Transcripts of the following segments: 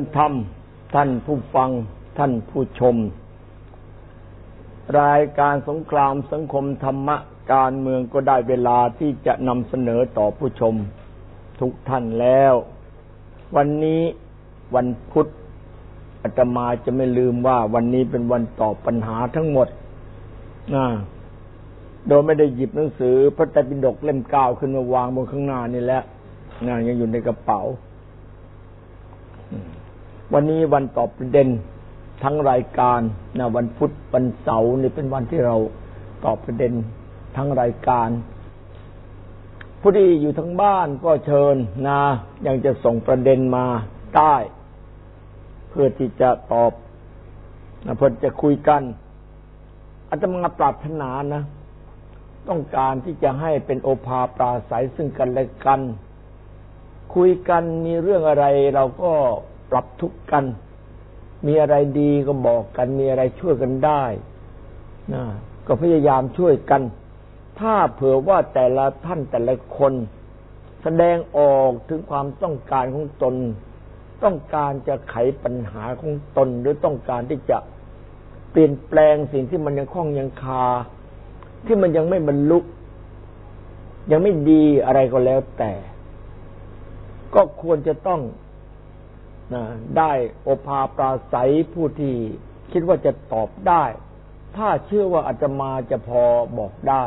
ธรรมท่านผู้ฟังท่านผู้ชมรายการสงครามสังคมธรรมะการเมืองก็ได้เวลาที่จะนำเสนอต่อผู้ชมทุกท่านแล้ววันนี้วันพุธอาตมาจะไม่ลืมว่าวันนี้เป็นวันตอบปัญหาทั้งหมดโดยไม่ได้หยิบหนังสือพระไตรปิฎกเล่ม 9ขึ้นมาวางบนข้างหน้านี่แหละยังอยู่ในกระเป๋าวันนี้วันตอบประเด็นทั้งรายการวันพุธวันเสาร์นี่เป็นวันที่เราตอบประเด็นทั้งรายการผู้ที่อยู่ทั้งบ้านก็เชิญยังจะส่งประเด็นมาได้เพื่อที่จะตอบเพื่อจะคุยกันอาตมาปรารถนาต้องการที่จะให้เป็นโอภาปราศัยซึ่งกันและกันคุยกันมีเรื่องอะไรเราก็ปรับทุกข์กันมีอะไรดีก็บอกกันมีอะไรช่วยกันได้ก็พยายามช่วยกันถ้าเผื่อว่าแต่ละท่านแต่ละคนแสดงออกถึงความต้องการของตนต้องการจะไขปัญหาของตนหรือต้องการที่จะเปลี่ยนแปลงสิ่งที่มันยังคล้องยังคาที่มันยังไม่บรรลุยังไม่ดีอะไรก็แล้วแต่ก็ควรจะต้องได้โอภาปราศัยผู้ที่คิดว่าจะตอบได้ถ้าเชื่อว่าอาตมาจะพอบอกได้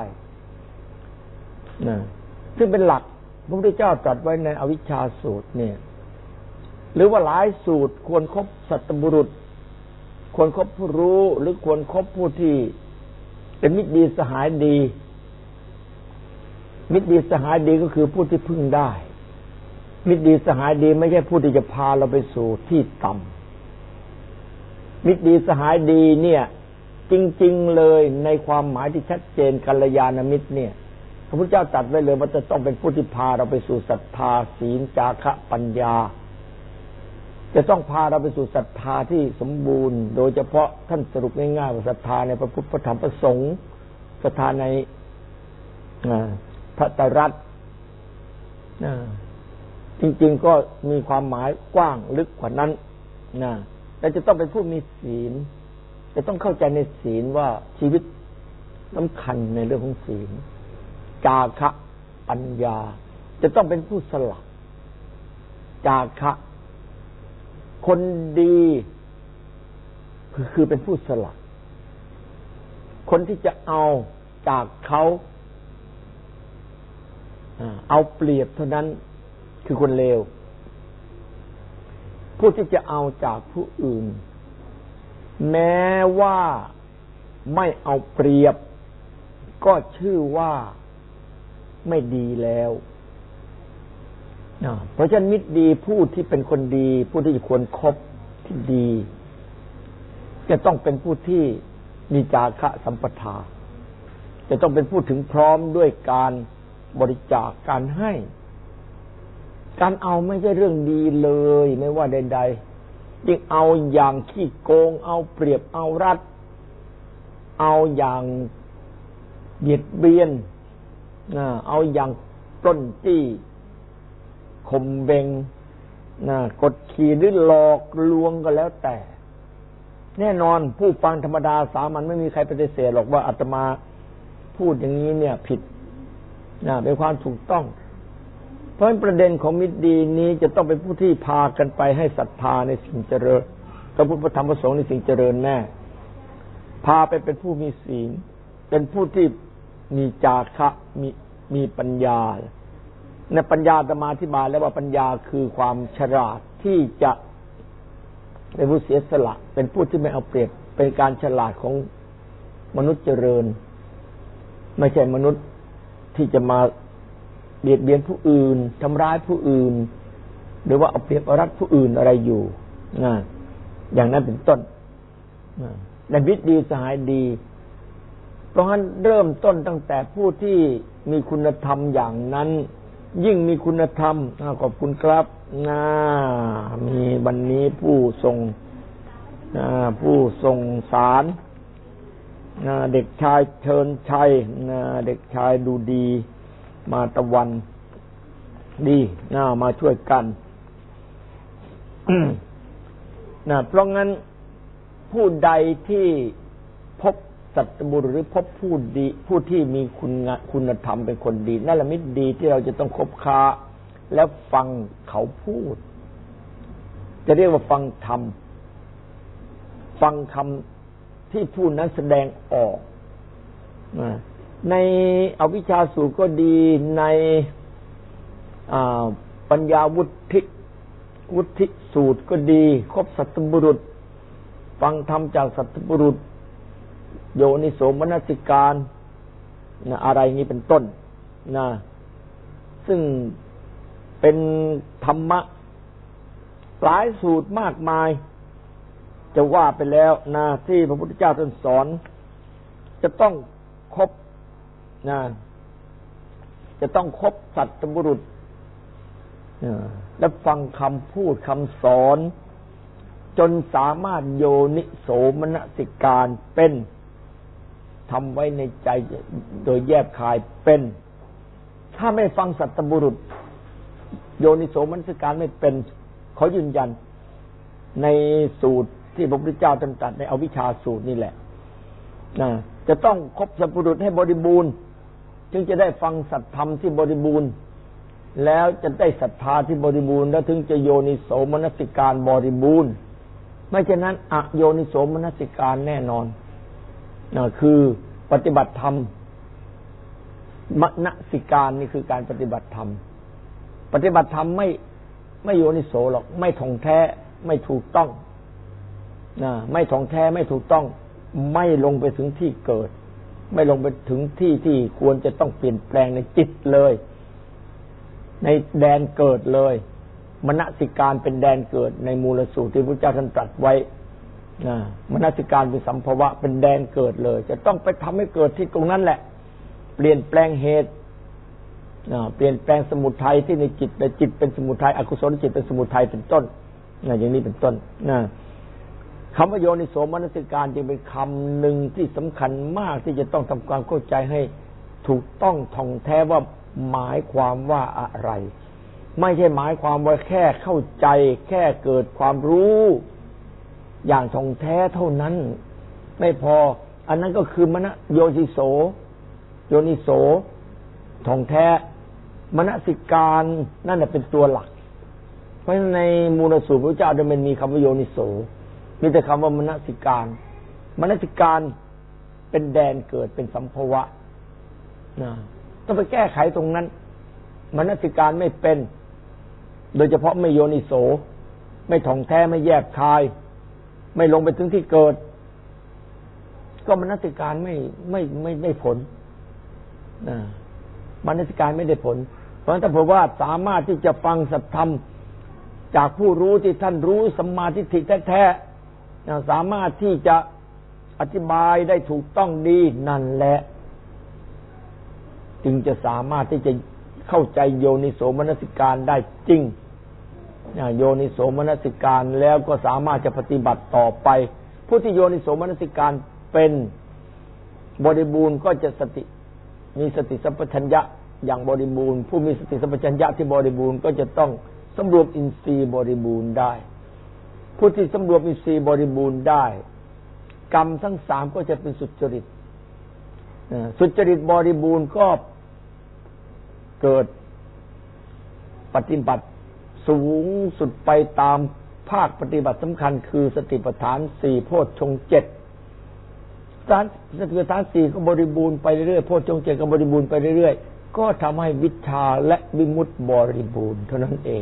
ซึ่งเป็นหลักพระพุทธเจ้าตรัสไว้ในอวิชชาสูตรเนี่ยหรือว่าหลายสูตรควรคบสัตบุรุษควรคบผู้รู้หรือควรคบผู้ที่เป็นมิตรดีสหายดีมิตรดีสหายดีก็คือผู้ที่พึ่งได้มิตรดีสหายดีไม่ใช่ผู้ที่จะพาเราไปสู่ที่ต่ำมิตรดีสหายดีเนี่ยจริงๆเลยในความหมายที่ชัดเจนกัลยาณมิตรเนี่ยพระพุทธเจ้าตรัสไว้เลยว่าจะต้องเป็นผู้ที่พาเราไปสู่ศรัทธาศีลจาคะปัญญาจะต้องพาเราไปสู่ศรัทธาที่สมบูรณ์โดยเฉพาะท่านสรุปง่ายๆว่าศรัทธาในพระพุทธพระธรรมพระสงฆ์ศรัทธาในพระไตรรัตน์จริงๆก็มีความหมายกว้างลึกกว่านั้นแต่จะต้องเป็นผู้มีศีลจะต้องเข้าใจในศีลว่าชีวิตสำคัญในเรื่องของศีลจาคะปัญญาจะต้องเป็นผู้สละจาคะคนดีคือเป็นผู้สละคนที่จะเอาจากเขาเอาเปรียบเท่านั้นคือคนเลวผู้ที่จะเอาจากผู้อื่นแม้ว่าไม่เอาเปรียบก็ชื่อว่าไม่ดีแล้วเพราะฉะนั้นมิตรดีผู้ที่เป็นคนดีผู้ที่ควรคบที่ดีจะต้องเป็นผู้ที่มีจาคะสัมปทาจะต้องเป็นผู้ถึงพร้อมด้วยการบริจาคการให้การเอาไม่ใช่เรื่องดีเลยไม่ว่าใดๆยิ่งเอาอย่างขี้โกงเอาเปรียบเอารัดเอาอย่างเบียดเบียนเอาอย่างปล้นจี้ข่มเบงกดขี่หรือหลอกลวงก็แล้วแต่แน่นอนผู้ฟังธรรมดาสามัญไม่มีใครปฏิเสธหรอกว่าอาตมาพูดอย่างนี้เนี่ยผิดเป็นความถูกต้องเพราะประเด็นของมิตรดีนี้จะต้องเป็นผู้ที่พากันไปให้ศรัทธาในสิ่งเจริญพระพุทธธรรมพระสงฆ์ในสิ่งเจริญแน่พาไปเป็นผู้มีศีลเป็นผู้ที่มีจาคะมีปัญญาในปัญญาอาตมาอธิบายแล้วว่าปัญญาคือความฉลาดที่จะเป็นผู้เสียสละเป็นผู้ที่ไม่เอาเปรียบเป็นการฉลาดของมนุษย์เจริญไม่ใช่มนุษย์ที่จะมาเบียดเบียนผู้อื่นทำร้ายผู้อื่นหรือว่าเอาเปรียบเอารัดผู้อื่นอะไรอยู่อย่างนั้นเป็นต้นในมิตรดีสหายดีเพราะฉะนั้นเริ่มต้นตั้งแต่ผู้ที่มีคุณธรรมอย่างนั้นยิ่งมีคุณธรรมขอบคุณครับมีวันนี้ผู้ส่งสารเด็กชายเชิญชัยเด็กชายดูดีมาตะวันดีมาช่วยกันนะเพราะงั้นผู้ใดที่พบสัตบุรุษหรือพบผู้ดีผู้ที่มีคุณธรรมเป็นคนดีนั่นแหละมิตรดีที่เราจะต้องคบค้าแล้วฟังเขาพูดจะเรียกว่าฟังธรรมฟังคำที่ผู้นั้นแสดงออกในอวิชชาสูตรก็ดีในปัญญาวุฒิสูตรก็ดีคบสัตบุรุษฟังธรรมจากสัตบุรุษโยนิโสมนสิการอะไรนี้เป็นต้นนะซึ่งเป็นธรรมะหลายสูตรมากมายจะว่าไปแล้วนะที่พระพุทธเจ้าท่านสอนจะต้องคบนะจะต้องคบสัตบุรุษและฟังคำพูดคำสอนจนสามารถโยนิโสมนสิการเป็นทำไว้ในใจโดยแยบคายเป็นถ้าไม่ฟังสัตบุรุษโยนิโสมนสิการไม่เป็นขอยืนยันในสูตรที่พระพุทธเจ้าตรัสในอวิชชาสูตรนี่แหละจะต้องคบสัตบุรุษให้บริบูรณ์จึงจะได้ฟังสัตธรรมที่บริบูรณ์แล้วจะได้ศรัทธาที่บริบูรณ์แล้วถึงจะโยนิโสมนสิการบริบูรณ์ไม่เช่นนั้นอโยนิโสมนสิการแน่นอนคือปฏิบัติธรรมมนสิการนี่คือการปฏิบัติธรรมปฏิบัติธรรมไม่โยนิโสหรอกไม่ท่องแท้ไม่ถูกต้องไม่ท่องแท้ไม่ถูกต้องไม่ลงไปถึงที่เกิดไม่ลงไปถึงที่ควรจะต้องเปลี่ยนแปลงในจิตเลยในแดนเกิดเลยมนสิการเป็นแดนเกิดในมูลสูตรที่พระเจ้าท่านตรัสไว้มนสิการเป็นสัมภวะเป็นแดนเกิดเลยจะต้องไปทำให้เกิดที่ตรงนั้นแหละเปลี่ยนแปลงเหตุเปลี่ยนแปลงสมุทัยที่ในจิตในจิตเป็นสมุทัยอกุศลจิตเป็นสมุทัยเป็นต้นอย่างนี้เป็นต้นคำว่าโยนิโสมนสิการจึงเป็นคำหนึ่งที่สำคัญมากที่จะต้องทำความเข้าใจให้ถูกต้องท่องแท้ว่าหมายความว่าอะไรไม่ใช่หมายความว่าแค่เข้าใจแค่เกิดความรู้อย่างท่องแท้เท่านั้นไม่พออันนั้นก็คือมนโยนิโสท่องแท้มนสิการนั่นแหละเป็นตัวหลักเพราะในมูลสูตรพระเจ้ามันมีคำว่าโยนิโสมีแต่คำว่ามนสิการเป็นแดนเกิดเป็นสัมภวะต้องไปแก้ไขตรงนั้นมนสิการไม่เป็นโดยเฉพาะไม่โยนิโสไม่ท่องแท้ไม่แยบคายไม่ลงไปถึงที่เกิดก็มนสิการไม่ผลมนสิการไม่ได้ผลเพราะฉะนั้นถ้าเผื่อว่าสามารถที่จะฟังสัจธรรมจากผู้รู้ที่ท่านรู้สัมมาทิฏฐิแท้ๆสามารถที่จะอธิบายได้ถูกต้องดีนั่นแหละจึงจะสามารถที่จะเข้าใจโยนิโสมนสิการได้จริงโยนิโสมนสิการแล้วก็สามารถจะปฏิบัติต่อไปผู้ที่โยนิโสมนสิการเป็นบริบูรณ์ก็จะมีสติสัมปชัญญะอย่างบริบูรณ์ผู้มีสติสัมปชัญญะที่บริบูรณ์ก็จะต้องสำรวมอินทรีย์บริบูรณ์ได้ผู้ที่สำรวมอินทรีย์บริบูรณ์ได้กรรมทั้งสามก็จะเป็นสุจริตบริบูรณ์ก็เกิดปฏิบัติสูงสุดไปตามภาคปฏิบัติสำคัญคือสติปัฏฐาน4โพชฌงค์7สติปัฏฐาน4ก็บริบูรณ์ไปเรื่อยๆโพชฌงค์7ก็บริบูรณ์ไปเรื่อยๆก็ทำให้วิชชาและวิมุตติบริบูรณ์เท่านั้นเอง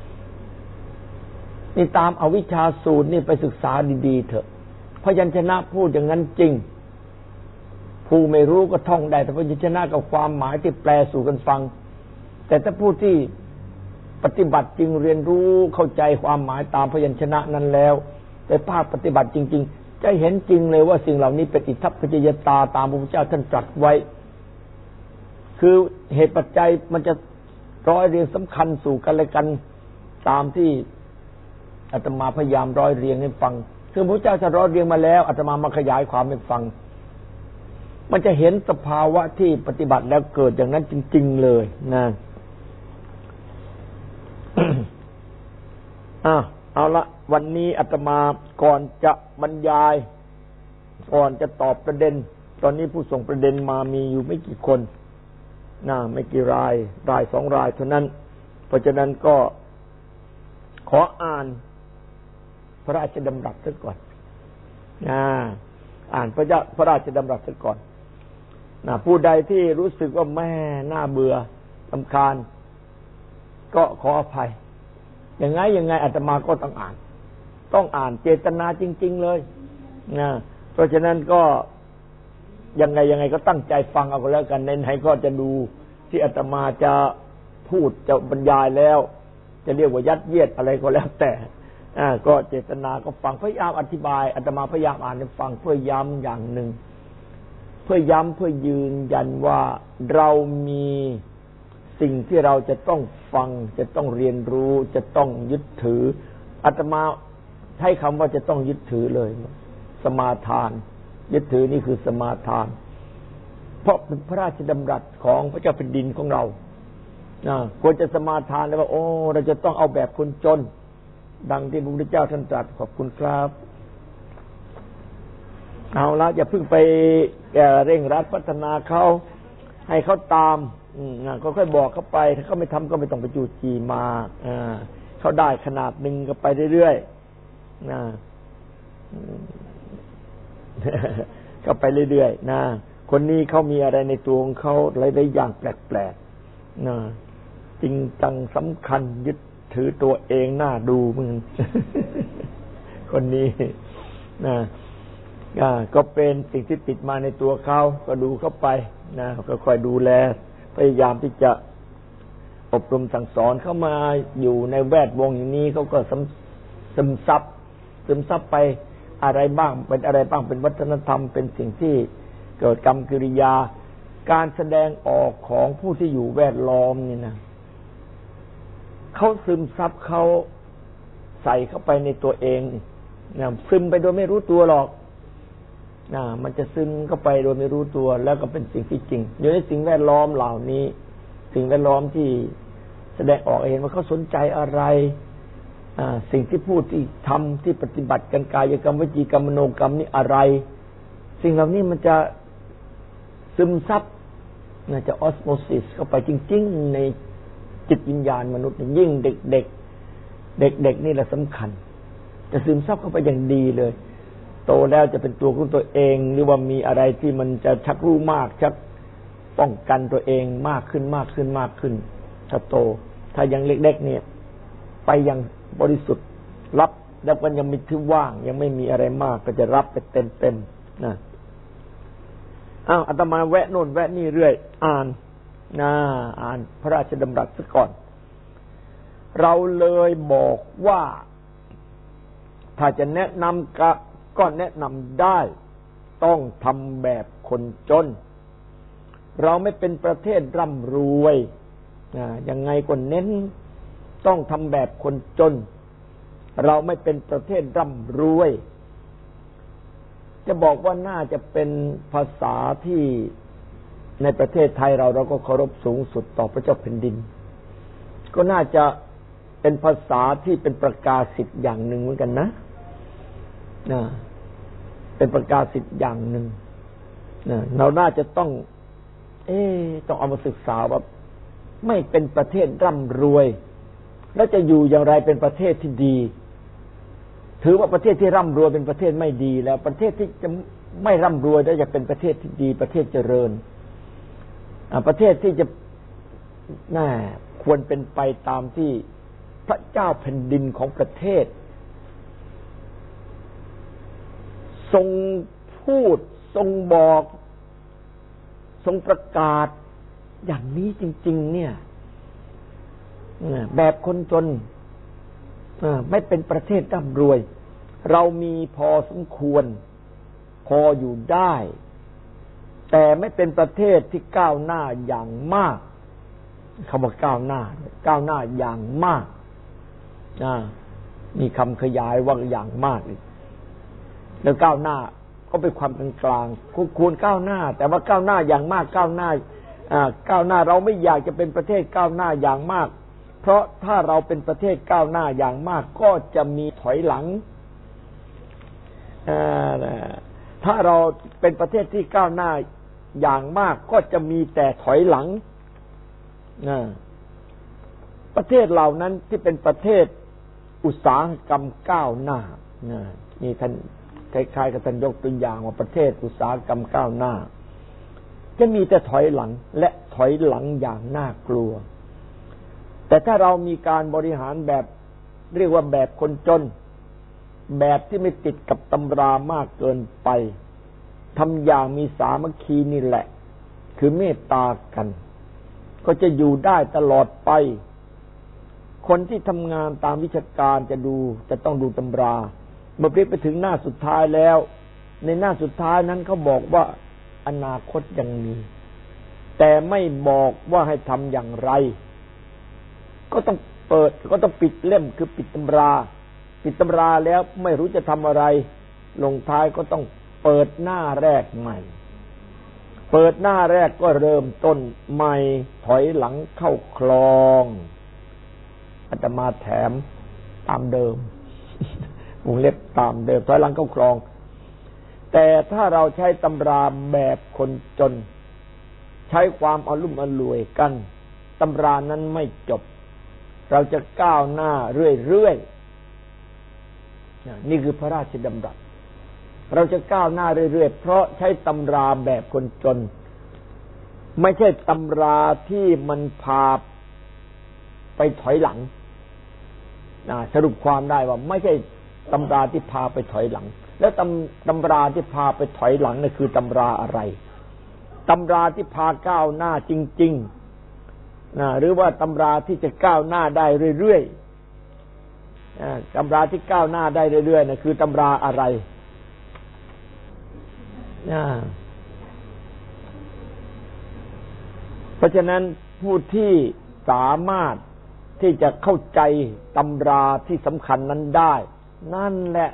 นี่ตามอวิชชาสูตรนี่ไปศึกษาดีๆเถอะพยัญชนะพูดอย่างนั้นจริงผู้ไม่รู้ก็ท่องได้แต่พยัญชนะกับความหมายที่แปลสู่กันฟังแต่ถ้าผู้ที่ปฏิบัติจริงเรียนรู้เข้าใจความหมายตามพยัญชนะนั้นแล้วแต่ภาคปฏิบัติจริงๆจะเห็นจริงเลยว่าสิ่งเหล่านี้เป็นอิทธัปปัจจยตาตามพระพุทธเจ้าท่านตรัสไว้คือเหตุปัจจัยมันจะร้อยเรียงสำคัญสู่กันและกันตามที่อาตมาพยายามร้อยเรียงให้ฟังคือพระพุทธเจ้าท่านร้อยเรียงมาแล้วอาตมาขยายความให้ฟังมันจะเห็นสภาวะที่ปฏิบัติแล้วเกิดอย่างนั้นจริงๆเลยนะเอาละวันนี้อาตมาก่อนจะบรรยายก่อนจะตอบประเด็นตอนนี้ผู้ส่งประเด็นมามีอยู่ไม่กี่คนไม่กี่ราย2 รายเท่านั้นเพราะฉะนั้นก็ขออ่านพระราชดำรัสซะก่อนอ่านพระราชดำรัสซะก่อนผู้ใดที่รู้สึกว่าแม่น่าเบื่อรำคาญก็ขออภัยยังไงอาตมาก็ต้องอ่านเจตนาจริงๆเลยเพราะฉะนั้นก็ยังไงก็ตั้งใจฟังเอาก็แล้วกันไหนๆก็จะดูที่อาตมาจะพูดจะบรรยายแล้วจะเรียกว่ายัดเยียดอะไรก็แล้วแต่ก็เจตนาก็ฟังพยายามอธิบายอาตมาพยายามอ่านให้ฟังเพื่อย้ำอย่างหนึ่งเพื่อย้ำเพื่อยืนยันว่าเรามีสิ่งที่เราจะต้องฟังจะต้องเรียนรู้จะต้องยึดถืออาตมาใช้คำว่าจะต้องยึดถือเลยสมาทานยึดถือนี่คือสมาทานเพราะเป็นพระราชดำรัสของพระเจ้าแผ่นดินของเราควรจะสมาทานเลยว่าโอ้เราจะต้องเอาแบบคนจนดังที่พระพุทธเจ้าท่านตรัสขอบคุณครับเอาละอย่าเพิ่งไปเร่งรัดพัฒนาเขาให้เขาตามก็ค่อยบอกเขาไปถ้าเขาไม่ทำก็ไม่ต้องไปจูจีมาเขาได้ขนาดหนึ่งก็ไปเรื่อยๆก็ไปเรื่อยๆคนนี้เขามีอะไรในตัวของเขาหลายๆอย่างแปลกๆจริงจังสำคัญยึดถือตัวเองน่าดูมึง คนนี้ก็เป็นสิ่งที่ติดมาในตัวเขาก็ดูเข้าไปก็คอยดูแลพยายามที่จะอบรมสั่งสอนเข้ามาอยู่ในแวดวงอย่างนี้เขาก็ซึมซับไปอะไรบ้างเป็นอะไรบ้างเป็นวัฒนธรรมเป็นสิ่งที่เกิดกรรมกิริยาการแสดงออกของผู้ที่อยู่แวดล้อมนี่นะเขาซึมซับเขาใส่เข้าไปในตัวเองซึมไปโดยไม่รู้ตัวหรอกมันจะซึมเข้าไปโดยไม่รู้ตัวแล้วก็เป็นสิ่งที่จริงอยู่ในสิ่งแวดล้อมเหล่านี้สิ่งแวดล้อมที่แสดงออกเห็นว่าเขาสนใจอะไรสิ่งที่พูดที่ทำที่ปฏิบัติกันกายกรรมวจีกรรมมโนกรรมนี่อะไรสิ่งเหล่านี้มันจะซึมซับจะออสโมซิสเข้าไปจริงๆในจิตวิญญาณมนุษย์ยิ่งเด็กนี่แหละสำคัญจะซึมซับเข้าไปอย่างดีเลยโตแล้วจะเป็นตัวของตัวเองหรือว่ามีอะไรที่มันจะชักรู้มากชักป้องกันตัวเองมากขึ้นถ้าโตถ้ายังเล็กๆเนี่ยไปยังบริสุทธิ์รับแล้วก็ยังมีที่ว่างยังไม่มีอะไรมากก็จะรับไปเต็มอาตมาแวะโน่นแวะนี่เรื่อยอ่านพระราชดำรัสซะก่อนเราเลยบอกว่าถ้าจะแนะนำก็แนะนำได้ต้องทำแบบคนจนเราไม่เป็นประเทศร่ำรวยยังไงก็เน้นต้องทำแบบคนจนเราไม่เป็นประเทศร่ำรวยจะบอกว่าน่าจะเป็นภาษาที่ในประเทศไทยเราก็เคารพสูงสุดต่อพระเจ้าแผ่นดินก็น่าจะเป็นภาษาที่เป็นประกาศสิทธิ์อย่างหนึ่งเหมือนกันนะเป็นประกาศสิทธิ์อย่างหนึ่งเราน่าจะต้องเอามาศึกษาว่าไม่เป็นประเทศร่ำรวยแล้วจะอยู่อย่างไรเป็นประเทศที่ดีถือว่าประเทศที่ร่ำรวยเป็นประเทศไม่ดีแล้วประเทศที่จะไม่ร่ำรวยแล้วจะเป็นประเทศที่ดีประเทศเจริญประเทศที่จะควรเป็นไปตามที่พระเจ้าแผ่นดินของประเทศทรงพูดทรงบอกทรงประกาศอย่างนี้จริงๆเนี่ยแบบคนจนไม่เป็นประเทศร่ำรวยเรามีพอสมควรพออยู่ได้แต่ไม่เป็นประเทศที่ก้าวหน้าอย่างมากคำว่าก้าวหน้าอย่างมากมีคำขยายว่าอย่างมากอีกแล้วก้าวหน้าก็เป็นความกลางควรก้าวหน้าแต่ว่าก้าวหน้าอย่างมากก้าวหน้าเราไม่อยากจะเป็นประเทศก้าวหน้าอย่างมากเพราะถ้าเราเป็นประเทศก้าวหน้าอย่างมากก็จะมีถอยหลังถ้าเราเป็นประเทศที่ก้าวหน้าอย่างมากก็จะมีแต่ถอยหลังประเทศเหล่านั้นที่เป็นประเทศอุตสาหกรรมก้าวหน้านี่ท่านคล้ายๆกับท่านยกตัวอย่างว่าประเทศอุตสาหกรรมก้าวหน้าจะมีแต่ถอยหลังและถอยหลังอย่างน่ากลัวแต่ถ้าเรามีการบริหารแบบเรียกว่าแบบคนจนแบบที่ไม่ติดกับตำรามากเกินไปทำอย่างมีสามัคคีนี่แหละคือเมตตากันก็จะอยู่ได้ตลอดไปคนที่ทำงานตามวิชาการจะต้องดูตำราเมื่อไปถึงหน้าสุดท้ายแล้วในหน้าสุดท้ายนั้นเขาบอกว่าอนาคตยังมีแต่ไม่บอกว่าให้ทำอย่างไรก็ต้องปิดเล่มคือปิดตำราแล้วไม่รู้จะทำอะไรลงท้ายก็ต้องเปิดหน้าแรกใหม่เปิดหน้าแรกก็เริ่มต้นใหม่ถอยหลังเข้าคลองอาตมาแถมตามเดิมวงเล็บตามเดิมถอยหลังเข้าคลองแต่ถ้าเราใช้ตำราแบบคนจนใช้ความอลุ่มอล่วยกันตำรานั้นไม่จบเราจะก้าวหน้าเรื่อยๆนี่คือพระราชดำรัสเราจะก้าวหน้าเรื่อยๆเพราะใช้ตำราแบบคนจนไม่ใช่ตำราที่มันพาไปถอยหลังสรุปความได้ว่าไม่ใช่ตำราที่พาไปถอยหลังแล้วตำราที่พาไปถอยหลังนี่คือตำราอะไรตำราที่พาก้าวหน้าจริงๆหรือว่าตำราที่จะก้าวหน้าได้เรื่อยๆตำราที่ก้าวหน้าได้เรื่อยๆนะคือตำราอะไรเพราะฉะนั้นผู้ที่สามารถที่จะเข้าใจตำราที่สำคัญนั้นได้นั่นแหละ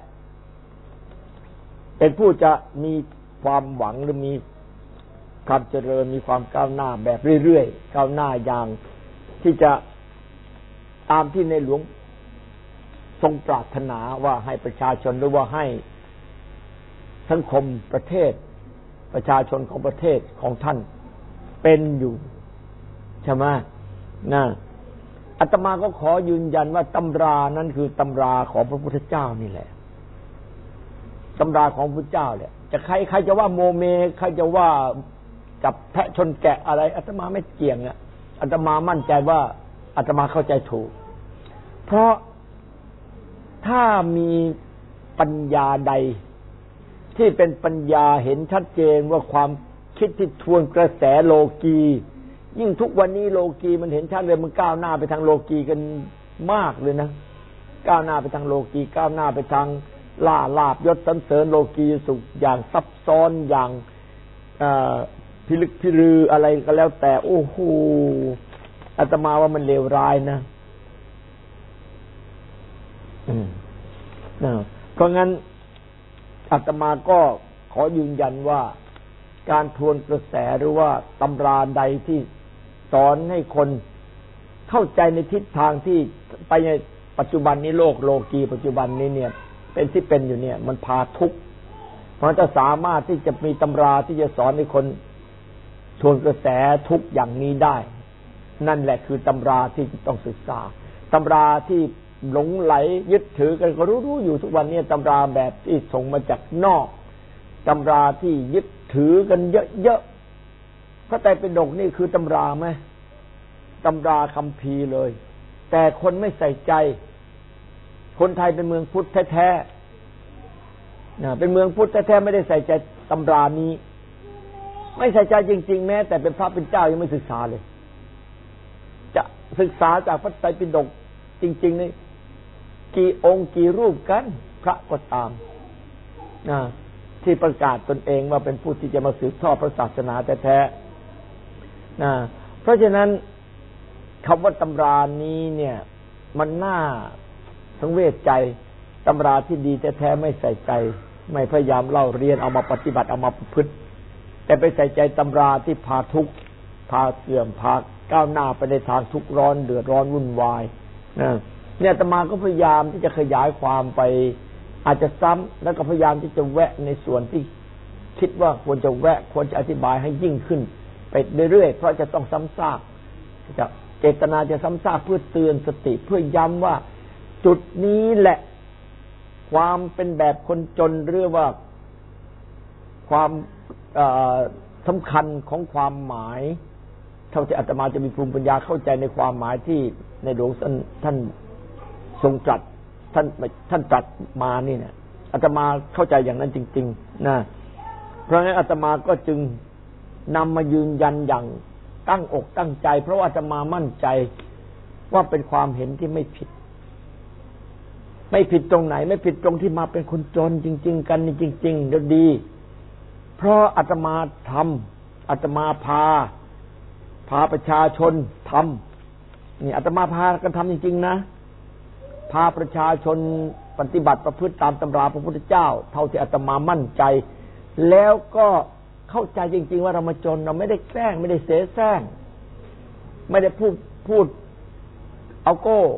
เป็นผู้จะมีความหวังหรือมีความเจริญมีความก้าวหน้าแบบเรื่อยๆก้าวหน้าอย่างที่จะตามที่ในหลวงทรงปรารถนาว่าให้ประชาชนหรือว่าให้สังคมประเทศประชาชนของประเทศของท่านเป็นอยู่ใช่ไหมอาตมาก็ขอยืนยันว่าตำรานั้นคือตำราของพระพุทธเจ้านี่แหละตำราของพระพุทธเจ้าเนี่ยจะใครจะว่าโมเมใครจะว่าจับแพะชนแกะอะไรอาตมาไม่เกี่ยงอาตมามั่นใจว่าอาตมาเข้าใจถูกเพราะถ้ามีปัญญาใดที่เป็นปัญญาเห็นชัดเจนว่าความคิดที่ทวนกระแสโลกียิ่งทุกวันนี้โลกีมันเห็นชัดเลยมันก้าวหน้าไปทางโลกีกันมากเลยนะก้าวหน้าไปทางโลกีก้าวหน้าไปทางลาภยศสรรเสริญโลกีสุขอย่างซับซ้อนอย่างพิลึกพิรืออะไรก็แล้วแต่โอ้โหอาตมาว่ามันเลวร้ายนะเพราะงั้นอาตมาก็ขอยืนยันว่าการทวนกระแสหรือว่าตำราใดที่สอนให้คนเข้าใจในทิศทางที่ไปในปัจจุบันนี้โลกโลกีปัจจุบันนี้เนี่ยเป็นที่เป็นอยู่เนี่ยมันพาทุกข์เพราะจะสามารถที่จะมีตำราที่จะสอนให้คนทวนกระแสทุกข์อย่างนี้ได้นั่นแหละคือตำราที่ต้องศึกษาตำราที่หลงไหลยึดถือกันก็รู้อยู่ทุกวันนี้ตำราแบบที่ส่งมาจากนอกตำราที่ยึดถือกันเยอะๆพระไตรปิฎกนี่คือตำราไหมตำราคัมภีร์เลยแต่คนไม่ใส่ใจคนไทยเป็นเมืองพุทธแท้ๆเป็นเมืองพุทธแท้ๆไม่ได้ใส่ใจตำรานี้ไม่ใส่ใจจริงๆแม้แต่เป็นพระเป็นเจ้ายังไม่ศึกษาเลยจะศึกษาจากพระไตรปิฎกจริงๆนี่กี่องค์กี่รูปกันพระก็ตามที่ประกาศตนเองว่าเป็นผู้ที่จะมาสืบทอดพระศาสนาแท้ๆเพราะฉะนั้นคำว่าตำรานี้เนี่ยมันน่าสังเวชใจตำราที่ดีแท้ๆไม่ใส่ใจไม่พยายามเล่าเรียนเอามาปฏิบัติเอามาประพฤติแต่ไปใส่ใจตำราที่พาทุกข์พาเสื่อมพาก้าวหน้าไปในทางทุกข์ร้อนเดือดร้อนวุ่นวายนะเนี่ยอาตมาก็พยายามที่จะขยายความไปอาจจะซ้ำแล้วก็พยายามที่จะแวะในส่วนที่คิดว่าควรจะแวะควรจะอธิบายให้ยิ่งขึ้นไปเรื่อยๆเพราะจะต้องซ้ำซากจะเจตนาจะซ้ำซากเพื่อเตือนสติเพื่อย้ำว่าจุดนี้แหละความเป็นแบบคนจนหรือว่าความสำคัญของความหมายเท่าที่อาตมาจะมีภูมิปัญญาเข้าใจในความหมายที่ในหลวงท่านทรงตรัสท่านตรัสมานี่เนี่ยอาตมาเข้าใจอย่างนั้นจริงๆนะเพราะงั้นอาตมาก็จึงนำมายืนยันอย่างตั้งอกตั้งใจเพราะว่าอาตมามั่นใจว่าเป็นความเห็นที่ไม่ผิดตรงไหนไม่ผิดตรงที่มาเป็นคนจนจริงๆกันนี่จริงๆเดี๋ยวดีเพราะอาตมาทำอาตมาพาประชาชนทำนี่อาตมาพากันทำจริงๆนะพาประชาชนปฏิบัติประพฤติตามตำราพระพุทธเจ้าเท่าที่อาตมามั่นใจแล้วก็เข้าใจจริงๆว่าเรามาจนเราไม่ได้แกล้งไม่ได้เสแสร้งไม่ได้พูดเอาโก้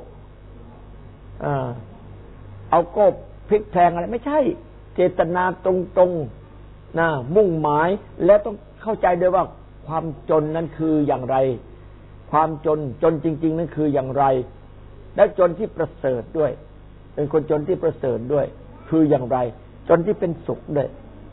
พลิกแพลงอะไรไม่ใช่เจตนาตรงๆนะมุ่งหมายและต้องเข้าใจด้วยว่าความจนนั้นคืออย่างไรความจนจริงๆนั้นคืออย่างไรและจนที่ประเสริฐด้วยเป็นคนจนที่ประเสริฐด้วยคืออย่างไรจนที่เป็นสุขด้วย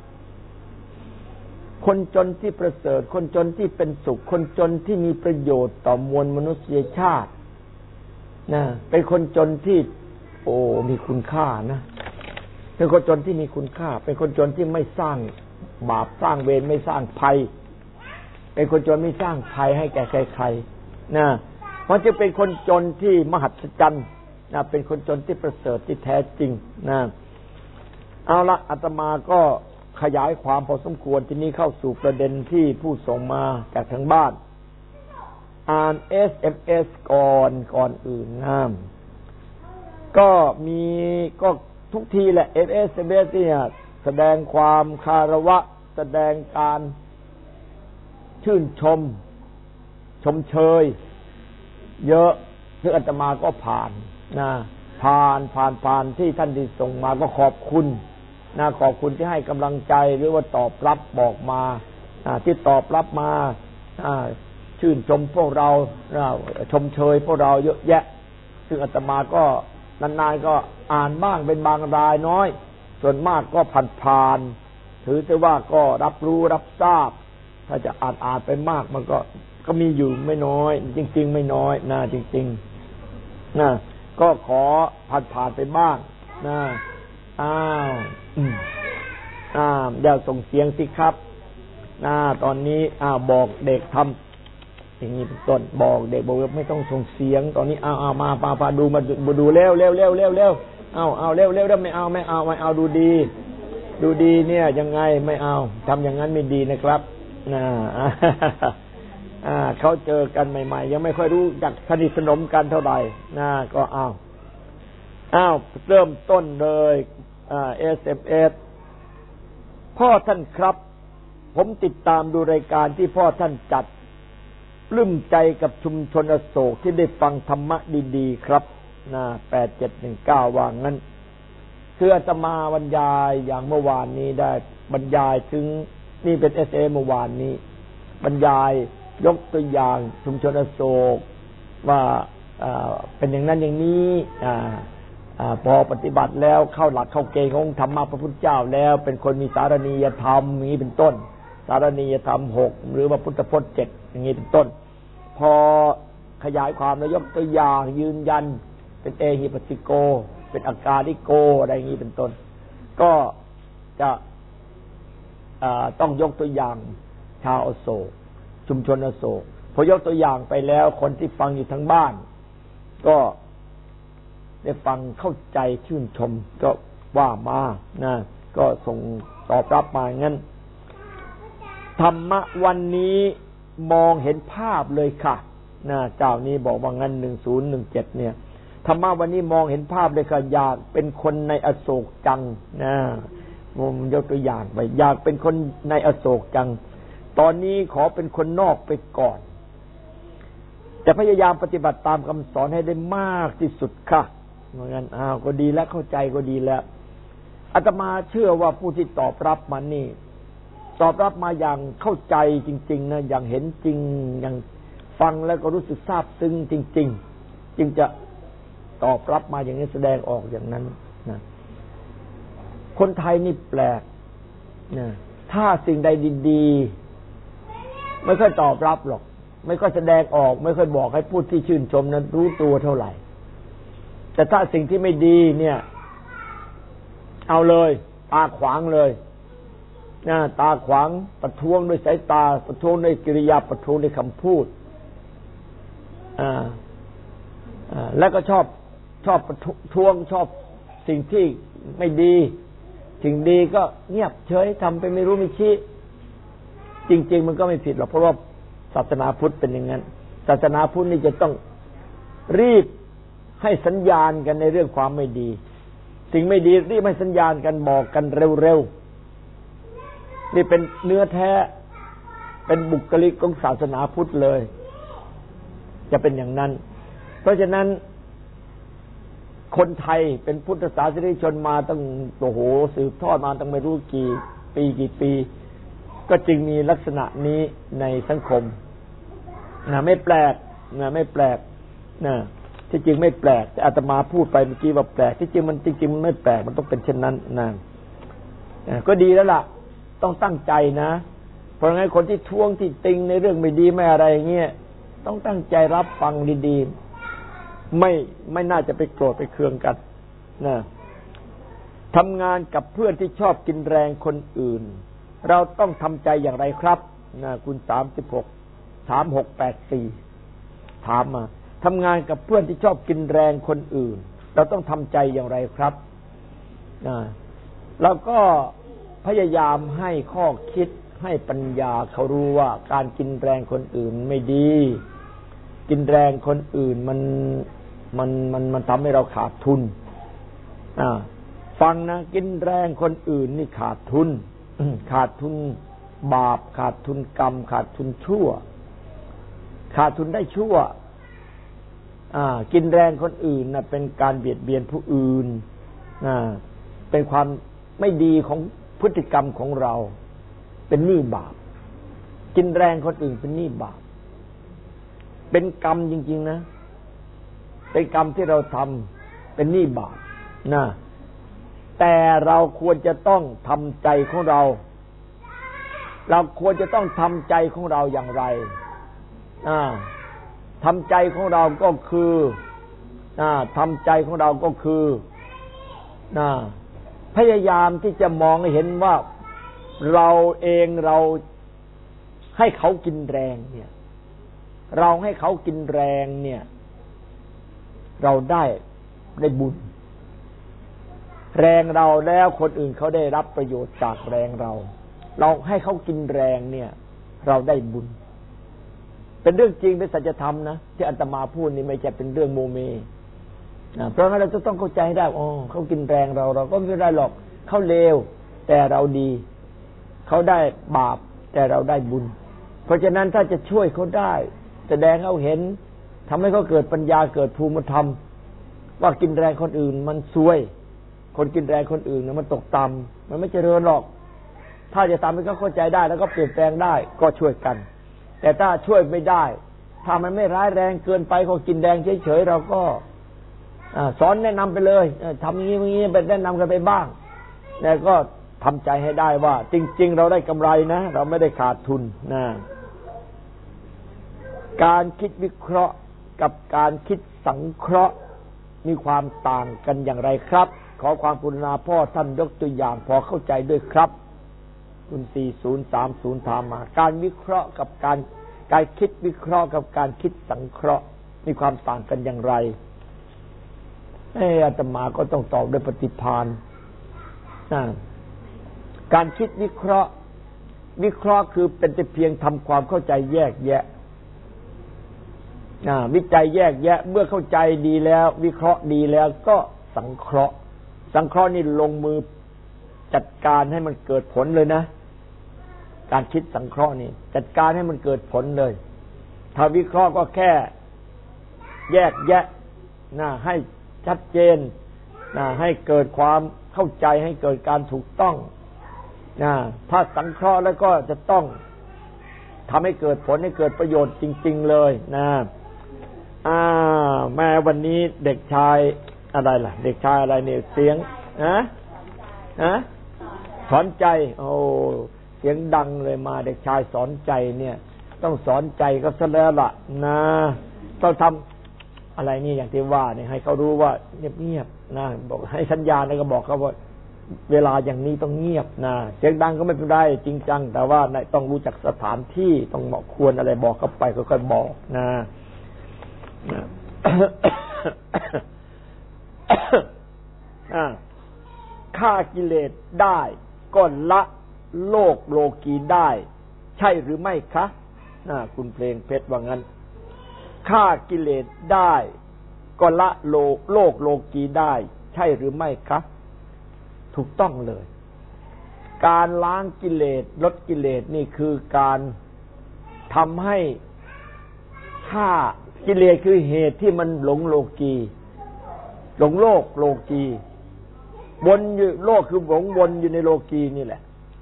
คนจนที่ประเสริฐคนจนที่เป็นสุขคนจนที่มีประโยชน์ต่อมวลมนุษยชาตินะเป็นคนจนที่มีคุณค่านะเป็นคนจนที่มีคุณค่าเป็นคนจนที่ไม่สร้างบาปสร้างเวรไม่สร้างภัยเป็นคนจนไม่สร้างภัยให้แก่ใครๆนะเพราะจะเป็นคนจนที่มหัศจรรย์นะเป็นคนจนที่ประเสริฐที่แท้จริงนะเอาละอาตมาก็ขยายความพอสมควรทีนี้เข้าสู่ประเด็นที่ผู้ส่งมาจากทางบ้านอ่าน SMS ก่อนอื่นนะก็ทุกทีแหละ SMS เนี่ยแสดงความคารวะแสดงการชื่นชมเชยเยอะซึ่งอาตมาก็ผ่านที่ท่านที่ส่งมาก็ขอบคุณขอบคุณที่ให้กำลังใจหรือว่าตอบรับบอกมาที่ตอบรับมาชื่นชมพวกเราชมเชยพวกเราเยอะแยะซึ่งอาตมาก็นานๆก็อ่านบ้างเป็นบางรายน้อยส่วนมากก็ผ่านถือแต่ว่าก็รับรู้รับทราบถ้าจะอ่านไปมากมันก็มีอยู่ไม่น้อยจริงๆไม่น้อยนะจริงๆนะก็ขอผ่านไปบ้างนะอย่าส่งเสียงสิครับตอนนี้บอกเด็กทำอย่างนี้เป็นต้นบอกเด็กบอกว่าไม่ต้องส่งเสียงตอนนี้มาดูเร็วเอาเร็วไม่เอาดูดีเนี่ยยังไงไม่เอาทำอย่างนั้นไม่ดีนะครับเขาเจอกันใหม่ๆยังไม่ค่อยรู้จักสนิทสนมกันเท่าไหร่ก็เริ่มต้นเลยSMS พ่อท่านครับผมติดตามดูรายการที่พ่อท่านจัดปลื้มใจกับชุมชนอโศกที่ได้ฟังธรรมะดีๆครับ8719ว่างั้นคืออาตมาบรรยายอย่างเมื่อวานนี้ได้บรรยายถึงนี่เป็น SA เมื่อวานนี้บรรยายยกตัวอย่างชุมชนอโศกว่าเป็นอย่างนั้นอย่างนี้พอปฏิบัติแล้วเข้าหลักเข้าเกณฑ์ของธรรมะพระพุทธเจ้าแล้วเป็นคนมีสารณียธรรมอย่างนี้เป็นต้นสารณียธรรม6หรือว่าพุทธพจน์7อย่างนี้เป็นต้นพอขยายความแล้วยกตัวอย่างยืนยันเป็นเอหิปัสสิโกเป็นอากาลิโกอะไรอย่างนี้เป็นต้นก็จะต้องยกตัวอย่างชาวอโศกชุมชนอโศกพอยกตัวอย่างไปแล้วคนที่ฟังอยู่ทั้งบ้านก็ได้ฟังเข้าใจชื่นชมก็ว่ามาก็ส่งตอบรับมางั้นธรรมะวันนี้มองเห็นภาพเลยค่ะเจ้านี้บอกว่างั้น1017เนี่ยธรรมะวันนี้มองเห็นภาพเลยค่ะอยากเป็นคนในอโศกจังผมยกตัวอย่างไปอยากเป็นคนในอโศกจังตอนนี้ขอเป็นคนนอกไปก่อนจะพยายามปฏิบัติตามคำสอนให้ได้มากที่สุดค่ะเหมือนกันก็ดีแล้วเข้าใจก็ดีแล้วอาตมาเชื่อว่าผู้ที่ตอบรับมันนี่ตอบรับมาอย่างเข้าใจจริงๆนะอย่างเห็นจริงอย่างฟังแล้วก็รู้สึกซาบซึ้งจริงๆจึงจะตอบรับมาอย่างนี้แสดงออกอย่างนั้นนะคนไทยนี่แปลกนะถ้าสิ่งใดดีๆไม่ค่อยตอบรับหรอกไม่ค่อยแสดงออกไม่ค่อยบอกให้ผู้ที่ชื่นชมนั้นรู้ตัวเท่าไหร่แต่ถ้าสิ่งที่ไม่ดีเนี่ยเอาเลยตาขวางเลยตาขวางประท้วงด้วยสายตาประท้วงด้วยกิริยาประท้วงด้วยคำพูดแล้วก็ชอบประท้วงชอบสิ่งที่ไม่ดีสิ่งดีก็เงียบเฉยทำไปไม่รู้ไม่ชี้จริงๆมันก็ไม่ผิดหรอกเพราะว่าศาสนาพุทธเป็นอย่างนั้นศาสนาพุทธนี่จะต้องรีบให้สัญญาณกันในเรื่องความไม่ดีสิ่งไม่ดีรีบให้สัญญาณกันบอกกันเร็วๆนี่เป็นเนื้อแท้เป็นบุคลิกของศาสนาพุทธเลยจะเป็นอย่างนั้นเพราะฉะนั้นคนไทยเป็นพุทธศาสนิกชนมาตั้งสืบทอดมาตั้งไม่รู้กี่ปีก็จึงมีลักษณะนี้ในสังคมไม่แปลกไม่แปลกที่จริงไม่แปลกแต่อาตมาพูดไปเมื่อกี้ว่าแปลกที่จริงมันไม่แปลกมันต้องเป็นเช่นนั้นก็ดีแล้วล่ะต้องตั้งใจนะเพราะงั้นคนที่ท้วงที่ติงในเรื่องไม่ดีไม่อะไรอย่างเงี้ยต้องตั้งใจรับฟังดีๆไม่น่าจะไปโกรธไปเคืองกันทำงานกับเพื่อนที่ชอบกินแรงคนอื่นเราต้องทำใจอย่างไรครับคุณ3684ถามมาทำงานกับเพื่อนที่ชอบกินแรงคนอื่นเราต้องทำใจอย่างไรครับเราก็พยายามให้ข้อคิดให้ปัญญาเขารู้ว่าการกินแรงคนอื่นไม่ดีกินแรงคนอื่นมันทำให้เราขาดทุนฟังนะกินแรงคนอื่นนี่ขาดทุนขาดทุนบาปขาดทุนกรรมขาดทุนชั่วขาดทุนได้ชั่วกินแรงคนอื่นนะเป็นการเบียดเบียนผู้อื่นเป็นความไม่ดีของพฤติกรรมของเราเป็นหนี้บาปกินแรงคนอื่นเป็นหนี้บาปเป็นกรรมจริงๆนะเป็นกรรมที่เราทำเป็นหนี้บาปแต่เราควรจะต้องทำใจของเราควรจะต้องทำใจของเราอย่างไรทำใจของเราก็คือทำใจของเราก็คือพยายามที่จะมองให้เห็นว่าเราเองเราให้เขากินแรงเนี่ยเราให้เขากินแรงเนี่ยเราได้บุญแรงเราแล้วคนอื่นเขาได้รับประโยชน์จากแรงเราให้เขากินแรงเนี่ยเราได้บุญเป็นเรื่องจริงเป็นสัจธรรมนะที่อาตมาพูดนี่ไม่ใช่เป็นเรื่องโมเมเพราะงั้นเราจะต้องเข้าใจให้ได้เขากินแรงเราก็ไม่ได้หรอกเขาเลวแต่เราดีเขาได้บาปแต่เราได้บุญเพราะฉะนั้นถ้าจะช่วยเขาได้แสดงให้เขาเห็นทำให้เขาเกิดปัญญาเกิดภูมิธรรมว่ากินแรงคนอื่นมันซวยคนกินแรงคนอื่นมันตกต่ำมันไม่เจริญหรอกถ้าจะทำให้เขาเข้าใจได้แล้วก็เปลี่ยนแปลงได้ก็ช่วยกันแต่ถ้าช่วยไม่ได้ถ้ามันไม่ร้ายแรงเกินไปเขากินแรงเฉยๆเราก็สอนแนะนำไปเลยทำอย่างนี้ไปแนะนำกันไปบ้างแต่ก็ทำใจให้ได้ว่าจริงๆเราได้กำไรนะเราไม่ได้ขาดทุนการคิดวิเคราะห์กับการคิดสังเคราะห์มีความต่างกันอย่างไรครับขอความกรุณาพ่อท่านยกตัวอย่างพอเข้าใจด้วยครับคุณ4030ถามมาการวิเคราะห์กับการคิดวิเคราะห์กับการคิดสังเคราะห์มีความต่างกันอย่างไรอาตมาก็ต้องตอบด้วยปฏิภาณการคิดวิเคราะห์คือเป็นแต่เพียงทำความเข้าใจแยกแยะวิจัยแยกแยะเมื่อเข้าใจดีแล้ววิเคราะห์ดีแล้วก็สังเคราะห์นี่ลงมือจัดการให้มันเกิดผลเลยนะการคิดสังเคราะห์นี่จัดการให้มันเกิดผลเลยถ้าวิเคราะห์ก็แค่แยกแยะให้ชัดเจนให้เกิดความเข้าใจให้เกิดการถูกต้องถ้าสังเคราะห์แล้วก็จะต้องทำให้เกิดผลให้เกิดประโยชน์จริงๆเลยแม่วันนี้เด็กชายอะไรล่ะเด็กชายอะไรเนี่ยเสียงสอนใจโอ้เสียงดังเลยมาเด็กชายสอนใจเนี่ยต้องสอนใจก็ซะแล้วล่ะต้องทำอะไรนี่อย่างที่ว่าเนี่ยให้เขารู้ว่าเงียบๆบอกให้สัญญาณแล้วก็บอกเขาว่าเวลาอย่างนี้ต้องเงียบเสียงดังก็ไม่เป็นไรจริงจังแต่ว่าต้องรู้จักสถานที่ต้องเหมาะควรอะไรบอกเขาไปค่อยๆบอกฆ่ากิเลสได้ก็ละโลกโลกีได้ใช่หรือไม่คะคุณเพลงเพชรว่างั้นฆ่ากิเลสได้ก็ละโลกโลกีได้ใช่หรือไม่คะถูกต้องเลยการล้างกิเลสลดกิเลสนี่คือการทำให้ฆ่ากิเลสคือเหตุที่มันหลงโลกีหลงโลกโลกีวนอยู่โลกคือหลงวนอยู่ในโลกีนี่แหละ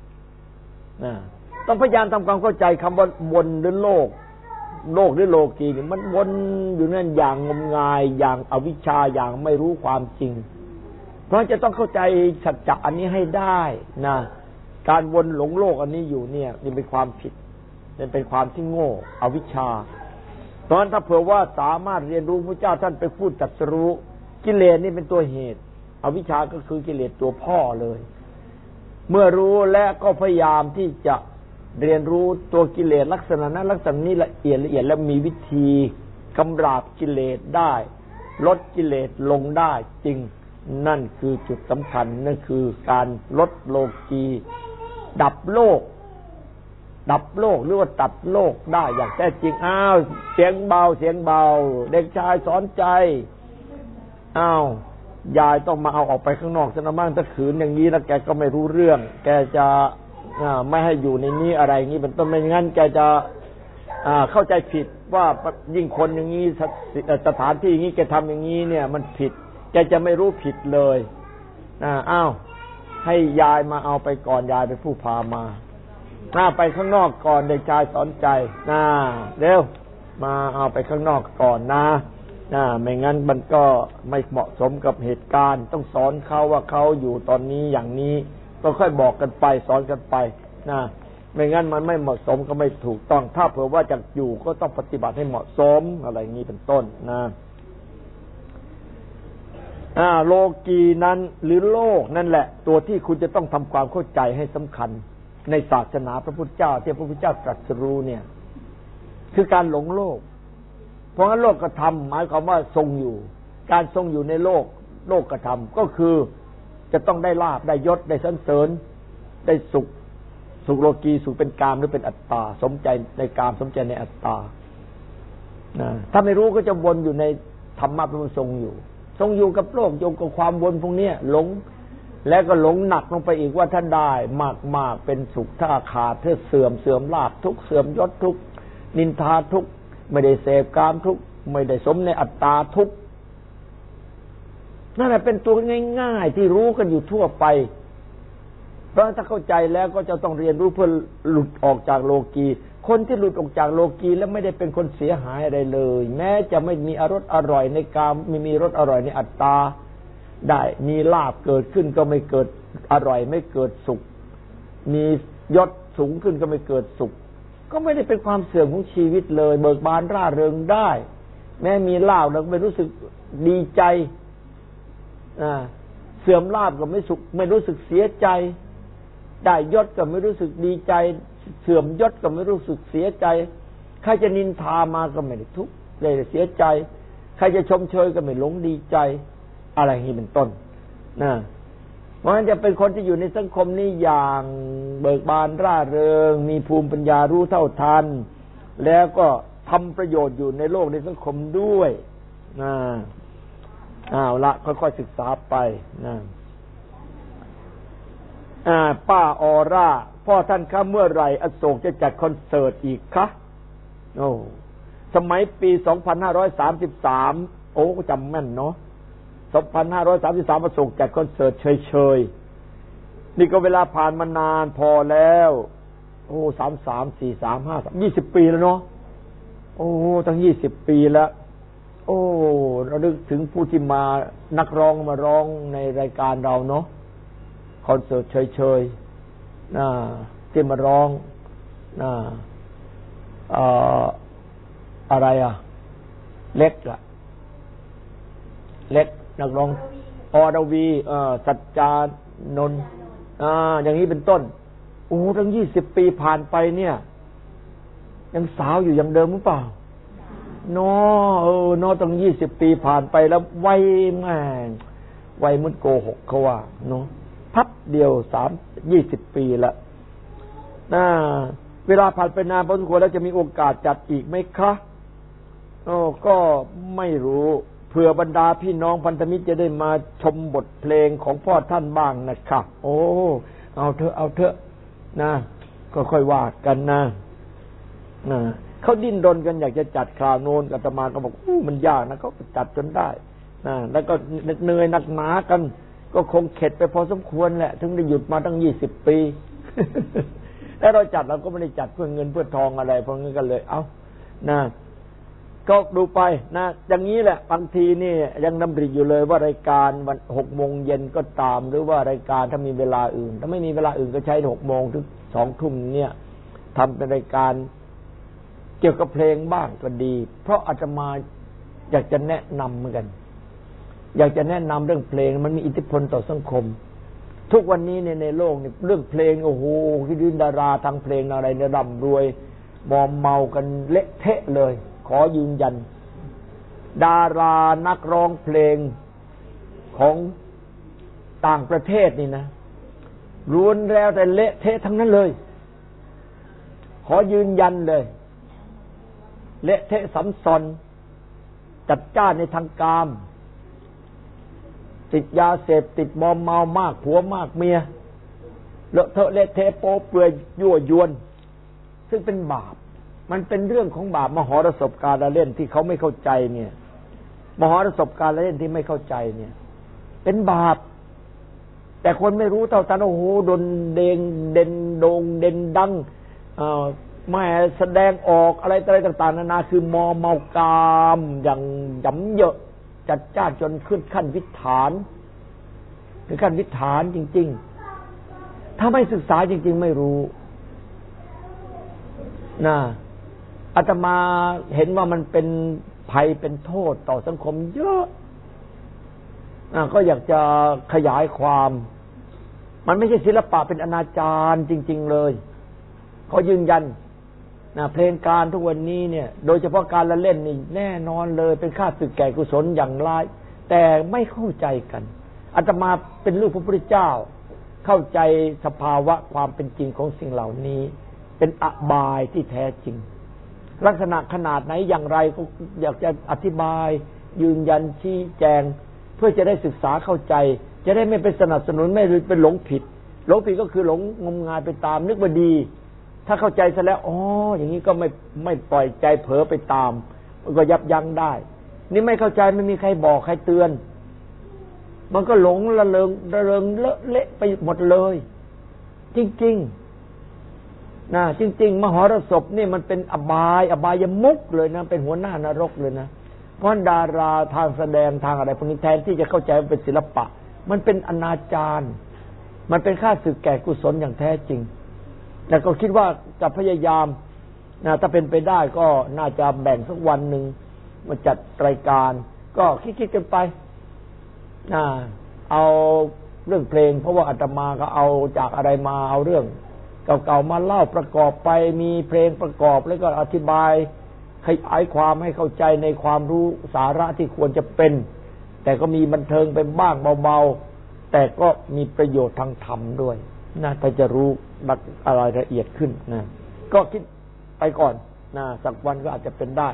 ต้องพยายามทำความเข้าใจคำว่าวนหรือโลกหรือโลกีนี่มันวนอยู่นั่นอย่างงมงายอย่างอวิชชาอย่างไม่รู้ความจริงเพราะจะต้องเข้าใจสัจจะอันนี้ให้ได้การวนหลงโลกอันนี้อยู่เนี่ยนี่เป็นความผิดเป็นความที่โง่อวิชชาตอนถ้าเผื่อว่าสามารถเรียนรู้พระเจ้าท่านไปพูดตรัสรู้กิเลสนี่เป็นตัวเหตุอวิชชาก็คือกิเลสตัวพ่อเลยเมื่อรู้และก็พยายามที่จะเรียนรู้ตัวกิเลสลักษณะนั้นลักษณะนี้ละเอียดและมีวิธีกำราบกิเลสได้ลดกิเลสลงได้จริงนั่นคือจุดสำคัญนั่นคือการลดโลกีดับโลกหรือว่าตัดโลกได้อย่างแท้จริงเสียงเบาเด็กชายสอนใจยายต้องมาเอาออกไปข้างนอกซะนะมั่งถ้าขืนอย่างนี้แล้วแกก็ไม่รู้เรื่องแกจะไม่ให้อยู่ในนี้อะไรอย่างนี้เป็นต้นไม่งั้นแกจะเข้าใจผิดว่ายิ่งคนอย่างนี้สถานที่อย่างนี้แกทำอย่างนี้เนี่ยมันผิดแกจะไม่รู้ผิดเลยให้ยายมาเอาไปก่อนยายเป็นผู้พามาไปข้างนอกก่อนเด็กชายสอนใจเร็วมาเอาไปข้างนอกก่อนไม่งั้นมันก็ไม่เหมาะสมกับเหตุการณ์ต้องสอนเขาว่าเขาอยู่ตอนนี้อย่างนี้ก็ค่อยบอกกันไปสอนกันไปไม่งั้นมันไม่เหมาะสมก็ไม่ถูกต้องถ้าเผื่อว่าจะอยู่ก็ต้องปฏิบัติให้เหมาะสมอะไรอย่างนี้เป็นต้นโลกีนั้นหรือโลกนั่นแหละตัวที่คุณจะต้องทำความเข้าใจให้สำคัญในศาสนาพระพุทธเจ้าที่พระพุทธเจ้าตรัสรู้เนี่ยคือการหลงโลกเพราะงั้นโลกธรรมหมายความว่าทรงอยู่การทรงอยู่ในโลกธรรมก็คือจะต้องได้ลาภได้ยศได้สรรเสริญได้สุขโลกีสุขเป็นกามหรือเป็นอัตตาสมใจในกามสมใจในอัตตาถ้าไม่รู้ก็จะวนอยู่ในธรรมะที่มันทรงอยู่กับโลกโยงกับความวนพวกนี้หลงแล้วก็หลงหนักลงไปอีกว่าถ้าได้มากเป็นสุขถ้าขาดเสื่อมลาภทุกเสื่อมยศทุกนินทาทุกไม่ได้เสพกามทุกไม่ได้สมในอัตตาทุกนั่นแหละเป็นตัวง่ายๆที่รู้กันอยู่ทั่วไปเพราะถ้าเข้าใจแล้วก็จะต้องเรียนรู้เพื่อหลุดออกจากโลกีคนที่หลุดออกจากโลกีแล้วไม่ได้เป็นคนเสียหายอะไรเลยแม้จะไม่มีรสอร่อยในกามไม่มีรสอร่อยในอัตตาได้มีลาภเกิดขึ้นก็ไม่เกิดอร่อยไม่เกิดสุขมียศสูงขึ้นก็ไม่เกิดสุขก็ไม่ได้เป็นความเสื่อมของชีวิตเลยเบิกบานร่าเริงได้แม้มีลาภแล้วไม่รู้สึกดีใจเสื่อมลาภก็ไม่รู้สึกเสียใจได้ยศก็ไม่รู้สึกดีใจเสื่อมยศก็ไม่รู้สึกเสียใจใครจะนินทามาก็ไม่ได้ทุกข์เลยเสียใจใครจะชมเชยก็ไม่หลงดีใจอะไรอย่างนี้เป็นต้นเพราะฉะนั้นจะเป็นคนที่อยู่ในสังคมนี้อย่างเบิกบานร่าเริงมีภูมิปัญญารู้เท่าทันแล้วก็ทำประโยชน์อยู่ในโลกในสังคมด้วยละค่อยๆศึกษาไปป้าออร่าพ่อท่านคะเมื่อไหร่อโศกจะจัดคอนเสิร์ตอีกคะสมัยปี2533โอ้จำแม่นเนาะ2533มาส่งจัดคอนเสิร์ตเฉยๆนี่ก็เวลาผ่านมานานพอแล้วโอ้33 43 53 20 ปีแล้วเนาะโอ้ตั้ง20 ปีแล้วโอ้เรานึกถึงผู้ที่มานักร้องมาร้องในรายการเราเนาะคอนเสิร์ตเฉยๆที่มาร้องอะไรเล็กนักร้องอรวีสัจจานนท์อย่างนี้เป็นต้นโอ้ตั้ง20 ปีผ่านไปเนี่ยยังสาวอยู่อย่างเดิมหรือเปล่าเนาะตั้ง20 ปีผ่านไปแล้ววัยมุดโกหกเขาว่าเนาะพับเดียว20 ปีละเวลาผ่านไปนานพอสมควรแล้วจะมีโอกาสจัดอีกไหมคะก็ไม่รู้เผื่อบรรดาพี่น้องพันธมิตรจะได้มาชมบทเพลงของพ่อท่านบ้างนะครับโอ้เอาเถอะนะก็ค่อยว่ากันนะเขาดิ้นรนกันอยากจะจัดคราวโน้นอาตมาก็บอกมันยากนะเขาจัดจนได้แล้วก็เหนื่อยหนักหนากันก็คงเข็ดไปพอสมควรแหละถึงได้หยุดมาตั้ง20 ปีแล้วเราจัดเราก็ไม่ได้จัดเพื่อเงินเพื่อทองอะไรเพราะงั้นกันเลยก็ดูไปนะอย่างนี้แหละบางทีนี่ยังดำริอยู่เลยว่ารายการวัน6 โมงเย็นก็ตามหรือว่ารายการถ้ามีเวลาอื่นถ้าไม่มีเวลาอื่นก็ใช้6 โมงถึง2 ทุ่มเนี่ยทำเป็นรายการเกี่ยวกับเพลงบ้างก็ดีเพราะอาตมาอยากจะแนะนำเหมือนกันอยากจะแนะนำเรื่องเพลงมันมีอิทธิพลต่อสังคมทุกวันนี้ในโลกนี่เรื่องเพลงโอ้โหที่ดินดาราทางเพลงอะไรเนี่ยร่ำรวยมอมเมากันเละเทะเลยขอยืนยันดารานักร้องเพลงของต่างประเทศนี่นะล้วนแล้วแต่เละเทะทั้งนั้นเลยขอยืนยันเลยเละเทะสัมซอนจัดจ้านในทางกามติดยาเสพติดมอมเมามากผัวมากเมียเลอะเทอะเละเทะโป๊เปลือยยั่วยวนซึ่งเป็นบาปมันเป็นเรื่องของบาปมหรสพการละเล่นที่เขาไม่เข้าใจเนี่ยมหรสพการละเล่นที่ไม่เข้าใจเนี่ยเป็นบาปแต่คนไม่รู้เท่าทันโอ้โหโดนเด่นโด่งเด่นดังไม่แสดงออกอะไรต่างๆนานาคือมอเมากามอย่างหย่ำเยอะจัดจ้านจนขึ้นขั้นวิถานถึงขั้นวิถานจริงๆถ้าไม่ศึกษาจริงๆไม่รู้อาตมาเห็นว่ามันเป็นภัยเป็นโทษต่อสังคมเยอะก็อยากจะขยายความมันไม่ใช่ศิลปะเป็นอนาจารจริงๆเลยเขายืนยันเพลงการทุกวันนี้เนี่ยโดยเฉพาะการละเล่นนี่แน่นอนเลยเป็นข้าศึกแก่กุศลอย่างร้ายแต่ไม่เข้าใจกันอาตมาเป็นลูกพระพุทธเจ้าเข้าใจสภาวะความเป็นจริงของสิ่งเหล่านี้เป็นอบายที่แท้จริงลักษณะขนาดไหนอย่างไรก็อยากจะอธิบายยืนยันชี้แจงเพื่อจะได้ศึกษาเข้าใจจะได้ไม่ไปสนับสนุนไม่เป็นหลงผิดก็คือหลงงมงายไปตามนึกว่าดีถ้าเข้าใจซะแล้วอย่างนี้ก็ไม่ปล่อยใจเผลอไปตามก็ยับยั้งได้นี่ไม่เข้าใจไม่มีใครบอกใครเตือนมันก็หลงละเริงเลอะเละไปหมดเลยจริงๆจริงๆมหรสพนี่มันเป็นอบายมุขเลยนะเป็นหัวหน้านรกเลยนะเพราะดาราทางแสดงทางอะไรพวกนี้แทนที่จะเข้าใจว่าเป็นศิลปะมันเป็นอนาจารมันเป็นข้าศึกแก่กุศลอย่างแท้จริงแต่ก็คิดว่าจะพยายามถ้าเป็นไปได้ก็น่าจะแบ่งสักวันหนึ่งมาจัดรายการก็คิดกันไปเอาเรื่องเพลงเพราะว่าอาตมาก็เอาจากอะไรมาเอาเรื่องเก่าๆมาเล่าประกอบไปมีเพลงประกอบแล้วก็อธิบายขยายความให้เข้าใจในความรู้สาระที่ควรจะเป็นแต่ก็มีบันเทิงไปบ้างเบาๆแต่ก็มีประโยชน์ทางธรรมด้วยถ้าจะรู้อะไรละเอียดขึ้นก็คิดไปก่อนสักวันก็อาจจะเป็นได้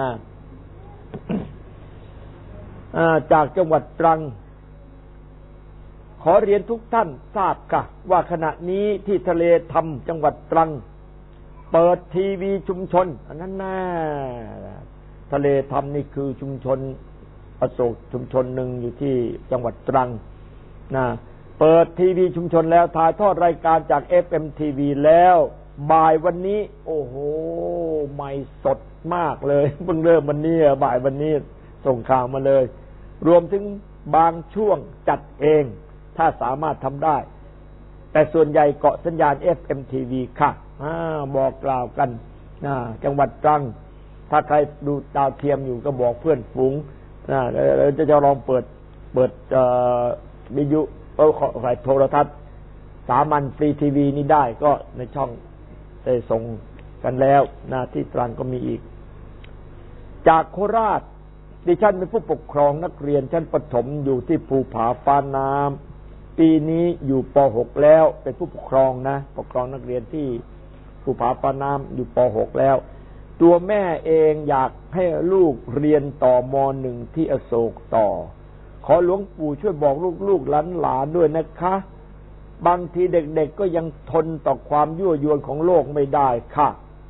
จากจังหวัดตรังขอเรียนทุกท่านทราบค่ะว่าขณะนี้ที่ทะเลธรรมจังหวัดตรังเปิดทีวีชุมชนอันนั้นทะเลธรรมนี่คือชุมชนอโศกชุมชนหนึ่งอยู่ที่จังหวัดตรังนะเปิดทีวีชุมชนแล้วถ่ายทอดรายการจาก FM ทีวีแล้วบ่ายวันนี้โอ้โหใหม่สดมากเลยเพิ่งเริ่มวันนี้บ่ายวันนี้ส่งข่าวมาเลยรวมถึงบางช่วงจัดเองถ้าสามารถทำได้แต่ส่วนใหญ่เกาะสัญญาณ FM ทีวีค่ะบอกกล่าวกันจังหวัดตรังถ้าใครดูดาวเทียมอยู่ก็บอกเพื่อนฝูงเราจะลองเปิดวิทยุโทรทัศน์สามัญฟรีทีวีนี้ได้ก็ในช่องได้ส่งกันแล้วที่ตรังก็มีอีกจากโคราชดิฉันเป็นผู้ปกครองนักเรียนชั้นประถมอยู่ที่ภูผาฟ้าน้ำปีนี้อยู่ป .6 แล้วเป็นผู้ปกครองนะปกครองนักเรียนที่ภูผาฟ้าน้ำอยู่ป .6 แล้วตัวแม่เองอยากให้ลูกเรียนต่อม .1 ที่อโศกต่อขอหลวงปู่ช่วยบอกลูกหลานด้วยนะคะบางทีเด็กๆก็ยังทนต่อความยั่วยวนของโลกไม่ได้ค่ะ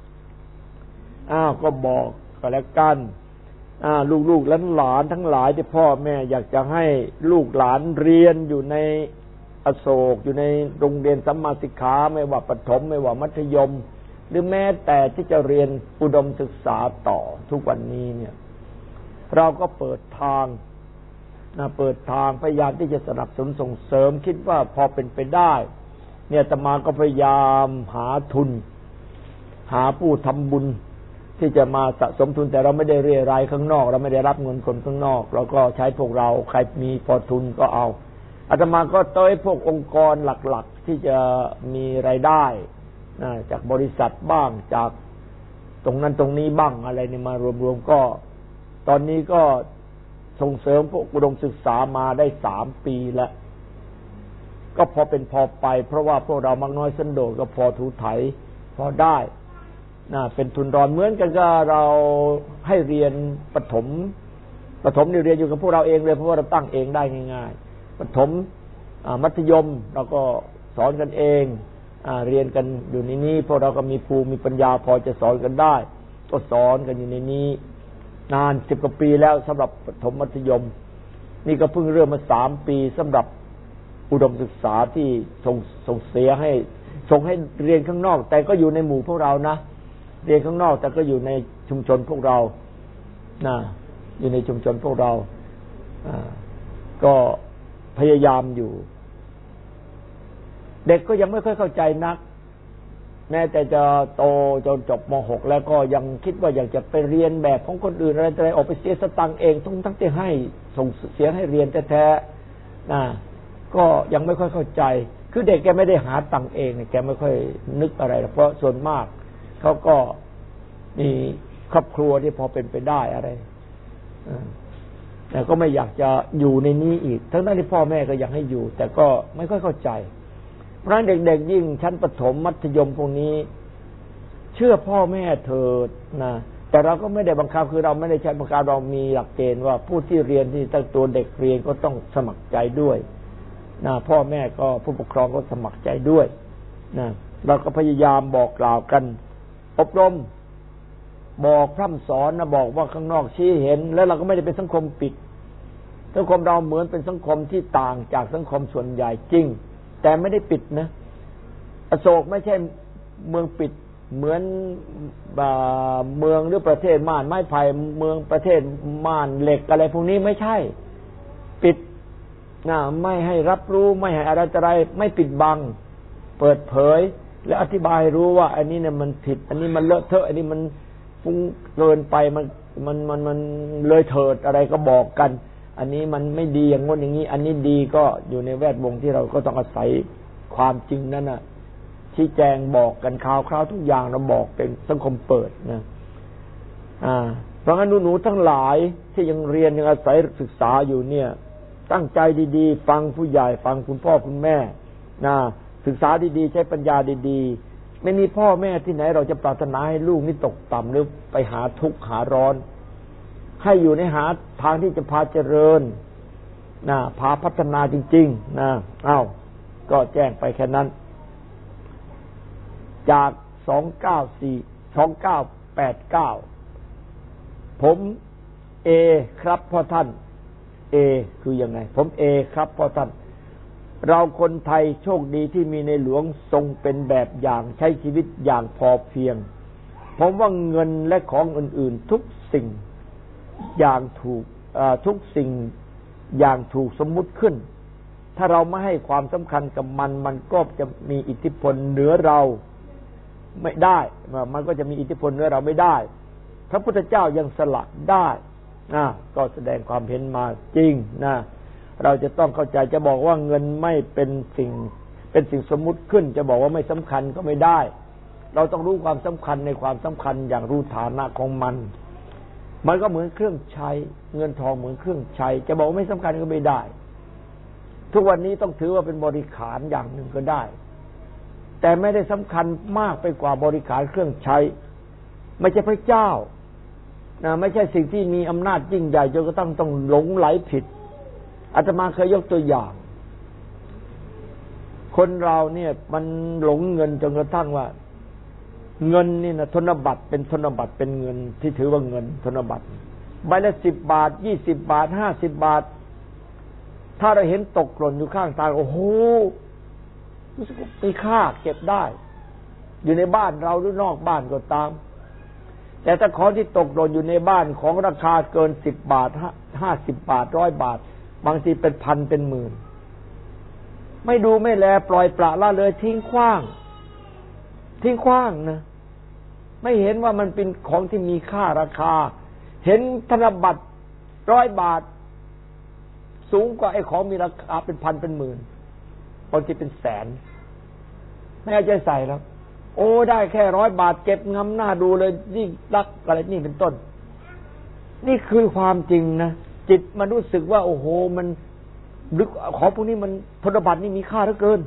ก็บอกก็แล้วกันลูกหลานทั้งหลายที่พ่อแม่อยากจะให้ลูกหลานเรียนอยู่ในอโศกอยู่ในโรงเรียนสัมมาสิกขาไม่ว่าประถมไม่ว่ามัธยมหรือแม้แต่ที่จะเรียนอุดมศึกษาต่อทุกวันนี้เนี่ยเราก็เปิดทางพยายามที่จะสนับสนุนส่งเสริมคิดว่าพอเป็นไปได้เนี่ยอาตมาก็พยายามหาทุนหาผู้ทำบุญที่จะมาสะสมทุนแต่เราไม่ได้เรียรายข้างนอกเราไม่ได้รับเงินคนข้างนอกเราก็ใช้พวกเราใครมีพอทุนก็เอาอาตมาก็ต้อยพวกองค์กรหลักๆที่จะมีรายได้จากบริษัทบ้างจากตรงนั้นตรงนี้บ้างอะไรนี่มารวมๆก็ตอนนี้ก็ส่งเสริมพวกอุดมศึกษามาได้3 ปีแล้วก็พอเป็นพอไปเพราะว่าพวกเรามักน้อยสันโดษก็พอถูไถพอได้เป็นทุนรอนเหมือนกันก็เราให้เรียนประถมนี่เรียนอยู่กับพวกเราเองเลยเพราะว่าเราตั้งเองได้ง่ายๆประถมมัธยมเราก็สอนกันเองเรียนกันอยู่ในนี้พวกเราก็มีภูมิมีปัญญาพอจะสอนกันได้ก็สอนกันอยู่ในนี้นาน10 กว่าปีแล้วสำหรับประถมมัธยมนี่ก็เพิ่งเริ่มมา3 ปีสำหรับอุดมศึกษาที่ส่งเสียให้ส่งให้เรียนข้างนอกแต่ก็อยู่ในหมู่พวกเรานะเรียนข้างนอกแต่ก็อยู่ในชุมชนพวกเราอยู่ในชุมชนพวกเราก็พยายามอยู่เด็กก็ยังไม่ค่อยเข้าใจนักแม้แต่จะโตจนจบม .6 แล้วก็ยังคิดว่าอยากจะไปเรียนแบบของคนอื่นอะไรออกไปเสียสตังค์เองทั้งที่ให้ส่งเสียให้เรียนแท้ๆก็ยังไม่ค่อยเข้าใจคือเด็กแกไม่ได้หาตังค์เองแกไม่ค่อยนึกอะไรเพราะส่วนมากเขาก็มีครอบครัวที่พอเป็นไปได้อะไรแต่ก็ไม่อยากจะอยู่ในนี้อีกทั้งที่พ่อแม่ก็อยากให้อยู่แต่ก็ไม่ค่อยเข้าใจเพราะฉะนั้นเด็กๆยิ่งชั้นประถมมัธยมพวกนี้เชื่อพ่อแม่เถิดแต่เราก็ไม่ได้บังคับคือเราไม่ได้ใช้บังคับเรามีหลักเกณฑ์ว่าผู้ที่เรียนที่ตั้งตัวเด็กเรียนก็ต้องสมัครใจด้วยพ่อแม่ก็ผู้ปกครองก็สมัครใจด้วยเราก็พยายามบอกกล่าวกันอบรมบอกพร่ำสอนบอกว่าข้างนอกชี้เห็นแล้วเราก็ไม่ได้เป็นสังคมปิดสังคมเราเหมือนเป็นสังคมที่ต่างจากสังคมส่วนใหญ่จริงแต่ไม่ได้ปิดนะอโศกไม่ใช่เมืองปิดเหมือนเมืองหรือประเทศม่านไม้ไผ่เมืองประเทศม่านเหล็กอะไรพวกนี้ไม่ใช่ปิดไม่ให้รับรู้ไม่ให้อะไรไม่ปิดบังเปิดเผยและอธิบายรู้ว่าอันนี้เนี่ยมันผิดอันนี้มันเลอะเทอะอันนี้มันฟุ้งเกินไปมันเลยเถิดอะไรก็บอกกันอันนี้มันไม่ดีอย่างงี้อย่างนี้อันนี้ดีก็อยู่ในแวดวงที่เราก็ต้องอาศัยความจริงนั่นน่ะชี้แจงบอกกันคราวๆทุกอย่างเราบอกเป็นสังคมเปิดนะเพราะงั้นหนูๆทั้งหลายที่ยังเรียนยังอาศัยศึกษาอยู่เนี่ยตั้งใจดีๆฟังผู้ใหญ่ฟังคุณพ่อคุณแม่ศึกษาดีๆใช้ปัญญาดีๆไม่มีพ่อแม่ที่ไหนเราจะปรารถนาให้ลูกนี่ตกต่ำหรือไปหาทุกข์หาร้อนให้อยู่ในหาทางที่จะพาเจริญพาพัฒนาจริงๆก็แจ้งไปแค่นั้นจาก2989 ผมเอครับพ่อท่านเอคือยังไงผมเอครับพ่อท่านเราคนไทยโชคดีที่มีในหลวงทรงเป็นแบบอย่างใช้ชีวิตอย่างพอเพียงผมว่าเงินและของอื่นๆทุกสิ่งอย่างถูกทุกสิ่งอย่างถูกสมมุติขึ้นถ้าเราไม่ให้ความสำคัญกับมันก็จะมีอิทธิพลเหนือเราไม่ได้มันก็จะมีอิทธิพลเหนือเราไม่ได้พระพุทธเจ้ายังสละได้ก็แสดงความเห็นมาจริงนะเราจะต้องเข้าใจจะบอกว่าเงินไม่เป็นสิ่งสมมุติขึ้นจะบอกว่าไม่สำคัญก็ไม่ได้เราต้องรู้ความสำคัญในความสำคัญอย่างรู้ฐานะของมันก็เหมือนเครื่องใช้เงินทองเหมือนเครื่องใช้จะบอกว่าไม่สำคัญก็ไม่ได้ทุกวันนี้ต้องถือว่าเป็นบริขารอย่างหนึ่งก็ได้แต่ไม่ได้สำคัญมากไปกว่าบริขารเครื่องใช้ไม่ใช่พระเจ้าไม่ใช่สิ่งที่มีอำนาจยิ่งใหญ่จนกระทั่งต้องหลงไหลผิดอาตมาเคยยกตัวอย่างคนเราเนี่ยมันหลงเงินจนกระทั่งว่าเงินนี่นะธนบัตรเป็นธนบัตรเป็นเงินที่ถือว่าเงินธนบัตรใบละ10 บาท20 บาท50 บาทถ้าเราเห็นตกหล่นอยู่ข้างทางโอ้โหรู้สึกมีค่าเก็บได้อยู่ในบ้านเราหรือนอกบ้านก็ตามแต่ถ้าของที่ตกหล่นอยู่ในบ้านของราคาเกิน10 บาท50 บาท100 บาทบางทีเป็นพันเป็นหมื่นไม่ดูไม่แลปล่อยปละละเลยทิ้งขว้างนะไม่เห็นว่ามันเป็นของที่มีค่าราคาเห็นธนบัตร100 บาทสูงกว่าไอ้ของมีราคาเป็นพันเป็นหมื่นบางทีเป็นแสนไม่เอาใจใส่แล้วโอ้ได้แค่100 บาทเก็บงำหน้าดูเลยนี่รักอะไรนี่เป็นต้นนี่คือความจริงนะจิตมันรู้สึกว่าโอ้โหมันลึกของพวกนี้มันธนบัตรนี่มีค่าเหลือเกิน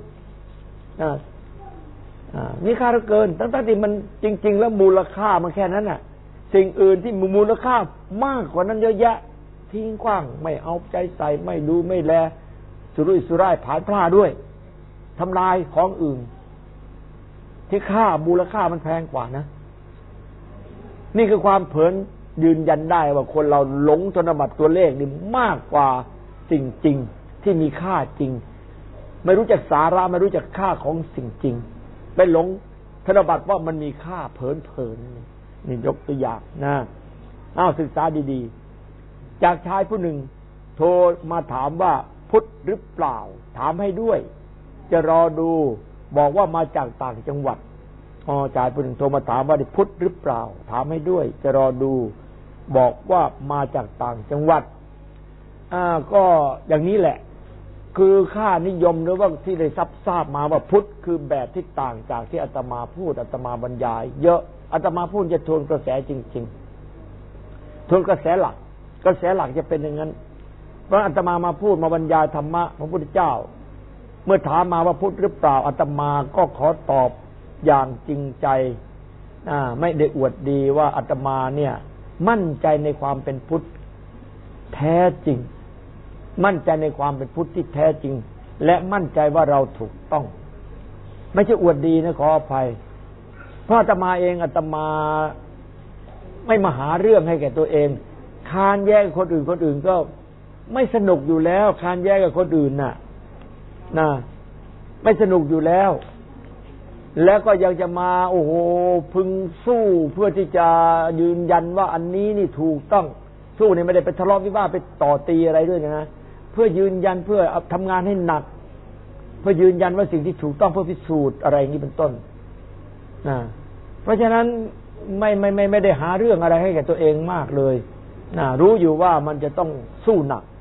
มีค่าเหลือเกินตั้งที่มันจริงๆแล้วมูลค่ามันแค่นั้นน่ะสิ่งอื่นที่มูลค่ามากกว่านั้นเยอะแยะทิ้งขว้างไม่เอาใจใส่ไม่ดูไม่แลสุรุ่ยสุร่ายผลาญพลาดด้วยทำลายของอื่นที่มูลค่ามันแพงกว่านะนี่คือความเผลอยืนยันได้ว่าคนเราหลงธนบัตรตัวเลขนี่มากกว่าสิ่งจริงที่มีค่าจริงไม่รู้จักสาระไม่รู้จักค่าของสิ่งจริงไปหลงธนบัตรว่ามันมีค่าเผลอนี่ยกตัวอย่างนะศึกษาดีๆจากชายผู้หนึ่งโทรมาถามว่าพุทธหรือเปล่าถามให้ด้วยจะรอดูบอกว่ามาจากต่างจังหวัดชายผู้หนึ่งโทรมาถามว่าพุทธหรือเปล่าถามให้ด้วยจะรอดูบอกว่ามาจากต่างจังหวัดก็อย่างนี้แหละคือค่านิยมหรือว่าที่ได้ทราบมาว่าพุทธคือแบบที่ต่างจากที่อาตมาพูดอาตมาบรรยายเยอะอาตมาพูดจะทวนกระแสจริงๆทวนกระแสหลักจะเป็นอย่างนั้นเพราะอาตมามาพูดมาบรรยายธรรมะพระพุทธเจ้าเมื่อถามมาว่าพุทธหรือเปล่าอาตมาก็ขอตอบอย่างจริงใจไม่ได้อวดดีว่าอาตมาเนี่ยมั่นใจในความเป็นพุทธแท้จริงมั่นใจในความเป็นพุทธที่แท้จริงและมั่นใจว่าเราถูกต้องไม่ใช่อวดดีนะขออภัยเพราะอาตมาเองอาตมาไม่มาหาเรื่องให้แก่ตัวเองคานแย้งคนอื่นก็ไม่สนุกอยู่แล้วคานแย้งกับคนอื่นน่ะไม่สนุกอยู่แล้วแล้วก็ยังจะมาโอ้โหพึงสู้เพื่อที่จะยืนยันว่าอันนี้นี่ถูกต้องสู้นี่ไม่ได้ไปทะเลาะวิวาทไปต่อตีอะไรด้วยนะเพื่อยืนยันเพื่อทำงานให้หนักเพื่อยืนยันว่าสิ่งที่ถูกต้องเพื่อพิสูจน์อะไรอย่างนี้เป็นต้นเพราะฉะนั้นไม่ได้หาเรื่องอะไรให้แก่ตัวเองมากเลยรู้อยู่ว่ามันจะต้องสู้หนัก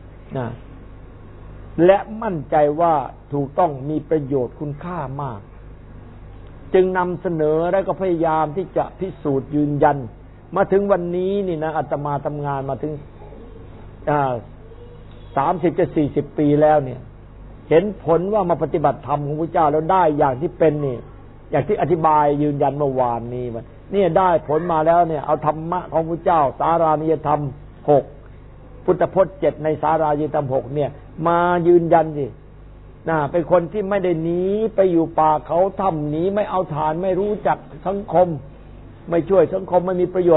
และมั่นใจว่าถูกต้องมีประโยชน์คุณค่ามากจึงนำเสนอและก็พยายามที่จะพิสูจน์ยืนยันมาถึงวันนี้นี่นะอาตมาทำงานมาถึง30 จะ 40 ปีแล้วเนี่ยเห็นผลว่ามาปฏิบัติธรรมของพระเจ้าแล้วได้อย่างที่เป็นนี่อย่างที่อธิบายยืนยันเมื่อวานนี้มันนี่ได้ผลมาแล้วเนี่ยเอาธรรมะของพระเจ้าสารานิยธรรม6พุทธพจน์7ในสารานิยธรรม6เนี่ยมายืนยันสิเป็นคนที่ไม่ได้หนีไปอยู่ป่าเขาถ้ำหนีไม่เอาฐานไม่รู้จักสังคมไม่ช่วยสังคมไม่มีประโยชน์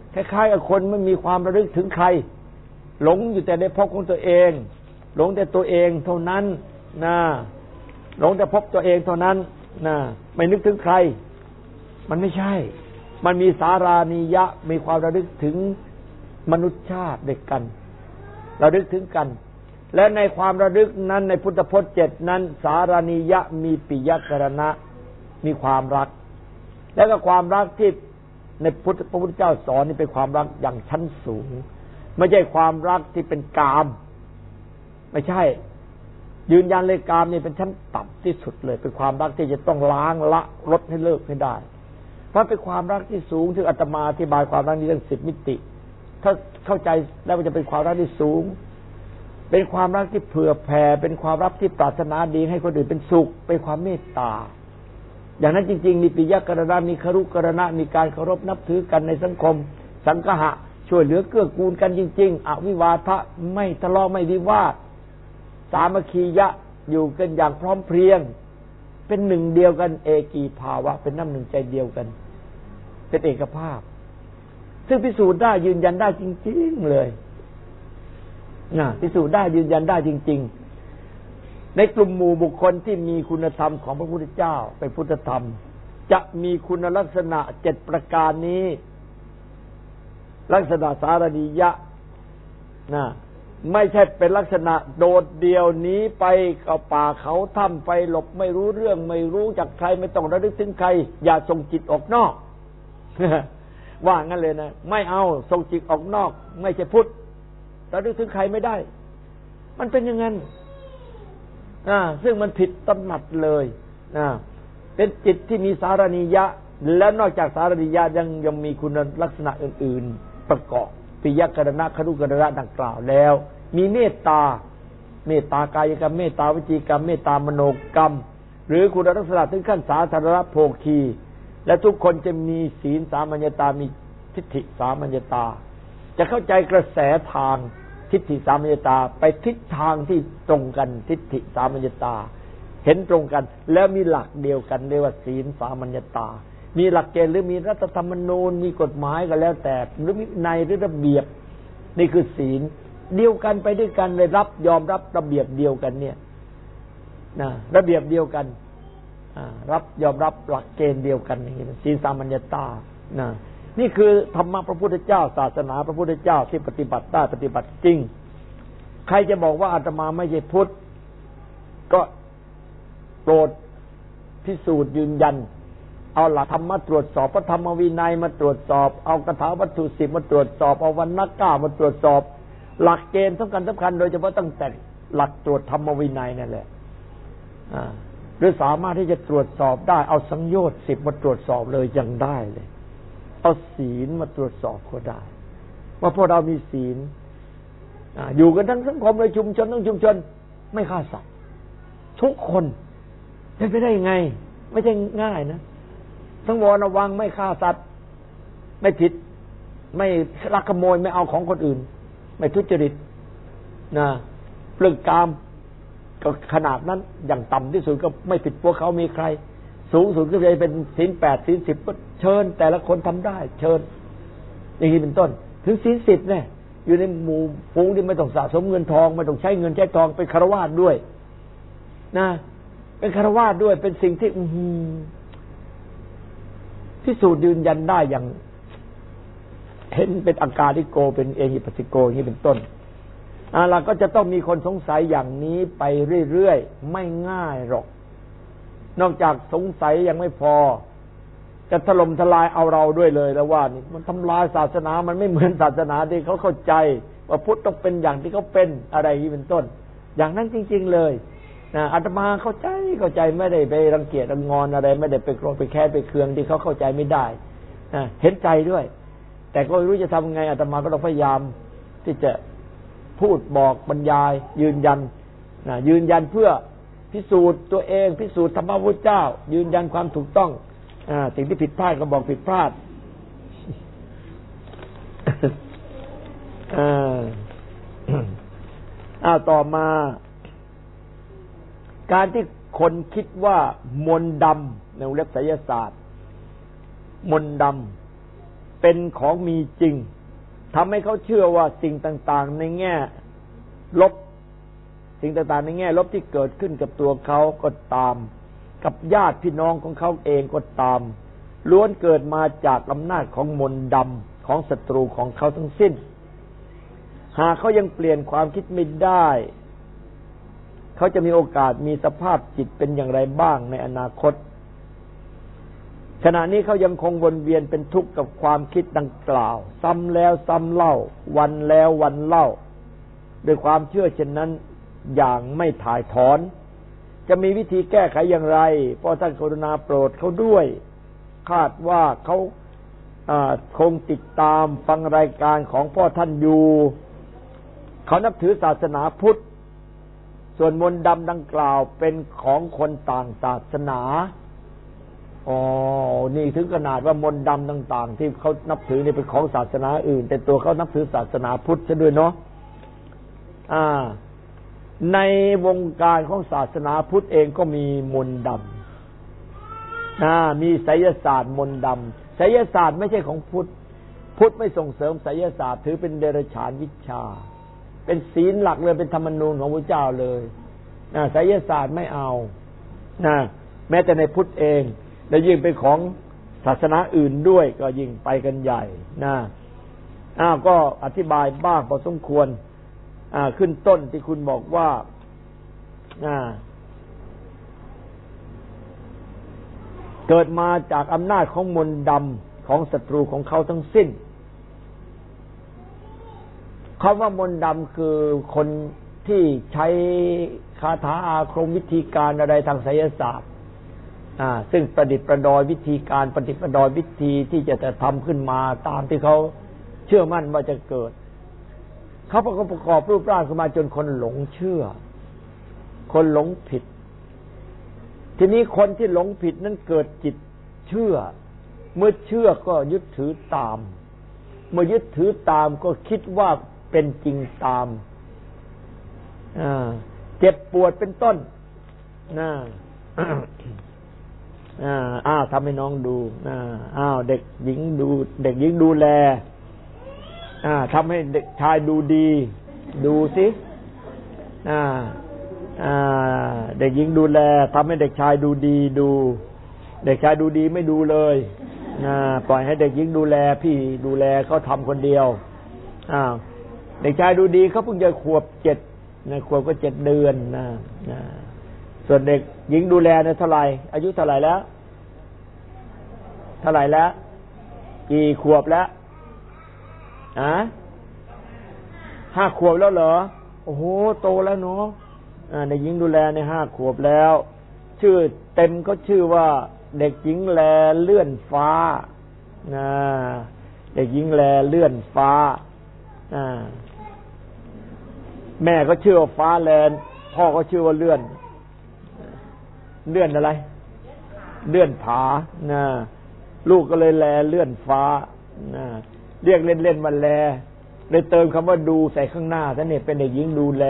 คล้ายๆกับคนไม่มีความระลึกถึงใครหลงอยู่แต่ในภพของตัวเองหลงแต่ตัวเองเท่านั้นนะหลงแต่ภพตัวเองเท่านั้นนะไม่นึกถึงใครมันไม่ใช่มันมีสารานิยะมีความระลึกถึงมนุษยชาติด้วยกันระลึกถึงกันและในความระลึกนั้นในพุทธพจน์7นั้นสารานิยะมีปิยกรณะมีความรักแล้วก็ความรักที่ในพระพุทธเจ้าสอนนี่เป็นความรักอย่างชั้นสูงไม่ใช่ความรักที่เป็นกามไม่ใช่ยืนยันเลยกามนี่เป็นชั้นต่ำที่สุดเลยเป็นความรักที่จะต้องล้างละลดให้เลิกให้ได้เพราะเป็นความรักที่สูงที่อาตมาอธิบายความรักนี้ทั้ง10 มิติถ้าเข้าใจแล้วมันจะเป็นความรักที่สูงเป็นความรักที่เผื่อแผ่เป็นความรักที่ปรารถนาดีให้คนอื่นเป็นสุขเป็นความเมตตาอย่างนั้นจริงๆมีปิยกรณะมีครุกรณะมีการเคารพนับถือกันในสังคมสังฆะช่วยเหลือเกื้อกูลกันจริงๆอวิวาทะไม่ทะเลาะไม่วิวาทสามัคคียะอยู่กันอย่างพร้อมเพรียงเป็นหนึ่งเดียวกันเอกีภาวะเป็นน้ำหนึ่งใจเดียวกันเป็นเอกภาพซึ่งพิสูจน์ได้ยืนยันได้จริงๆเลยพิสูจน์ได้ยืนยันได้จริงๆในกลุ่มหมู่บุคคลที่มีคุณธรรมของพระพุทธเจ้าเป็นพุทธธรรมจะมีคุณลักษณะ7ประการนี้ลักษณะสารณียะไม่ใช่เป็นลักษณะโดดเดี่ยวหนีไปกับป่าเขาถ้ำไปหลบไม่รู้เรื่องไม่รู้จักใครไม่ต้องระลึกถึงใครอย่าส่งจิตออกนอก ว่างั้นเลยนะไม่เอาส่งจิตออกนอกไม่ใช่พุทธระลึกถึงใครไม่ได้มันเป็นอย่างนั้นซึ่งมันผิดตำหนักเลยเป็นจิตที่มีสารณียะและนอกจากสารณียะยังมีคุณลักษณะอื่นๆประกอบปิยกรณะครุกรณะดังกล่าวแล้วมีเมตตาเมตตากายกรรมเมตตาวจีกรรมเมตตามโนกรรมหรือคุณลักษณะถึงขั้นสาธารณโภคีและทุกคนจะมีศีลสามัญญตามีทิฏฐิสามัญญตาจะเข้าใจกระแสทางทิฏฐิสามัญญตาไปทิศทางที่ตรงกันทิฏฐิสามัญญตาเห็นตรงกันแล้วมีหลักเดียวกันเรียกว่าศีลสามัญญตามีหลักเกณฑ์หรือมีรัฐธรรมนูญมีกฎหมายก็แล้วแต่หรือมีในหรือระเบียบนี่คือศีลเดียวกันไปด้วยกันเลยรับยอมรับระเบียบเดียวกันเนี่ยระเบียบเดียวกันรับยอมรับหลักเกณฑ์เดียวกันอย่างนี้ศีลสามัญญตานี่คือธรรมะพระพุทธเจ้าศาสนาพระพุทธเจ้าที่ปฏิบัติได้ปฏิบัติจริงใครจะบอกว่าอาตมาไม่ใช่พุทธก็โปรดพิสูจน์ยืนยันเอาหลักธรรมมาตรวจสอบพระธรรมวินัยมาตรวจสอบเอาคาถาวัตถุ10มาตรวจสอบเอาวรรณกล้ามาตรวจสอบหลักเกณฑ์สำคัญโดยเฉพาะตั้งแต่หลักตรวจธรรมวินัยนั่นแหละหรือสามารถที่จะตรวจสอบได้เอาสังโยชน์10มาตรวจสอบเลยยังได้เลยเอาศีลมาตรวจสอบก็ได้ว่าพวกเรามีศีลอยู่กันทั้งสังคมในชุมชนทั้งชุมชนไม่ฆ่าสัตว์ทุกคนเป็นไปได้ยังไงไม่ใช่ง่ายนะทั้งวรระวังไม่ฆ่าสัตว์ไม่ผิดไม่ลักขโมยไม่เอาของคนอื่นไม่ทุจริตเรื่องกามก็ขนาดนั้นอย่างต่ำที่สุดก็ไม่ผิดพวกเขามีใครสูงสุดก็จะเป็นศีล8ศีล10ก็เชิญแต่ละคนทำได้เชิญอย่างนี้เป็นต้นถึงศีล10เนี่ยอยู่ในหมู่ฝูงที่ไม่ต้องสะสมเงินทองไม่ต้องใช้เงินใช้ทองเป็นฆราวาสด้วยเป็นฆราวาสด้วยเป็นสิ่งที่พิสูจน์ยืนยันได้อย่างเห็นเป็นอาการลิโกเป็นเอหิปัสสิโกอย่างนี้เป็นต้นเราก็จะต้องมีคนสงสัยอย่างนี้ไปเรื่อยๆไม่ง่ายหรอกนอกจากสงสัยยังไม่พอจะถล่มทลายเอาเราด้วยเลยแล้วว่านี่มันทำลายศาสนามันไม่เหมือนศาสนาที่เขาเข้าใจว่าพุทธต้องเป็นอย่างที่เขาเป็นอะไรอย่างนี้เป็นต้นอย่างนั้นจริงๆเลยอาตมาเข้าใจไม่ได้ไปรังเกียจรังงอนอะไรไม่ได้ไปโกรธไปแค้นไปเคืองที่เขาเข้าใจไม่ได้เห็นใจด้วยแต่ก็ไม่รู้จะทำไงอาตมาก็ต้องพยายามที่จะพูดบอกบรรยายยืนยันเพื่อพิสูจน์ตัวเองพิสูจน์ธรรมะพุทธเจ้ายืนยันความถูกต้องสิ่งที่ผิดพลาดก็บอกผิดพลาดต่อมาการที่คนคิดว่ามนต์ดำในวงเล็บไสยศาสตร์มนต์ดเป็นของมีจริงทำให้เขาเชื่อว่าสิ่งต่างๆในแง่ลบสิ่งต่างๆในแง่ลบที่เกิดขึ้นกับตัวเขาก็ตามกับญาติพี่น้องของเขาเองก็ตามล้วนเกิดมาจากอำนาจของมนต์ดำของศัตรูของเขาทั้งสิ้นหากเขายังเปลี่ยนความคิดไม่ได้เขาจะมีโอกาสมีสภาพจิตเป็นอย่างไรบ้างในอนาคตขณะนี้เขายังคงวนเวียนเป็นทุกข์กับความคิดดังกล่าวซ้ำแล้วซ้ำเล่าวันแล้ววันเล่าด้วยความเชื่อเช่นนั้นอย่างไม่ถ่ายถอนจะมีวิธีแก้ไขอย่างไรเพราะท่านกรุณาโปรดเขาด้วยคาดว่าเขาคงติดตามฟังรายการของพ่อท่านอยู่เขานับถือศาสนาพุทธส่วนมนต์ดำดังกล่าวเป็นของคนต่างศาสนานี่ถึงขนาดว่ามนต์ดำต่างๆที่เขานับถือนี่เป็นของศาสนาอื่นแต่ตัวเขานับถือศาสนาพุทธซะด้วยเนาะในวงการของศาสนาพุทธเองก็มีมนต์ดำมีไสยศาสตร์มนต์ดำไสยศาสตร์ไม่ใช่ของพุทธไม่ส่งเสริมไสยศาสตร์ถือเป็นเดรัจฉานวิชาเป็นศีลหลักเลยเป็นธรรมนูญของพระเจ้าเลยไสยศาสตร์ไม่เอาแม้แต่ในพุทธเองและยิ่งเป็นของศาสนาอื่นด้วยก็ยิ่งไปกันใหญ่ก็อธิบายบ้างพอสมควรขึ้นต้นที่คุณบอกว่าเกิดมาจากอำนาจของมนต์ดำของศัตรูของเขาทั้งสิ้นคำว่ามนต์ดำคือคนที่ใช้คาถาอาคมวิธีการอะไรทางไสยศาสตร์ซึ่งประดิษฐ์ประดอยวิธีการประดิษฐ์ประดอยวิธีที่จะทำขึ้นมาตามที่เขาเชื่อมั่นว่าจะเกิดเขาประกอบรูปร่างขึ้นมาจนคนหลงเชื่อคนหลงผิดทีนี้คนที่หลงผิดนั้นเกิดจิตเชื่อเมื่อเชื่อก็ยึดถือตามเมื่อยึดถือตามก็คิดว่าเป็นจริงตามเจ็บปวดเป็นต้นทำให้น้องดูเด็กหญิงดูแลทำให้เด็กชายดูดีดูสิเด็กหญิงดูแลทำให้เด็กชายดูดีดูเด็กชายดูดีไม่ดูเลยปล่อยให้เด็กหญิงดูแลพี่ดูแลเขาทำคนเดียวเด็กชายดูดีเขาเพิ่งจะขวบ7ขวบก็7 เดือนส่วนเด็กหญิงดูแลเนี่ยเท่าไหร่อายุเท่าไหร่แล้วกี่ขวบแล้ว5 ขวบแล้วเหรอโอ้โหโตแล้วเนาะเด็กหญิงดูแลใน5 ขวบแล้วชื่อเต็มก็ชื่อว่าเด็กหญิงแลเลื่อนฟ้าเด็กหญิงแลเลื่อนฟ้าแม่ก็ชื่อว่าฟ้าแลนพ่อก็ชื่อว่าเลื่อนอะไรเลื่อนผาลูกก็เลยแลเลื่อนฟ้าเรียกเล่นๆว่าแลเลยเติมคำว่าดูใส่ข้างหน้าท่านเนี่ยเป็นเด็กหญิงดูแล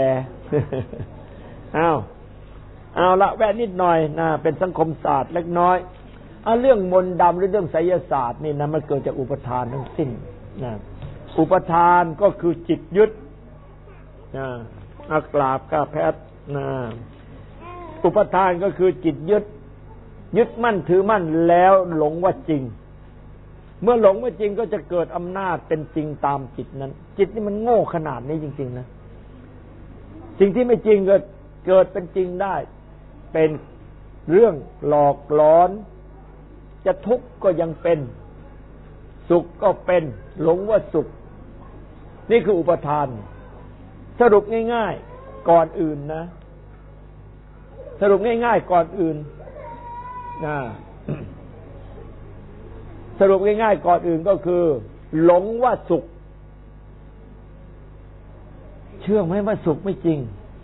เอาละแวะนิดหน่อยเป็นสังคมศาสตร์เล็กน้อยเรื่องมนต์ดำหรือเรื่องไสยศาสตร์นี่นะมันเกิดจากอุปทานทั้งสิ้นอุปทานก็คือจิตยึดกราบก้าแพทย์อุปทานก็คือจิตยึดมั่นถือมั่นแล้วหลงว่าจริงเมื่อหลงว่าจริงก็จะเกิดอำนาจเป็นจริงตามจิตนั้นจิตนี่มันโง่ขนาดนี้จริงๆนะสิ่งที่ไม่จริงก็เกิดเป็นจริงได้เป็นเรื่องหลอกหลอนจะทุกข์ก็ยังเป็นสุขก็เป็นหลงว่าสุขนี่คืออุปทานสรุปง่ายๆก่อนอื่นนะสรุปง่ายๆก่อนอื่นสรุปง่ายๆก่อนอื่นก็คือหลงว่าสุขเชื่อไหมว่าสุขไม่จริง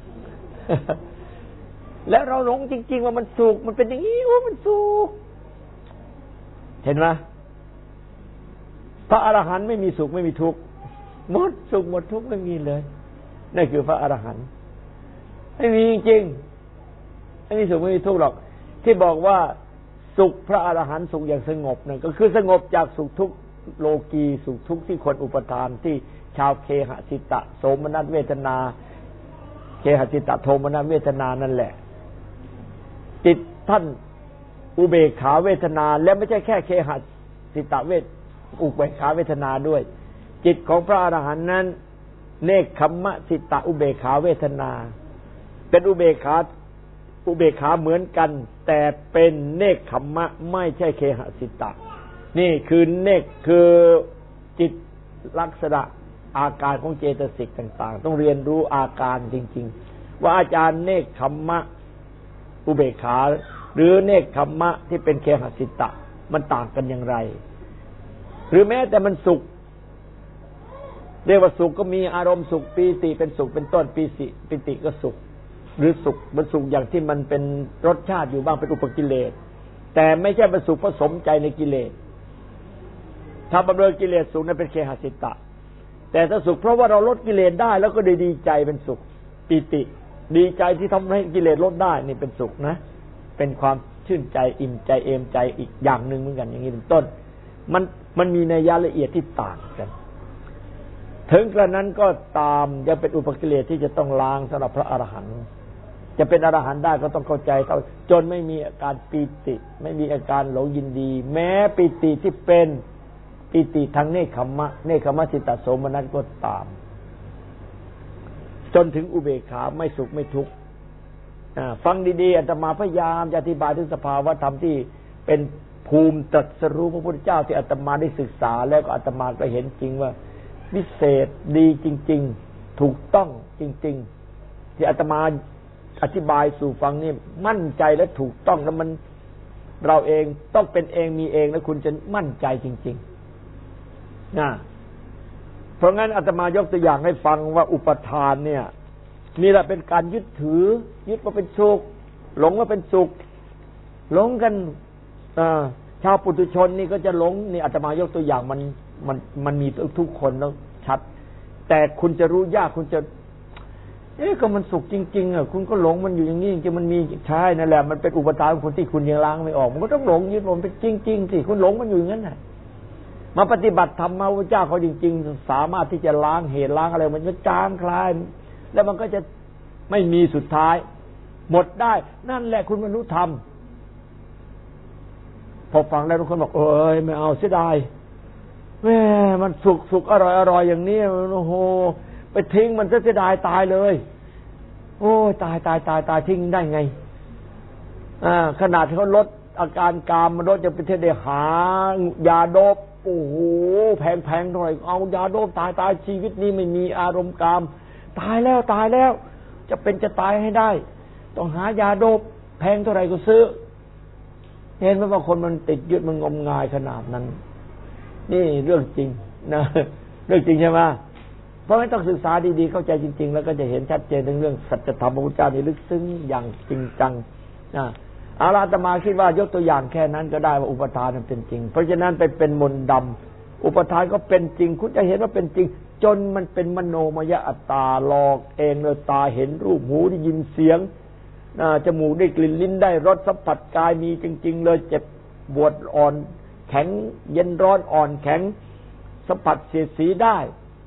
และเราหลงจริงๆว่ามันสุขมันเป็นอย่างนี้ว่ามันสุขเห็นไหมพระอรหันต์ไม่มีสุขไม่มีทุกข์หมดสุขหมดทุกข์ไม่มีเลยนั่นคือพระอรหันต์ไม่มีจริงๆไม่มีสุขไม่มีทุกข์หรอกที่บอกว่าสุขพระอรหันต์สุขอย่างสงบนั่นก็คือสงบจากสุขทุกข์โลกีสุขทุกข์ที่คนอุปทานที่ชาวเคหสิตะโสมนัสเวทนาเคหสิตะโทมนัสเวทนานั่นแหละจิตท่านอุเบกขาเวทนาและไม่ใช่แค่เคหสิตะเวทอุเบกขาเวทนาด้วยจิตของพระอรหันต์นั้นเนกขัมมะสิตะอุเบกขาเวทนาเป็นอุเบกขาเหมือนกันแต่เป็นเนกขัมมะไม่ใช่เคหสิตะนี่คือเนกคือจิตลักษณะอาการของเจตสิกต่างๆต้องเรียนรู้อาการจริงๆว่าอาจารย์เนกขัมมะอุเบกขาหรือเนกขัมมะที่เป็นเคหสิตะมันต่างกันอย่างไรหรือแม้แต่มันสุขเรียกว่าสุขก็มีอารมณ์สุขปีติเป็นสุขเป็นต้นปีติก็สุขหรือสุขมันสุขอย่างที่มันเป็นรสชาติอยู่บ้างเป็นอุปกิเลสแต่ไม่ใช่เป็นสุขผสมใจในกิเลสถ้าบำเรอกิเลสสุขนั้นเป็นเคหสิตะแต่ถ้าสุขเพราะว่าเราลดกิเลสได้แล้วก็ดีใจเป็นสุขปีติดีใจที่ทำให้กิเลสลดได้นี่เป็นสุขนะเป็นความชื่นใจอิ่มใจเอมใจอีกอย่างหนึ่งเหมือนกันอย่างนี้เป็นต้นมันมีนัยละเอียดที่ต่างกันถึงกระนั้นก็ตามยังเป็นอุปกิเลสที่จะต้องล้างสำหรับพระอรหันต์จะเป็นอรหันต์ได้ก็ต้องเข้าใจจนไม่มีอาการปีติไม่มีอาการหลงยินดีแม้ปีติที่เป็นปีติทางเนคขมะสิตะโสมนัสก็ตามจนถึงอุเบกขาไม่สุขไม่ทุกข์ฟังดีๆอาตมาพยายามจะอธิบายถึงสภาวะธรรมที่เป็นภูมิตรัสรู้พระพุทธเจ้าที่อาตมาได้ศึกษาแล้วก็อาตมาก็เห็นจริงว่าวิเศษดีจริงๆถูกต้องจริงๆที่อาตมาอธิบายสู่ฟังนี่มั่นใจและถูกต้องแล้วมันเราเองต้องเป็นเองมีเองแล้วคุณจะมั่นใจจริงๆนะเพราะงั้นอาตมายกตัวอย่างให้ฟังว่าอุปทานเนี่ยนี่แหละเป็นการยึดถือยึดว่าเป็นสุขหลงว่าเป็นสุขหลงกันชาวปุถุชนนี่ก็จะหลงนี่อาตมายกตัวอย่างมันมีทุกคนแล้วชัดแต่คุณจะรู้ยากคุณจะก็มันสุขจริงๆคุณก็หลงมันอยู่อย่างนี้จริงๆมันมีใช่นั่นแหละมันเป็นอุปทานของคนที่คุณยังล้างไม่ออกมันก็ต้องหลงยึดมันเป็นจริงๆสิคุณหลงมันอยู่อย่างนั้นน่ะมาปฏิบัติธรรมมาพระเจ้าเขาจริงๆสามารถที่จะล้างเหตุล้างอะไรมันจะจางคลายแล้วมันก็จะไม่มีสุดท้ายหมดได้นั่นแหละคุณบรรลุธรรมพอฟังแล้วทุกคนบอกเอ้ยไม่เอาเสียดายแม่มันสุกอร่อยอย่างนี้โอ้โหไปทิ้งมันเสียดายตายเลยโอ้ตายทิ้งได้ไงขนาดที่เขาลดอาการกามมันลดจะเป็นเทศได้หายาโดบโอ้โหแพงเท่าไหร่เอายาโดบตายชีวิตนี้ไม่มีอารมณ์กามตายแล้วจะเป็นจะตายให้ได้ต้องหายาโดบแพงเท่าไหร่ก็ซื้อเห็นไหมว่าคนมันติดยึดมันงมงายขนาดนั้นนี่เรื่องจริงนะเรื่องจริงใช่ไหมเพราะงั้นต้องศึกษาดีๆเข้าใจจริงๆแล้วก็จะเห็นชัดเจนเรื่องสัจธรรมพระพุทธเจ้านี่ลึกซึ้งอย่างจริงจังอาตมาคิดว่ายกตัวอย่างแค่นั้นก็ได้ว่าอุปทานมันเป็นจริงเพราะฉะนั้นไปเป็นมนต์ดำอุปทานก็เป็นจริงคุณจะเห็นว่าเป็นจริงจนมันเป็นมโนมยอัตตาหลอกเองเลยตาเห็นรูปหูได้ยินเสียงจมูกได้กลิ่นลิ้นได้รสสัมผัสกายมีจริงๆเลยเจ็บปวดอ่อนแข็งเย็นร้อนอ่อนแข็งสัมผัสเสียดสีได้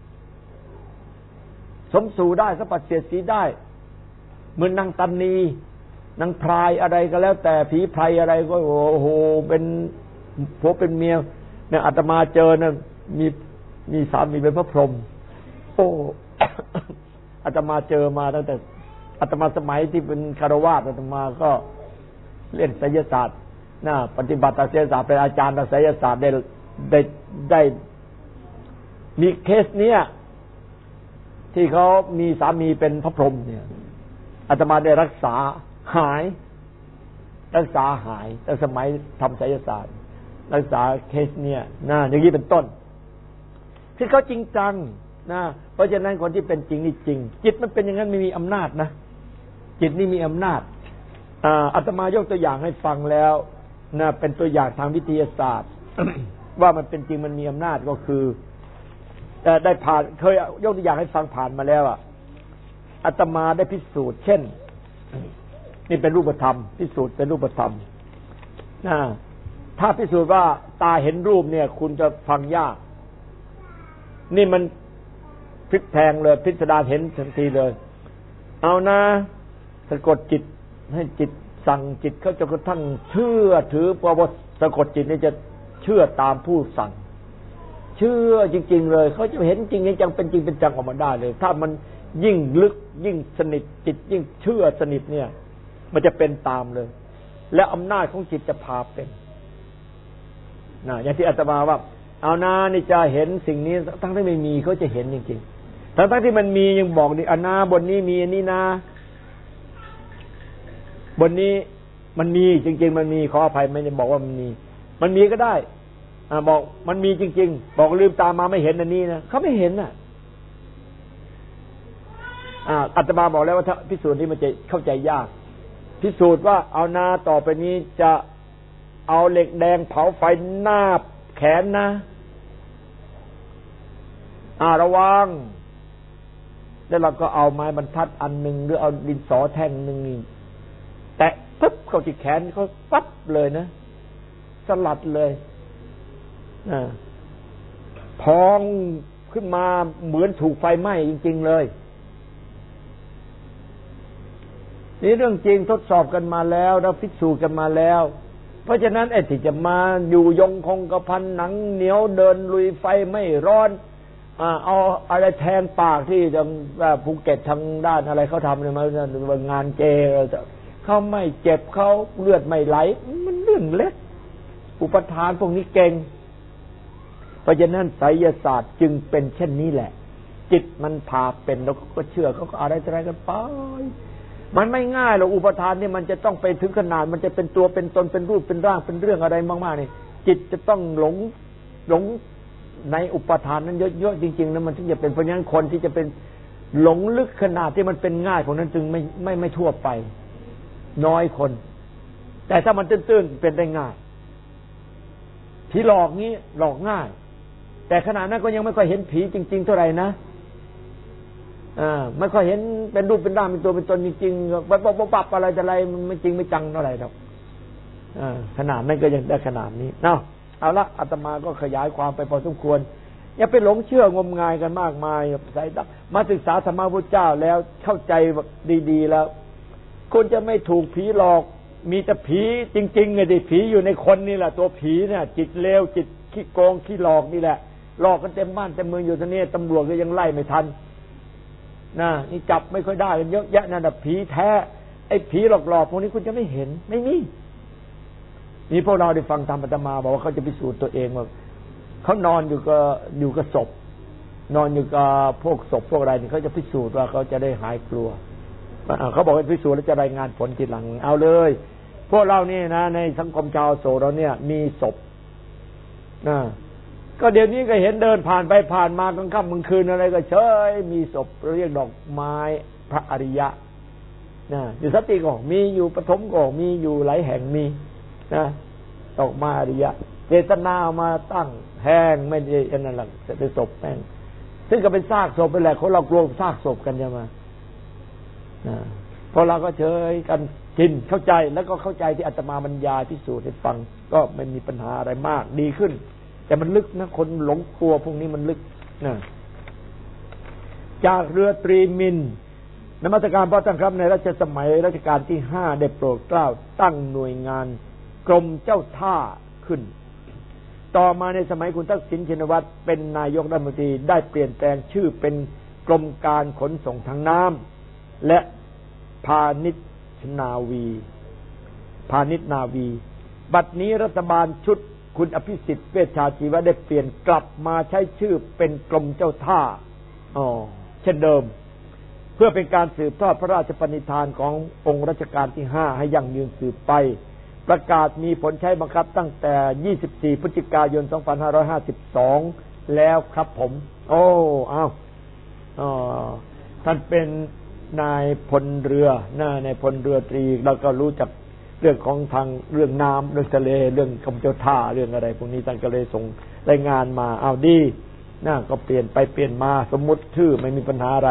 สมสู่ได้สัมผัสเสียดสีได้เหมือนนางตันนีนางพรายอะไรก็แล้วแต่ผีไพรอะไรก็โอ้โหเป็นผัวเป็นเมียเนี่ยอาตมาเจอนะมีสามีเป็นพระพรหมโอ้อาตมาเจอมาตั้งแต่อาตมาสมัยที่เป็นคารวาสอาตมาก็เล่นไสยศาสตร์ปฏิบัติไสยศาสตร์เป็นอาจารย์ทางไสยศาสตร์ได้มีเคสเนี้ยที่เขามีสามีเป็นพระพรหมเนี่ยอาตมาได้รักษาหายตั้งสมัยทำไสยศาสตร์รักษาเคสเนี่ยอย่างนี้เป็นต้นที่เขาจริงจังเพราะฉะนั้นคนที่เป็นจริงนี่จริงจิตมันเป็นอย่างนั้นไม่มีอำนาจนะจิตนี่มีอำนาจอาตมายกตัวอย่างให้ฟังแล้วเป็นตัวอย่างทางวิทยาศาสตร์ ว่ามันเป็นจริงมันมีอำนาจก็คือได้ผ่านเคยยกตัวอย่างให้ฟังผ่านมาแล้วอาตมาได้พิสูจน์เช่นนี่เป็นรูปธรรมพิสูจน์เป็นรูปธรรมถ้าพิสูจน์ว่าตาเห็นรูปเนี่ยคุณจะฟังยากนี่มันพลิกแพลงเลยพิสดารเห็นทันทีเลยเอานะสะกดจิตให้จิตสั่งจิตเขาจนกระทั่งเชื่อถือเพราะว่าสะกดจิตนี่จะเชื่อตามผู้สั่งเชื่อจริงๆเลยเขาจะเห็นจริงจังเป็นจริงเป็นจังออกมาได้เลยถ้ามันยิ่งลึกยิ่งสนิทจิตยิ่งเชื่อสนิทเนี่ยมันจะเป็นตามเลยและอำนาจของจิตจะพาเป็นอย่างที่อาตมาว่าเอานานี่จะเห็นสิ่งนี้ทั้งที่ไม่มีเขาจะเห็นจริงๆทั้งที่มันมียังบอกดิอานาบนนี้มีอันนี้นะบนนี้มันมีจริงๆมันมีขออภัยไม่ได้บอกว่ามันมีก็ได้บอกมันมีจริงๆบอกลืมตามาไม่เห็นอันนี้นะเขาไม่เห็นน่ะอาตมาบอกแล้วว่าถ้าพิสูจน์นี้มันจะเข้าใจยากพิสูจน์ว่าเอานาต่อไปนี้จะเอาเหล็กแดงเผาไฟหน้าแขนนะระวังแล้วเราก็เอาไม้บรรทัดอันหนึ่งหรือเอาดินสอแท่งหนึ่งแตะปึ๊บเข้าที่แขนเขาปั๊บเลยนะสลัดเลยพองขึ้นมาเหมือนถูกไฟไหม้จริงๆเลยนี่เรื่องจริงทดสอบกันมาแล้วแล้วพิสูจน์กันมาแล้วเพราะฉะนั้นไอ้ที่จะมาอยู่ยงคงกระพันหนังเหนียวเดินลุยไฟไม่ร้อนเอาอะไรแทงปากที่ทางภูเก็ตทางด้านอะไรเขาทำเนี่ยมางานเจเขาไม่เจ็บเขาเลือดไม่ไหลมันเรื่องเล็กอุปทานพวกนี้เก่งเพราะฉะนั้นไสยศาสตร์จึงเป็นเช่นนี้แหละจิตมันพาเป็นแล้วก็เชื่อเขาก็อะไรกันไปมันไม่ง่ายหรอกอุปทานนี่มันจะต้องไปถึงขนาดมันจะเป็นตัวเป็นตนเป็นรูปเป็นร่างเป็นเรื่องอะไรมากๆนี่จิตจะต้องหลงในอุปทานนั้นเยอะๆจริงๆนะมันถึงจะเป็นเพราะฉะนั้นคนที่จะเป็นหลงลึกขนาดที่มันเป็นง่ายของนั้นจึงไม่ทั่วไปน้อยคนแต่ถ้ามันตื้นๆเป็นได้ง่ายผีหลอกนี้หลอกง่ายแต่ขณะนั้นก็ยังไม่ค่อยเห็นผีจริงๆเท่าไหร่นะไม่ค่อยเห็นเป็นรูปเป็นร่างเป็นตัวเป็นตนจริงๆปั๊บอะไรแต่อะไรมันไม่จริงไม่จังเท่าไหร่หรอกขนาดนั้นก็ยังได้ขนาดนี้เอาละอาตมาก็ขยายความไปพอสมควรอย่าไปหลงเชื่องมงายกันมากมายใส่มาศึกษาธรรมะพุทธเจ้าแล้วเข้าใจดีๆแล้วคุณจะไม่ถูกผีหลอกมีแต่ผีจริงๆไงดิผีอยู่ในคนนี่แหละตัวผีเนี่ยจิตเลวจิตขี้โกงขี้หลอกนี่แหละหลอกกันเต็มบ้านเต็มเมืองอยู่ตอนนี้ตำรวจก็ยังไล่ไม่ทันนี่จับไม่ค่อยได้กันเยอะแยะนั่นน่ะผีแท้ไอ้ผีหลอกๆพวกนี้คุณจะไม่เห็นไม่มีนี่พวกเราได้ฟังธรรมอาตมาบอกว่าเขาจะพิสูจน์ตัวเองว่าเขานอนอยู่กับศพนอนอยู่กับพวกศพพวกอะไรนี่เขาจะพิสูจน์ว่าเขาจะได้หายกลัวเขาบอกว่าพิสูจน์แล้วจะรายงานผลทีหลังเอาเลยพวกเรานี่นะในสังคมชาวโสเราเนี่ยมีศพก็เดี๋ยวนี้ก็เห็นเดินผ่านไปผ่านมากลางค่ำกลางคืนอะไรก็เฉยมีศพเรียกดอกไม้พระอริยะอยู่สัตติก็มีอยู่ปฐมก็มีอยู่หลายแห่งมีดอกไม้อริยะเจตนามาตั้งแห้งไม่ได้อันนั้นหรอกเป็นศพแห้งซึ่งก็เป็นซากศพไปแหละคนเรากลัวซากศพกันใช่ไหมพอเราก็เฉยกันกินเข้าใจแล้วก็เข้าใจที่อาตมาบรรยายพิสูจน์ให้ฟังก็ไม่มีปัญหาอะไรมากดีขึ้นแต่มันลึกนะคนหลงกลัวพวกนี้มันลึกจากเรือตรีมินนมัสการพระท่านครับในรัชสมัยรัชกาลที่5ได้โปรดเกล้าตั้งหน่วยงานกรมเจ้าท่าขึ้นต่อมาในสมัยคุณทักษิณชินวัตรเป็นนายกรัฐมนตรีได้เปลี่ยนแปลงชื่อเป็นกรมการขนส่งทางน้ำและพาณิชย์นาวีบัดนี้รัฐบาลชุดคุณอภิสิทธิ์เวชชาชีวะได้เปลี่ยนกลับมาใช้ชื่อเป็นกรมเจ้าท่าเช่นเดิมเพื่อเป็นการสืบทอดพระราชปณิธานขององค์รัชกาลที่5ให้ยั่งยืนสืบไปประกาศมีผลใช้บังคับตั้งแต่24พฤศจิกายน2552แล้วครับผมท่านเป็นนายพลเรือในพลเรือตรีแล้วก็รู้จักเรื่องของทางเรื่องน้ำเรื่องทะเลเรื่องกรมเจ้าท่าเรื่องอะไรพวกนี้ท่านก็เลยส่งรายงานมาดีก็เปลี่ยนไปเปลี่ยนมาสมมุติชื่อไม่มีปัญหาอะไร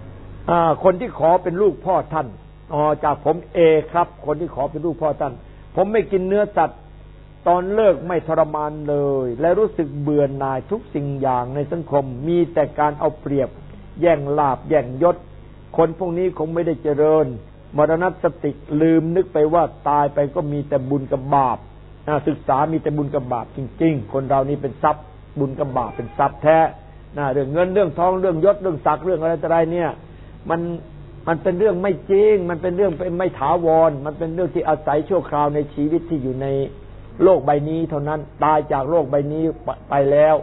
คนที่ขอเป็นลูกพ่อท่านจากผมครับคนที่ขอเป็นลูกพ่อท่านผมไม่กินเนื้อสัตว์ตอนเลิกไม่ทรมานเลยและรู้สึกเบื่อหน่ายทุกสิ่งอย่างในสังคมมีแต่การเอาเปรียบแย่งลาภแย่งยศคนพวกนี้คงไม่ได้เจริญมรณสติลืมนึกไปว่าตายไปก็มีแต่บุญกับบาปศึกษามีแต่บุญกับบาปจริงๆคนเรานี่เป็นทรัพย์บุญกับบาปเป็นทรัพย์แท้เรื่องเงินเรื่องทองเรื่องยศเรื่องศักดิ์เรื่องอะไรต่ออะไรเนี่ยมันเป็นเรื่องไม่จริงมันเป็นเรื่องไม่ถาวรมันเป็นเรื่องที่อาศัยชั่วคราวในชีวิตที่อยู่ในโลกใบนี้เท่านั้นตายจากโลกใบนี้ไปแล้ว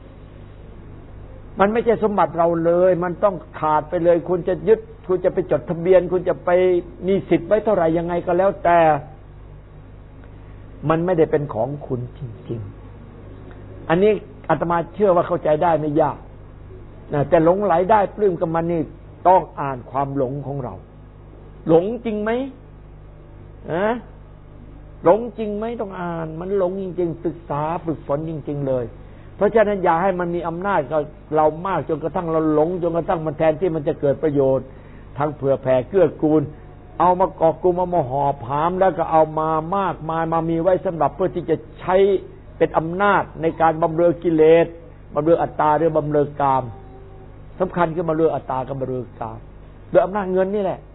มันไม่ใช่สมบัติเราเลยมันต้องขาดไปเลยคุณจะยึดคุณจะไปจดทะเบียนคุณจะไปมีสิทธิ์ไว้เท่าไหร่ยังไงก็แล้วแต่มันไม่ได้เป็นของคุณจริงๆอันนี้อาตมาเชื่อว่าเข้าใจได้ไม่ยากแต่หลงไหลได้ปลื้มกับมันนี่ต้องอ่านความหลงของเราหลงจริงไหมหลงจริงไหมต้องอ่านมันหลงจริงๆศึกษาฝึกฝนจริงๆเลยเพราะฉะนั้นอย่าให้มันมีอำนาจกับเรามากจนกระทั่งเราหลงจนกระทั่งมันแทนที่มันจะเกิดประโยชน์ทั้งเผื่อแผ่เกื้อกูลเอามากอกกุมเอามาห่อผามแล้วก็เอามามากมายมามีไว้สำหรับเพื่อที่จะใช้เป็นอำนาจในการบำเรอกิเลสบำเรออัตตาหรือบำเรอกามสำคัญคือบำเรออัตตากับบำเรอกามโดยอำนาจเงินนี่แหละ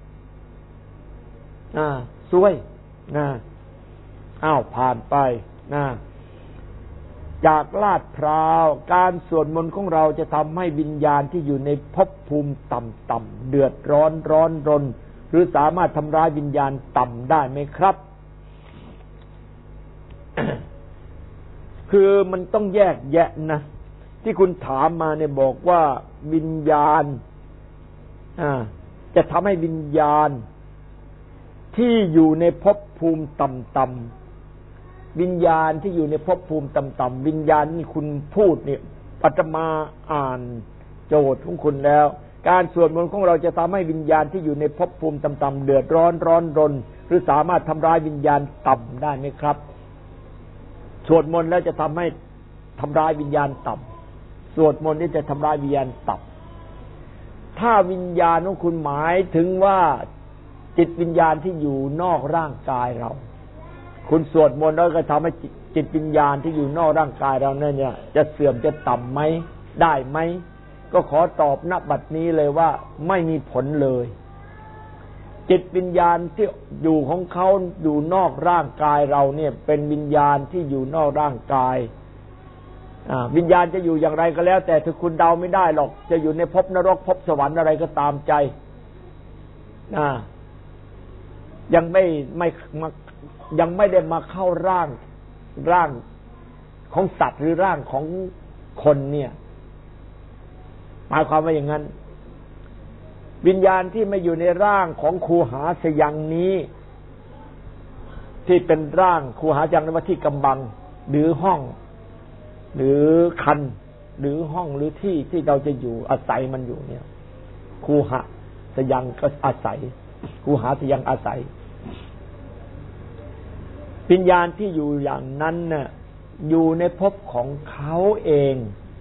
ซวยผ่านไปจากลาดพร้าวการสวดมนต์ของเราจะทำให้วิญญาณที่อยู่ในภพภูมิต่ำๆเดือดร้อนรนหรือสามารถทำร้ายวิญญาณต่ำได้ไหมครับ คือมันต้องแยกแยะนะที่คุณถามมาเนี่ยบอกว่าวิญญาณจะทำให้วิญญาณที่อยู่ในภพภูมิต่ำๆวิญญาณที่อยู่ในภพภูมิต่ำๆวิญญาณนี่คุณพูดเนี่ยอาตมาอ่านโจทย์ของคุณแล้วการสวดมนต์ของเราจะทำให้วิญญาณที่อยู่ในภพภูมิต่ำๆเดือดร้อนรนหรือสามารถทำร้ายวิญญาณต่ำได้ไหมครับสวดมนต์แล้วจะทำให้ทำร้ายวิญญาณต่ำสวดมนต์นี่จะทำร้ายวิญญาณต่ำถ้าวิญญาณของคุณหมายถึงว่าจิตวิญญาณที่อยู่นอกร่างกายเราคุณสวดมนต์แล้วก็ทำให้จิตวิญญาณที่อยู่นอกร่างกายเราเนี่ยจะเสื่อมจะต่ำไหมได้ไหมก็ขอตอบณบัดนี้เลยว่าไม่มีผลเลยจิตวิญญาณที่อยู่ของเขาอยู่นอกร่างกายเราเนี่ยเป็นวิญญาณที่อยู่นอกร่างกายวิญญาณจะอยู่อย่างไรก็แล้วแต่ถ้าคุณเดาไม่ได้หรอกจะอยู่ในภพนรกภพสวรรค์อะไรก็ตามใจยังไม่ได้มาเข้าร่างของสัตว์หรือร่างของคนเนี่ยหมายความว่าอย่างนั้นวิญญาณที่ไม่อยู่ในร่างของคูหาสยังนี้ที่เป็นร่างคูหาสยังนั้นว่าที่กำบังหรือห้องหรือคันหรือห้องหรือที่เราจะอยู่อาศัยมันอยู่เนี่ยคูหาสยังก็อาศัยคูหาสยังอาศัยวิญญาณที่อยู่อย่างนั้นน่ะอยู่ในภพของเขาเอง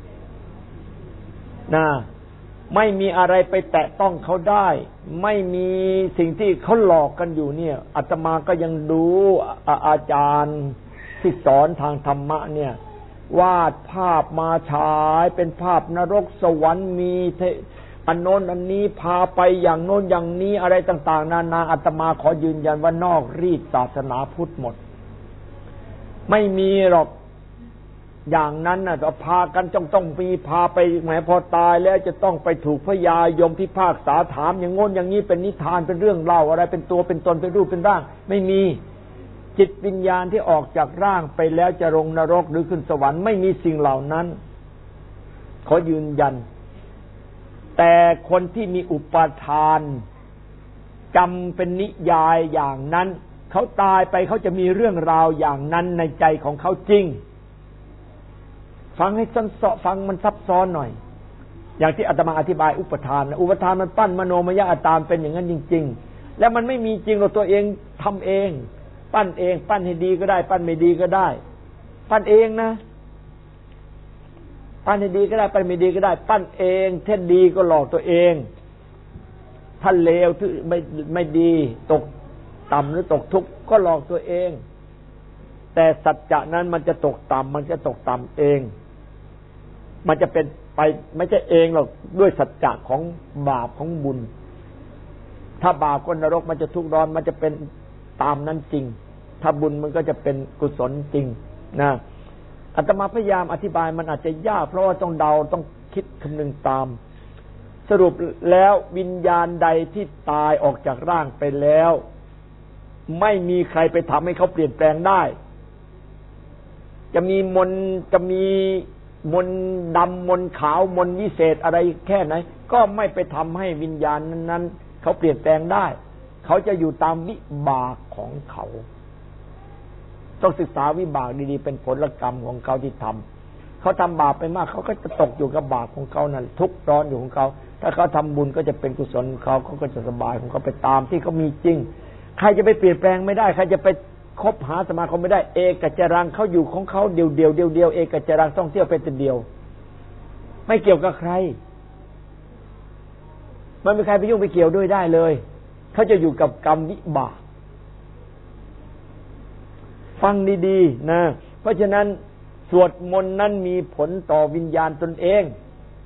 ไม่มีอะไรไปแตะต้องเขาได้ไม่มีสิ่งที่เขาหลอกกันอยู่เนี่ยอาตมาก็ยังดูอาจารย์ที่สอนทางธรรมะเนี่ยวาดภาพมาฉายเป็นภาพนรกสวรรค์มีอันโน้นอันนี้พาไปอย่างโน้นอย่างนี้อะไรต่างๆนานาอาตมาขอยืนยันว่านอกรีดศาสนาพุทธหมดไม่มีหรอกอย่างนั้นน่ะจะพากันต้องมีพาไปแหมพอตายแล้วจะต้องไปถูกพญายมพิพากษาถามอย่างโน้นอย่างนี้เป็นนิทานเป็นเรื่องเล่าอะไรเป็นตัวเป็นตนเป็นรูปเป็นร่างไม่มีจิตวิญญาณที่ออกจากร่างไปแล้วจะลงนรกหรือขึ้นสวรรค์ไม่มีสิ่งเหล่านั้นขอยืนยันแต่คนที่มีอุปาทานจำเป็นนิยายอย่างนั้นเขาตายไปเขาจะมีเรื่องราวอย่างนั้นในใจของเขาจริงฟังให้ฟังมันซับซ้อนหน่อยอย่างที่อาตมาอธิบายอุปทานอุปทานมันปั้นมโนมยอัตตาเป็นอย่างนั้นจริงๆแล้วมันไม่มีจริงเราตัวเองทำเองปั้นเองปั้นให้ดีก็ได้ปั้นไม่ดีก็ได้ปั้นเองนะปั้นให้ดีก็ได้ปั้นไม่ดีก็ได้ปั้นเองเท่ดีก็หลอกตัวเองถ้าเลวที่ไม่ดีตกต่ำหรือตกทุกข์ก็หลอกตัวเองแต่สัจจะนั้นมันจะตกต่ำมันจะตกต่ำเองมันจะเป็นไปไม่ใช่เองหรอกด้วยสัจจะของบาปของบุญถ้าบาปก็นรกมันจะทุกข์ร้อนมันจะเป็นตามนั้นจริงถ้าบุญมันก็จะเป็นกุศลจริงนะอาตมาพยายามอธิบายมันอาจจะยากเพราะว่าต้องเดาต้องคิดคำนึงตามสรุปแล้ววิญญาณใดที่ตายออกจากร่างไปแล้วไม่มีใครไปทำให้เขาเปลี่ยนแปลงได้จะมีมนต์ดำมนต์ขาวมนต์วิเศษอะไรแค่ไหนก็ไม่ไปทำให้วิญญาณนั้นเขาเปลี่ยนแปลงได้เขาจะอยู่ตามวิบากของเขาต้องศึกษาวิบากดีๆเป็นผลกรรมของเขาที่ทำเขาทำบาปไปมากเขาก็จะตกอยู่กับบาปของเขานั่นทุกข์ร้อนอยู่ของเขาถ้าเขาทำบุญก็จะเป็นกุศลของเขาเขาก็จะสบายของเขาไปตามที่เขามีจริงใครจะไปเปลี่ยนแปลงไม่ได้ใครจะไปคบหาสมาคมไม่ได้เอกจรังเขาอยู่ของเขาเดียวเอกจรังท่องเที่ยวเป็นเดียวไม่เกี่ยวกับใครไม่มีใครไปยุ่งไปเกี่ยวด้วยได้เลยเขาจะอยู่กับกรรมวิบากฟังดีๆนะเพราะฉะนั้นสวดมนต์นั้นมีผลต่อวิญญาณตนเอง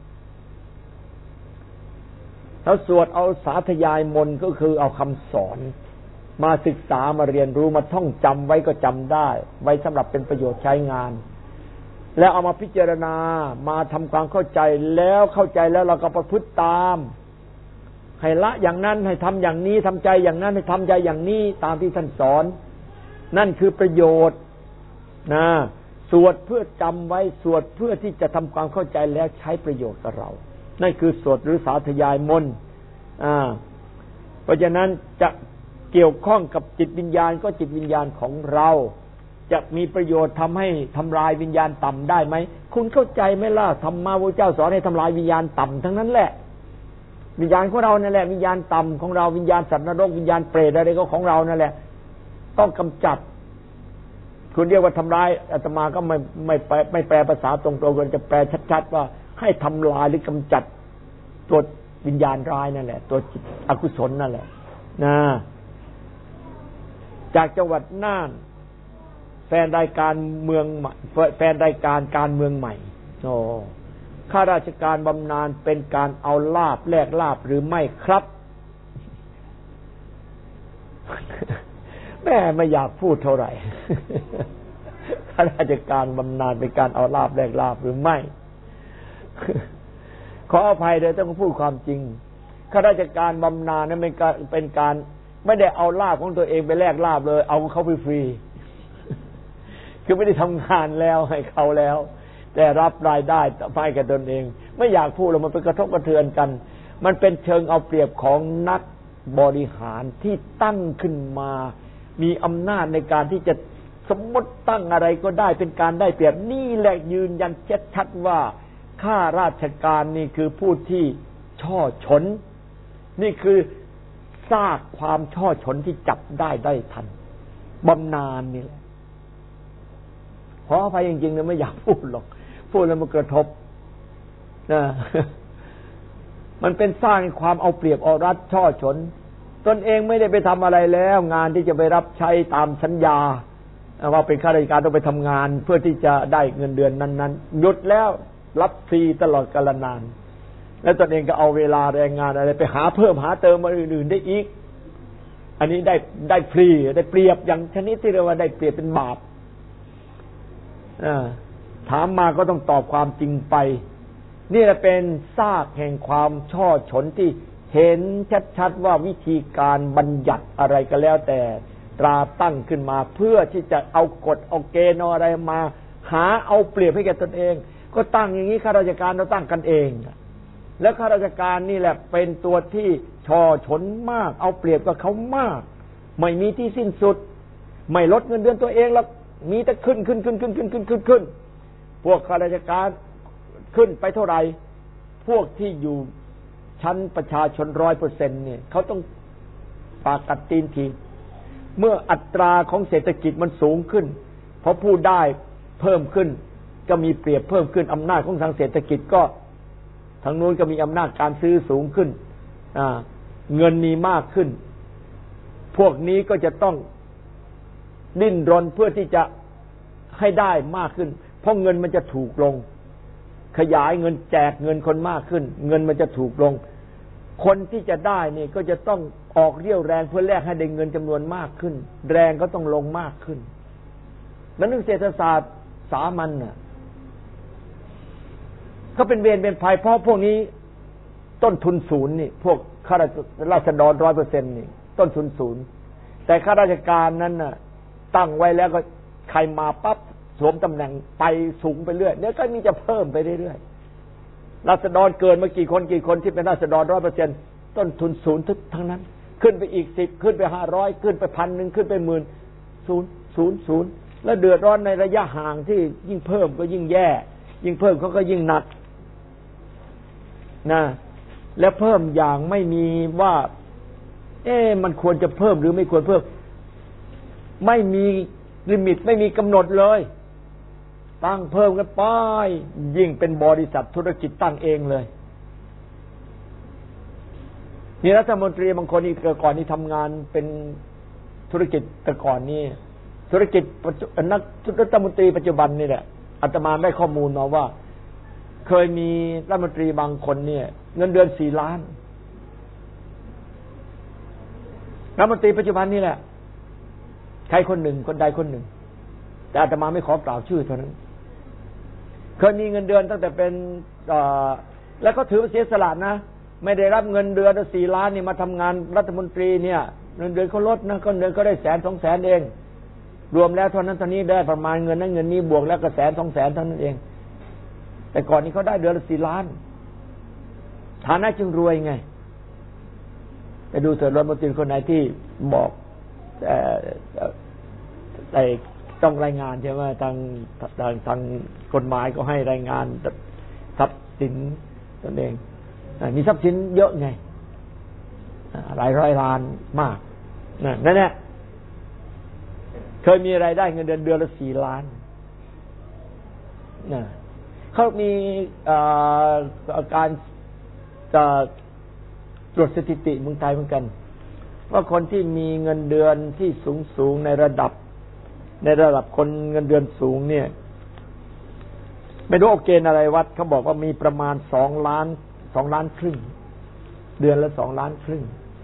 เราสวดเอาสาธยายมนต์ก็คือเอาคำสอนมาศึกษามาเรียนรู้มาท่องจำไว้ก็จำได้ไว้สำหรับเป็นประโยชน์ใช้งานแล้วเอามาพิจารณามาทำความเข้าใจแล้วเข้าใจแล้วเราก็ประพฤติตามให้ละอย่างนั้นให้ทำอย่างนี้ทำใจอย่างนั้นให้ทำใจอย่างนี้ตามที่ท่านสอนนั่นคือประโยชน์นะสวดเพื่อจำไว้สวดเพื่อที่จะทำความเข้าใจแล้วใช้ประโยชน์กับเรานั่นคือสวดหรือสาธยายมนต์เพราะฉะนั้นจะเกี่ยวข้องกับจิตวิญญาณก็จิตวิญญาณของเราจะมีประโยชน์ทำให้ทำลายวิญญาณต่ำได้ไหมคุณเข้าใจไหมล่ะธรรมะพระเจ้าสอนให้ทำลายวิญญาณต่ำทั้งนั้นแหละวิญญาณของเรานั่นแหละวิญญาณต่ำของเราวิญญาณสัตว์นรกวิญญาณเปรตอะไรก็ของเรานั่นแหละต้องกำจัดคุณเรียกว่าทำลายอาตมาก็ไม่แปลภาษาตรงๆกันจะแปลชัดๆว่าให้ทำลายหรือกำจัดตัววิญญาณร้ายนั่นแหละตัวจิตอกุศลนั่นแหละนะจากจังหวัดน่านแฟนรายการเมืองแฟนรายการการเมืองใหม่โอ้ข้าราชการบำนาญเป็นการเอาลาภแลกลาภหรือไม่ครับแม่ไม่อยากพูดเท่าไหร่ข้าราชการบำนาญเป็นการเอาลาภแลกลาภหรือไม่ขออภัยเลยต้องพูดความจริงข้าราชการบำนาญนั้นเป็นการไม่ได้เอาลาภของตัวเองไปแลกลาภเลยเอาเขาไปฟรีคือไม่ได้ทำงานแล้วให้เขาแล้วแต่รับรายได้ให้กับตนเองไม่อยากพูดแล้วมันเป็นกระทบกระเทือนกันมันเป็นเชิงเอาเปรียบของนักบริหารที่ตั้งขึ้นมามีอำนาจในการที่จะสมมติตั้งอะไรก็ได้เป็นการได้เปรียบนี่แหละยืนยันชัดๆว่าข้าราชการนี่คือผู้ที่ช่อฉนนี่คือซากความช่อฉนที่จับได้ทันบำนาญนี่แหละขออภัยจริงๆนะไม่อยากพูดหรอกพูดแล้วมันกระทบนะมันเป็นสร้างความเอาเปรียบเอารัดช่อฉนตนเองไม่ได้ไปทำอะไรแล้วงานที่จะไปรับใช้ตามสัญญาว่าเป็นข้าราชการต้องไปทำงานเพื่อที่จะได้เงินเดือนนั้นๆหยุดแล้วรับฟรีตลอดกาลนานแล้วตนเองก็เอาเวลาแรงงานอะไรไปหาเพิ่มหาเติมมาอื่นๆได้อีกอันนี้ได้ฟรีได้เปรียบอย่างชนิดที่เรียกว่าได้เปรียบเป็นบาปถามมาก็ต้องตอบความจริงไปนี่แหละเป็นซากแห่งความช่อฉนที่เห็นชัดๆว่าวิธีการบัญญัติอะไรก็แล้วแต่ตราตั้งขึ้นมาเพื่อที่จะเอากฎเอาเกณฑ์อะไรมาหาเอาเปรียบให้แก่ตนเองก็ตั้งอย่างนี้ข้าราชการเราตั้งกันเองแล้วข้าราชการนี่แหละเป็นตัวที่ช่อฉนมากเอาเปรียบกับเขามากไม่มีที่สิ้นสุดไม่ลดเงินเดือนตัวเองแล้วมีแต่ขึ้นพวกข้าราชการขึ้นไปเท่าไหร่พวกที่อยู่ชั้นประชาชน 100% เนี่ยเขาต้องปากกัดตีนทีเมื่ออัตราของเศรษฐกิจมันสูงขึ้นเพราะผู้ได้เพิ่มขึ้นก็มีเปรียบเพิ่มขึ้นอำนาจของทางเศรษฐกิจก็ทางนู้นก็มีอำนาจการซื้อสูงขึ้นเงินมีมากขึ้นพวกนี้ก็จะต้องดิ้นรนเพื่อที่จะให้ได้มากขึ้นเพราะเงินมันจะถูกลงขยายเงินแจกเงินคนมากขึ้นเงินมันจะถูกลงคนที่จะได้นี่ก็จะต้องออกเรี่ยวแรงเพื่อแลกให้ได้เงินจำนวนมากขึ้นแรงก็ต้องลงมากขึ้นนั้นเรื่องเศรษฐศาสตร์สามัญน่ะก็เป็นเวรเป็นภัยเพราะพวกนี้ต้นทุนศูนย์นี่พวกข้าราชการ 100% นี่ต้นทุนศูนย์แต่ข้าราชการนั้นน่ะตั้งไว้แล้วก็ใครมาปั๊บสวมตำแหน่งไปสูงไปเรื่อยเดี๋ยวก็มีจะเพิ่มไปเรื่อยๆราษฎรเกินมากี่คนที่เป็นราษฎร 100% ต้นทุนศูนย์ทั้งนั้นขึ้นไปอีก10ขึ้นไป500ขึ้นไป 1,000 ขึ้นไป 10,000 แล้วเดือดร้อนในระยะห่างที่ยิ่งเพิ่มก็ยิ่งแย่ยิ่งเพิ่มเขาก็ยิ่งหนักนะแล้วเพิ่มอย่างไม่มีว่ามันควรจะเพิ่มหรือไม่ควรเพิ่มไม่มีลิมิตไม่มีกำหนดเลยตั้งเพิ่มกันไปยิ่งเป็นบริษัทธุรกิจตั้งเองเลยนี่รัฐมนตรีบางคนนี่ก่อนนี้ทำงานเป็นธุรกิจแต่ก่อนนี่ธุรกิจนักรัฐมนตรีปัจจุบันนี่แหละอาตมาได้ข้อมูลมาว่าเคยมีรัฐมนตรีบางคนเนี่ยเงินเดือน4 ล้านรัฐมนตรีปัจจุบันนี่แหละใครคนหนึ่งคนใดคนหนึ่งแต่อาตมาไม่ขอกล่าวชื่อเท่านั้นเคยมีเงินเดือนตั้งแต่เป็นแล้วก็ถือว่าเสียสละนะไม่ได้รับเงินเดือน4 ล้านนี่มาทำงานรัฐมนตรีเนี่ยเงินเดือนเขาลดนะก็เดือนก็ได้100,000-200,000เองรวมแล้วเท่านั้นเท่านี้ได้ประมาณเงินนั้นเงินนี้บวกแล้วก็100,000-200,000เท่านั้นเองแต่ก่อนนี้เขาได้เดือนละ4 ล้านฐานะจึงรวยไงไปดูเถิดรัฐมนตรีคนไหนที่บอกแต่ต้องรายงานใช่ไหมทางกฎหมายก็ให้รายงานทรัพย์สินตนเองมีทรัพย์สินเยอะไงหลายร้อยล้านมากนั่นแหละเคยมีรายได้เงินเดือนละ4 ล้านเขามีการตรวจสถิติเมืองไทยเหมือนกันว่าคนที่มีเงินเดือนที่สูงในระดับคนเงินเดือนสูงเนี่ยไม่รู้เอาเกณฑ์อะไรวัดเขาบอกว่ามีประมาณ2 ล้านครึ่งเดือนละ2 ล้านครึ่ง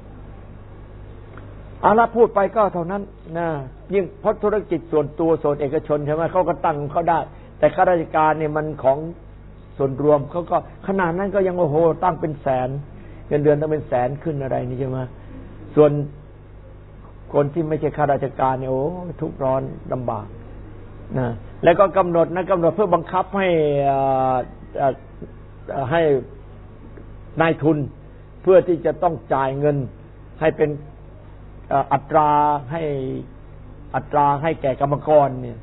เอาละพูดไปก็เท่านั้นนะยิ่งเพราะธุรกิจส่วนตัวส่วนเอกชนใช่ไหมเขาก็ตั้งเขาได้แต่ข้าราชการเนี่ยมันของส่วนรวมเขาก็ขนาดนั้นก็ยังโอ้โหตั้งเป็นแสนเงินเดือนต้องเป็นแสนขึ้นอะไรนี่ใช่ไหมส่วนคนที่ไม่ใช่ข้าราชการเนี่ยโอ้ทุกข์ร้อนลำบากนะแล้วก็กำหนดเพื่อบังคับให้นายทุนเพื่อที่จะต้องจ่ายเงินให้เป็นอัตราให้แก่กรรมกรเนี่ย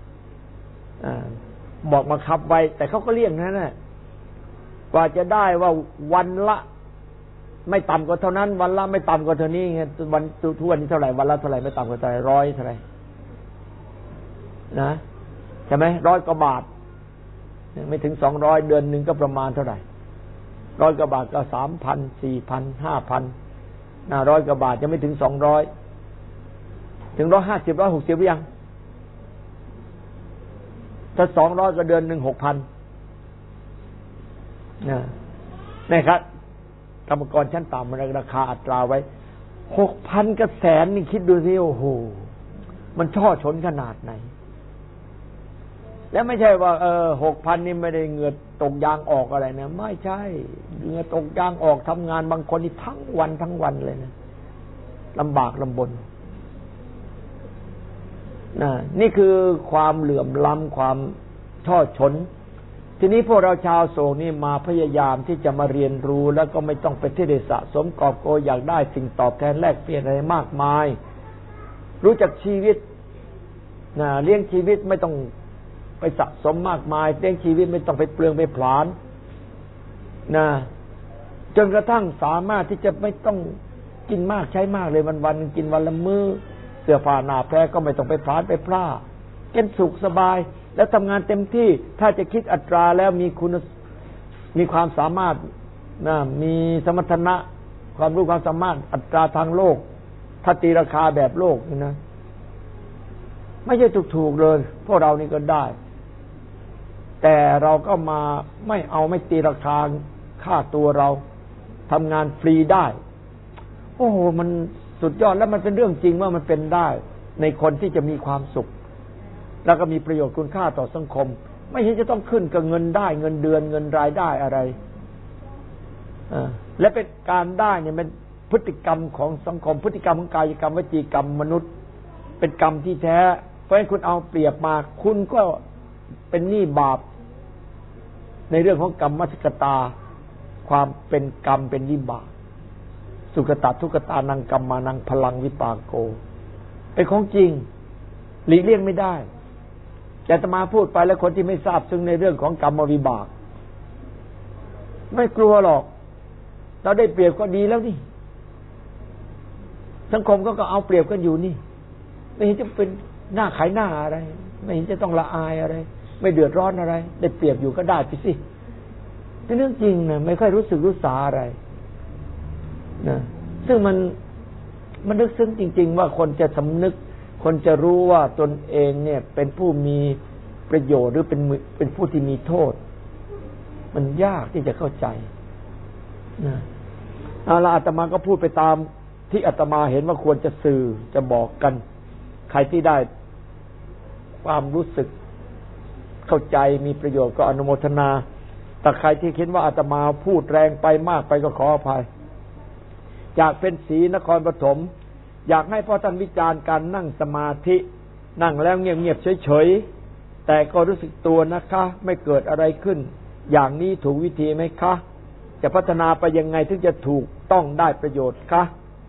บอกบังคับไว้แต่เขาก็เลี่ยงนั่นแหละกว่าจะได้ว่าวันละไม่ต่ำกว่าเท่านั้นวันละไม่ต่ำกว่าเท่านี้ไงวันทุกวันนี้เท่าไหร่วันละเท่าไหร่ไม่ต่ำกว่าเท่าไหร่100เท่าไหร่นะใช่ไหม100 กว่าบาทไม่ถึง200เดือนนึงก็ประมาณเท่าไหร่100 กว่าบาทก็ 3,000 4,000 5,000100 กว่าบาทยังไม่ถึง200ถึง150 160หรือยังถ้า200ก็เดือนนึง 6,000นี่ครับกรรมกรชั้นต่ำมันราคาอัตราไว้ 6,000 กับแสนนี่คิดดูสิโอ้โหมันช่อชนขนาดไหนแล้วไม่ใช่ว่า 6,000 นี่ไม่ได้เหงื่อตกยางออกอะไรนะไม่ใช่เหงื่อตกยางออกทำงานบางคนนี่ทั้งวันเลยนะลำบากลำบนนี่คือความเหลื่อมล้ำความช่อชนทีนี้พวกเราชาวโศกนี่มาพยายามที่จะมาเรียนรู้แล้วก็ไม่ต้องไปที่ได้สะสมกอบโกยอยากได้สิ่งตอบแทนแลกเปลี่ยนอะไรมากมายรู้จักชีวิตเลี้ยงชีวิตไม่ต้องไปสะสมมากมายเลี้ยงชีวิตไม่ต้องไปเปลืองไปผลาญจนกระทั่งสามารถที่จะไม่ต้องกินมากใช้มากเลยวันๆกินวันละมื้อเสื้อผ้าหน้าแพรก็ไม่ต้องไปผลาญไปพลาดกินสุขสบายแล้วทำงานเต็มที่ถ้าจะคิดอัตราแล้วมีความสามารถมีสมรรถนะความรู้ความสามารถอัตราทางโลกถ้าตีราคาแบบโลกนะไม่ใช่ถูกๆเลยพวกเรานี่ก็ได้แต่เราก็มาไม่ตีราคาค่าตัวเราทำงานฟรีได้โอ้โหมันสุดยอดแล้วมันเป็นเรื่องจริงว่ามันเป็นได้ในคนที่จะมีความสุขแล้วก็มีประโยชน์คุณค่าต่อสังคมไม่ใช่จะต้องขึ้นกับเงินได้เงินเดือนเงินรายได้อะไรและเป็นการได้เนี่ยเป็นพฤติกรรมของสังคมพฤติกรรมของกายกรรมวจีกรรมมนุษย์เป็นกรรมที่แท้เพราะฉะนั้นคุณเอาเปรียบมาคุณก็เป็นหนี้บาปในเรื่องของกรรมมัสกตาความเป็นกรรมเป็นวิบากสุขตาทุกตานังกรรมานังพลังวิปากโกเป็นของจริงหลีกเลี่ยงไม่ได้แต่อาตมาพูดไปแล้วคนที่ไม่ทราบซึ่งในเรื่องของกรรมวิบากไม่กลัวหรอกเราได้เปรียบก็ดีแล้วนี่สังคมก็เอาเปรียบกันอยู่นี่ไม่เห็นจะเป็นหน้าขายหน้าอะไรไม่เห็นจะต้องละอายอะไรไม่เดือดร้อนอะไรได้เปรียบอยู่ก็ได้ไปสิเป็นเรื่องจริงนะไม่ค่อยรู้สึกรู้สาอะไรนะซึ่งมันลึกซึ้งจริงๆว่าคนจะสำนึกคนจะรู้ว่าตนเองเนี่ยเป็นผู้มีประโยชน์หรือเป็นผู้ที่มีโทษมันยากที่จะเข้าใจนะอาตมาก็พูดไปตามที่อาตมาเห็นว่าควรจะสื่อจะบอกกันใครที่ได้ความรู้สึกเข้าใจมีประโยชน์ก็อนุโมทนาแต่ใครที่คิดว่าอาตมาพูดแรงไปมากไปก็ขออภัยอยากเป็นศรีนครปฐมอยากให้พ่อท่านวิจารณ์การนั่งสมาธินั่งแล้วเงียบๆเฉยๆแต่ก็รู้สึกตัวนะคะไม่เกิดอะไรขึ้นอย่างนี้ถูกวิธีไหมคะจะพัฒนาไปยังไงถึงจะถูกต้องได้ประโยชน์คะ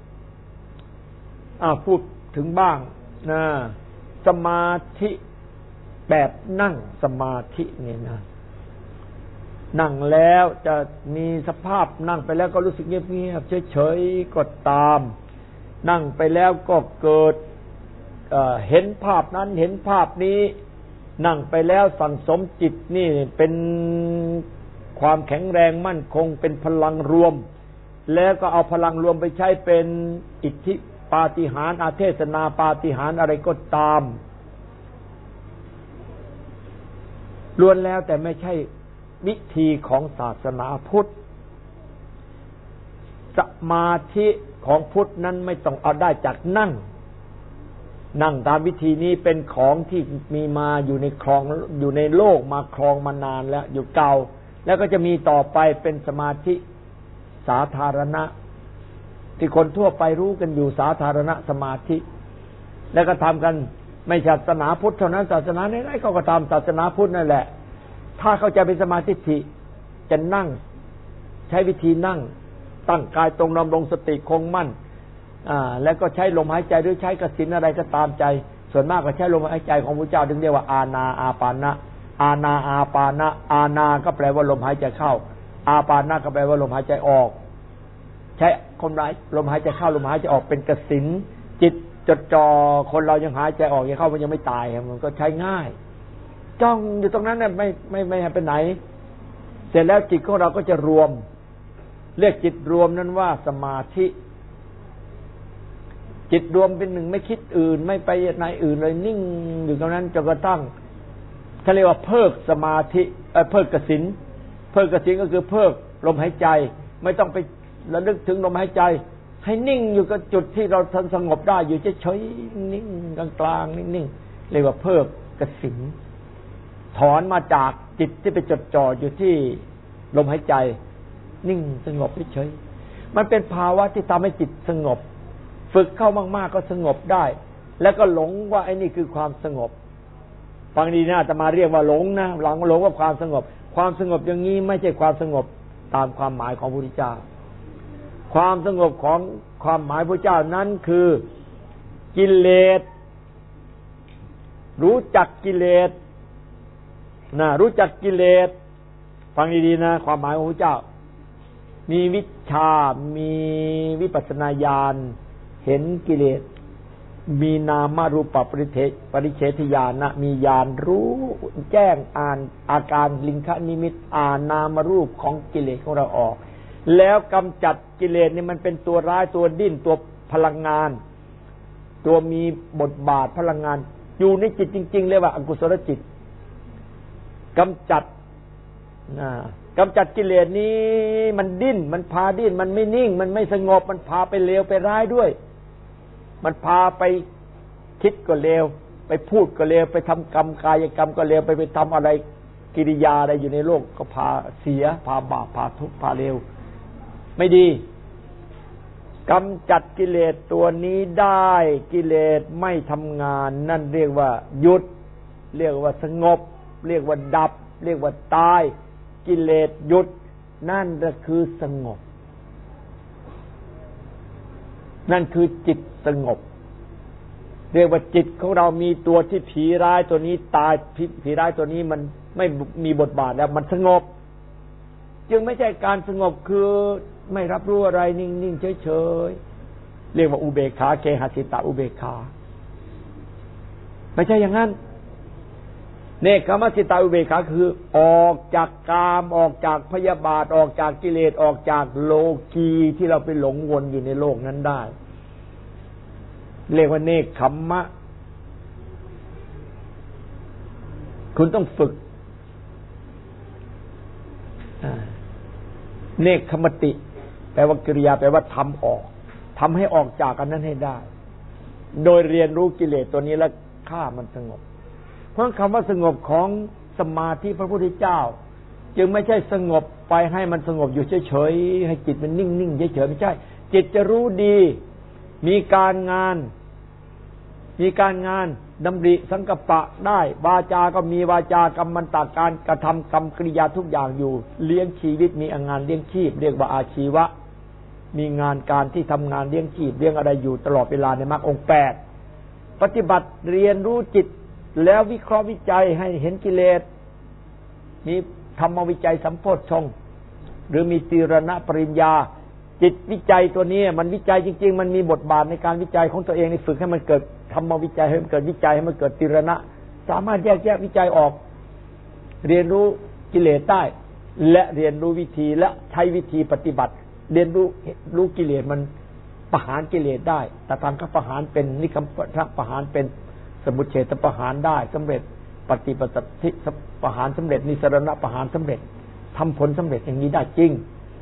พูดถึงบ้างนะสมาธิแบบนั่งสมาธิเนี่ยนะนั่งแล้วจะมีสภาพนั่งไปแล้วก็รู้สึกเงียบๆเฉยๆก็ตามนั่งไปแล้วก็เกิดเห็นภาพนั้นเห็นภาพนี้นั่งไปแล้วสั่งสมจิตนี่เป็นความแข็งแรงมั่นคงเป็นพลังรวมแล้วก็เอาพลังรวมไปใช้เป็นอิทธิปาฏิหาริย์อาเทศนาปาฏิหาริย์อะไรก็ตามล้วนแล้วแต่ไม่ใช่วิธีของศาสนาพุทธสมาธิของพุทธนั้นไม่ต้องเอาได้จากนั่งตามวิธีนี้เป็นของที่มีมาอยู่ในคลองอยู่ในโลกมาครองมานานแล้วอยู่เก่าแล้วก็จะมีต่อไปเป็นสมาธิสาธารณะที่คนทั่วไปรู้กันอยู่สาธารณะสมาธิแล้วก็ทำกันไม่ศาสนาพุทธเท่านั้นศาสนาไหนๆเขาก็ทำศาสนาพุทธนั่นแหละถ้าเข้าใจเป็นสมาธิจะนั่งใช้วิธีนั่งตั้งกายตรงดำรงสติคงมั่นแล้วก็ใช้ลมหายใจหรือใช้กสิณอะไรก็ตามใจส่วนมากก็ใช้ลมหายใจของพระเจ้าถึงเรียกว่าอานาอาปานะอานาอาปานะอานาก็แปลว่าลมหายใจเข้าอาปานะก็แปลว่าลมหายใจออกใช้คนร้ายลมหายใจเข้าลมหายใจออกเป็นกสิณจิตจดจ่อคนเรายังหายใจออกยังเข้ามันยังไม่ตายมันก็ใช้ง่ายจ้องอยู่ตรงนั้นเนี่ยไม่ให้ไปไหนเสร็จแล้วจิตของเราก็จะรวมเรียกจิตรวมนั้นว่าสมาธิจิตรวมเป็นหนึ่งไม่คิดอื่นไม่ไปไหนอื่นเลยนิ่งอยู่ตรงนั้นจนกระทั่งเขาเรียกว่าเพิกสมาธิเพิกกสิณเพิกกสิณก็คือเพิกลมหายใจไม่ต้องไประลึกถึงลมหายใจให้นิ่งอยู่กับจุดที่เราทันสงบได้อยู่เฉยๆนิ่งกลางๆนิ่งๆเรียกว่าเพิกกสิณถอนมาจากจิตที่ไปจดจ่ออยู่ที่ลมหายใจนิ่งสงบเฉยๆมันเป็นภาวะที่ทำให้จิตสงบฝึกเข้ามากๆก็สงบได้แล้วก็หลงว่าไอ้นี่คือความสงบฟังดีนะอาตมาเรียกว่าหลงนะหลงว่าความสงบความสงบอย่างนี้ไม่ใช่ความสงบตามความหมายของพระพุทธเจ้าความสงบของความหมายพระเจ้านั้นคือกิเลสรู้จักกิเลสนะรู้จักกิเลสฟังดีๆนะความหมายของพระเจ้ามีวิชามีวิปัสสนาญาณเห็นกิเลสมีนามารูปปริเฉทญาณมีญาณรู้แจ้งอ่านอาการลิงคนิมิตอ่านนามรูปของกิเลสของเราออกแล้วกำจัดกิเลสนี่มันเป็นตัวร้ายตัวดิ้นตัวพลังงานตัวมีบทบาทพลังงานอยู่ในจิตจริงๆเรียกว่าอกุศลจิตกำจัดกิเลสนี้มันดิ้นมันพาดิ้นมันไม่นิ่งมันไม่สงบมันพาไปเลวไปร้ายด้วยมันพาไปคิดก็เลวไปพูดก็เลวไปทำกรรมกายกรรมก็เลวไปทำอะไรกิริยาอะไรอยู่ในโลกก็พาเสียพาบาปพาทุกข์พาเลวไม่ดีกำจัดกิเลสตัวนี้ได้กิเลสไม่ทำงานนั่นเรียกว่าหยุดเรียกว่าสงบเรียกว่าดับเรียกว่าตายกิเลสหยุดนั่นก็คือสงบนั่นคือจิตสงบเรียกว่าจิตของเรามีตัวที่ผีร้ายตัวนี้ตายผีร้ายตัวนี้มันไม่มีบทบาทแล้วมันสงบจึงไม่ใช่การสงบคือไม่รับรู้อะไรนิ่งๆเฉยๆเรียกว่าอุเบกขาเคหสิตาอุเบกขาไม่ใช่อย่างนั้นเนกขมัสสิตาอุเบกขาคือออกจากกามออกจากพยาบาทออกจากกิเลสออกจากโลกีที่เราไปหลงวนอยู่ในโลกนั้นได้เรียกว่าเนกขัมมะคุณต้องฝึกเนกขมติแปลว่ากิริยาแปลว่าทำออกทำให้ออกจากอันนั้นให้ได้โดยเรียนรู้กิเลสตัวนี้แล้วฆ่ามันสงบเพราะคำว่าสงบของสมาธิพระพุทธเจ้าจึงไม่ใช่สงบไปให้มันสงบอยู่เฉยๆให้จิตมันนิ่งๆเฉยๆไม่ใช่จิตจะรู้ดีมีการงานดำริสังกัปปะได้วาจาก็มีวาจากรรมันตาการกระทำกรรมกริยาทุกอย่างอยู่เลี้ยงชีวิตมีงานเลี้ยงชีพเรียกว่าอาชีวะมีงานการที่ทำงานเลี้ยงชีพเลี้ยงอะไรอยู่ตลอดเวลาในมรรคองค์8ปฏิบัติเรียนรู้จิตแล้ววิเคราะห์วิจัยให้เห็นกิเลสมีธรรมวิจัยสัมโพชฌงค์หรือมีตีรณปริญญาจิตวิจัยตัวนี้มันวิจัยจริงๆมันมีบทบาทในการวิจัยของตัวเองในฝึกให้มันเกิดธรรมวิจัยให้มันเกิดวิจัยให้มันเกิดตีรณะสามารถแยกวิจัยออกเรียนรู้กิเลสได้และเรียนรู้วิธีและใช้วิธีปฏิบัติเรียนรู้กิเลสมันประหารกิเลสได้แต่ทางก็ประหารเป็นนิคัมประหารเป็นสมุจเฉทประหารได้สำเร็จปฏิปฏิประหารสำเร็จนิสรณประหารสำเร็จทำผลสำเร็จอย่างนี้ได้จริง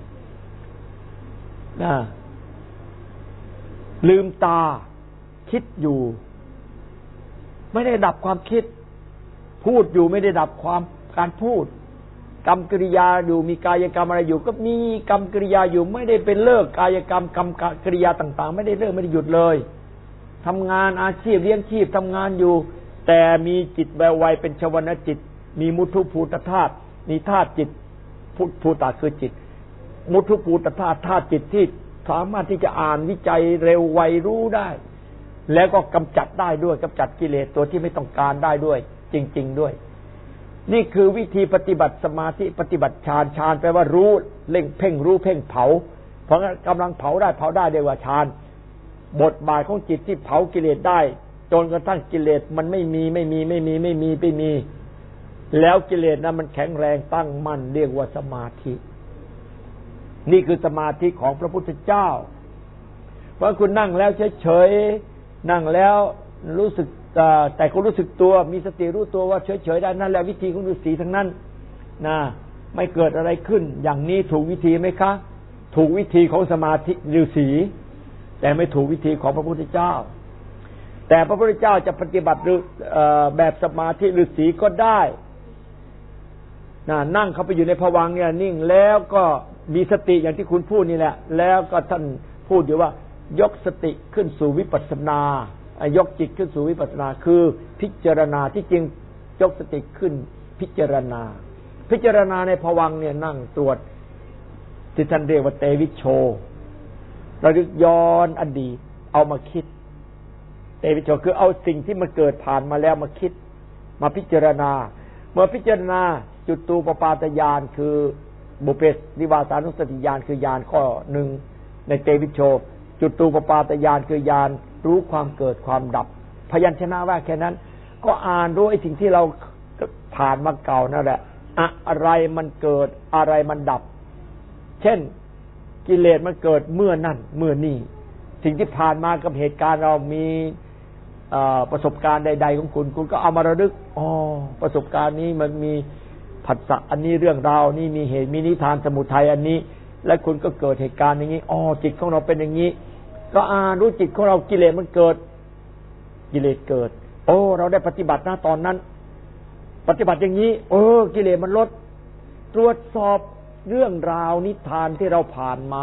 ลืมตาคิดอยู่ไม่ได้ดับความคิดพูดอยู่ไม่ได้ดับความการพูดกรรมกิริยาอยู่มีกายกรรมอะไรอยู่ก็มีกรรมกิริยาอยู่ไม่ได้เป็นเลิกกายกรรมกรรมกิริยาต่างๆไม่ได้เลิกไม่ได้หยุดเลยทำงานอาชีพเลี้ยงชีพทำงานอยู่แต่มีจิตแววไวเป็นชวนะจิตมีมุทุภูตธาตุมีธาตุจิตภูตะคือจิตมุทุภูตธาตุธาตุจิตที่สามารถที่จะอ่านวิจัยเร็วไวรู้ได้แล้วก็กำจัดได้ด้วยกำจัดกิเลสตัวที่ไม่ต้องการได้ด้วยจริงๆด้วยนี่คือวิธีปฏิบัติสมาธิปฏิบัติฌานแปลว่ารู้เล่งเพ่งรู้เพ่งเผาเพราะกำลังเผาได้เรียกว่าฌานบทบาทของจิตที่เผากิเลสได้จนกระทั่งกิเลสมันไม่มีแล้วกิเลสนั้นมันแข็งแรงตั้งมั่นเรียกว่าสมาธินี่คือสมาธิของพระพุทธเจ้าเพราะคุณนั่งแล้วเฉยๆนั่งแล้วรู้สึกแต่คุณรู้สึกตัวมีสติรู้ตัวว่าเฉยๆได้นั่นแหละวิธีของฤาษีทั้งนั้นนะไม่เกิดอะไรขึ้นอย่างนี้ถูกวิธีไหมคะถูกวิธีของสมาธิฤาษีแต่ไม่ถูกวิธีของพระพุทธเจ้าแต่พระพุทธเจ้าจะปฏิบัติแบบสมาธิฤาษีก็ได้นั่งเข้าไปอยู่ในภวังค์เนี่ยนิ่งแล้วก็มีสติอย่างที่คุณพูดนี่แหละแล้วก็ท่านพูดอยู่ว่ายกสติขึ้นสู่วิปัสสนายกจิตขึ้นสู่วิปัสสนาคือพิจารณาที่จริงยกสติขึ้นพิจารณาในภวังค์เนี่ยนั่งตรวจที่ท่านเรียกว่าเตวิชโชระลึกย้อนอดีตเอามาคิดเตวิชโชคือเอาสิ่งที่มันเกิดผ่านมาแล้วมาคิดมาพิจารณาเมื่อพิจารณาจุตูปปาตญาณคือบุพเพนิวาสานุสติญาณคือญาณข้อหนึ่งในเตวิชโชจุตูปปาตญาณคือญาณรู้ความเกิดความดับพยัญชนะว่าแค่นั้นก็อ่านรู้ไอ้สิ่งที่เราผ่านมาเก่านั่นแหละอะไรมันเกิดอะไรมันดับเช่นกิเลสมันเกิดเมื่อนั่นเมื่อนี่สิ่งที่ผ่านมากับเหตุการณ์เรามีประสบการณ์ใดๆของคุณคุณก็เอามาระลึกอ๋อประสบการณ์นี้มันมีผัสสะอันนี้เรื่องราวนี่มีเหตุมีนิทานสมุทัยอันนี้และคุณก็เกิดเหตุการณ์อย่างนี้อ๋อจิตของเราเป็นอย่างนี้ก็รู้จิตของเรากิเลสมันเกิดกิเลสเกิดโอ้เราได้ปฏิบัตินะตอนนั้นปฏิบัติอย่างนี้กิเลสมันลดตรวจสอบเรื่องราวนิทานที่เราผ่านมา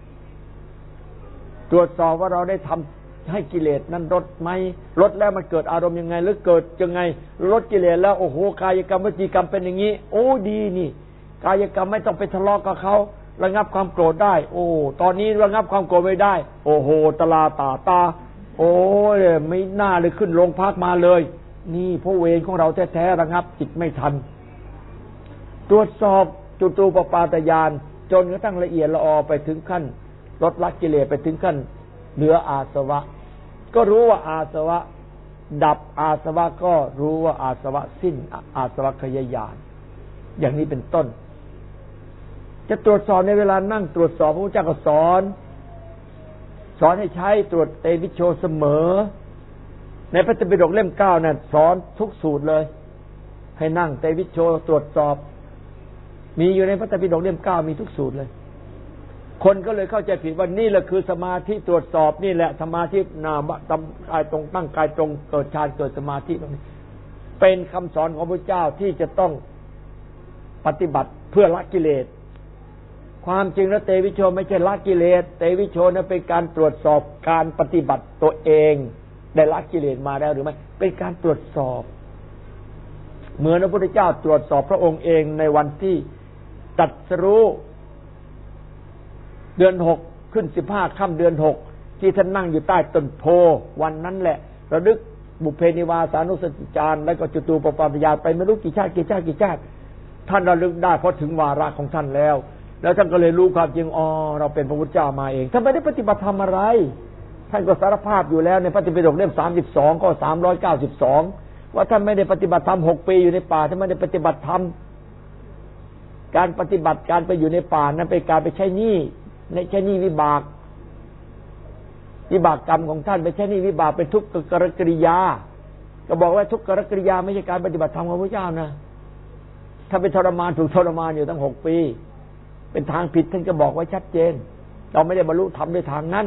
ตรวจสอบว่าเราได้ทำให้กิเลสนั้นลดไหมลดแล้วมันเกิดอารมณ์ยังไงหรือเกิดยังไงลดกิเลสแล้วโอ้โหกายกรรมวจีกรรมเป็นอย่างนี้โอ้ดีนี่กายกรรมไม่ต้องไปทะเลาะกับเขาระงับความโกรธได้โอ้ตอนนี้ระงับความโกรธไม่ได้โอ้โหตาตาโอ้ยไม่น่าเลยขึ้นโรงพักมาเลยนี่เพราะเวรของเราแท้ๆระงับจิตไม่ทันตรวจสอบจุตูปปาตญาณจนกระทั่งละเอียดละออไปถึงขั้นลดละกิเลสไปถึงขั้นเหนืออาสวะก็รู้ว่าอาสวะดับอาสวะก็รู้ว่าอาสวะสิ้นอาสวะขยายานอย่างนี้เป็นต้นจะตรวจสอบในเวลานั่งตรวจสอบพระพุทธเจ้าก็สอนให้ใช้ตรวจเตวิโชเสมอในพระไตรปิฎกเล่ม9น่ะสอนทุกสูตรเลยให้นั่งเตวิโชตรวจสอบมีอยู่ในพระไตรปิฎกเล่ม9มีทุกสูตรเลยคนก็เลยเข้าใจผิดว่านี่แหละคือสมาธิตรวจสอบนี่แหละสมาธินามกายตรงตั้งกายตรงเกิดฌานเกิดสมาธิตรงนี้เป็นคำสอนของพระเจ้าที่จะต้องปฏิบัติเพื่อละกิเลสความจริงแล้วเตวิโชไม่ใช่ละกิเลสเตวิโชนั้นเป็นการตรวจสอบการปฏิบัติตัวเองได้ละกิเลสมาแล้วหรือไม่เป็นการตรวจสอบเหมือนพระพุทธเจ้าตรวจสอบพระองค์เองในวันที่ตรัสรู้เดือน6ขึ้น15ค่ำเดือน6ที่ท่านนั่งอยู่ใต้ต้นโพวันนั้นแหละระลึกบุพเพนิวาสานุสติญาณแล้วก็จตุปปาตญาณไปไม่รู้กี่ชาติท่านระลึกได้เพราะถึงวาระของท่านแล้วท่านก็เลยรู้ความจริงเราเป็นพระพุทธเจ้ามาเองท่านไม่ได้ปฏิบัติธรรมอะไรท่านก็สารภาพอยู่แล้วในพระไตรปิฎกเล่ม32ข้อ392ว่าท่านไม่ได้ปฏิบัติธรรม6ปีอยู่ในป่าท่านไม่ได้ปฏิบัติธรรมการปฏิบัติการไปอยู่ในป่านั้นเป็นการไปใช้หนี้ใช้หนี้วิบากกรรมของท่านไปใช้หนี้วิบากเป็นทุกขกริยาก็บอกว่าทุกขกริยาไม่ใช่การปฏิบัติธรรมของพระเจ้านะถ้าไปทรมานถูกทรมานอยู่ตั้ง6ปีเป็นทางผิดท่านก็บอกไว้ชัดเจนเราไม่ได้บรรลุธรรมด้วยทางนั้น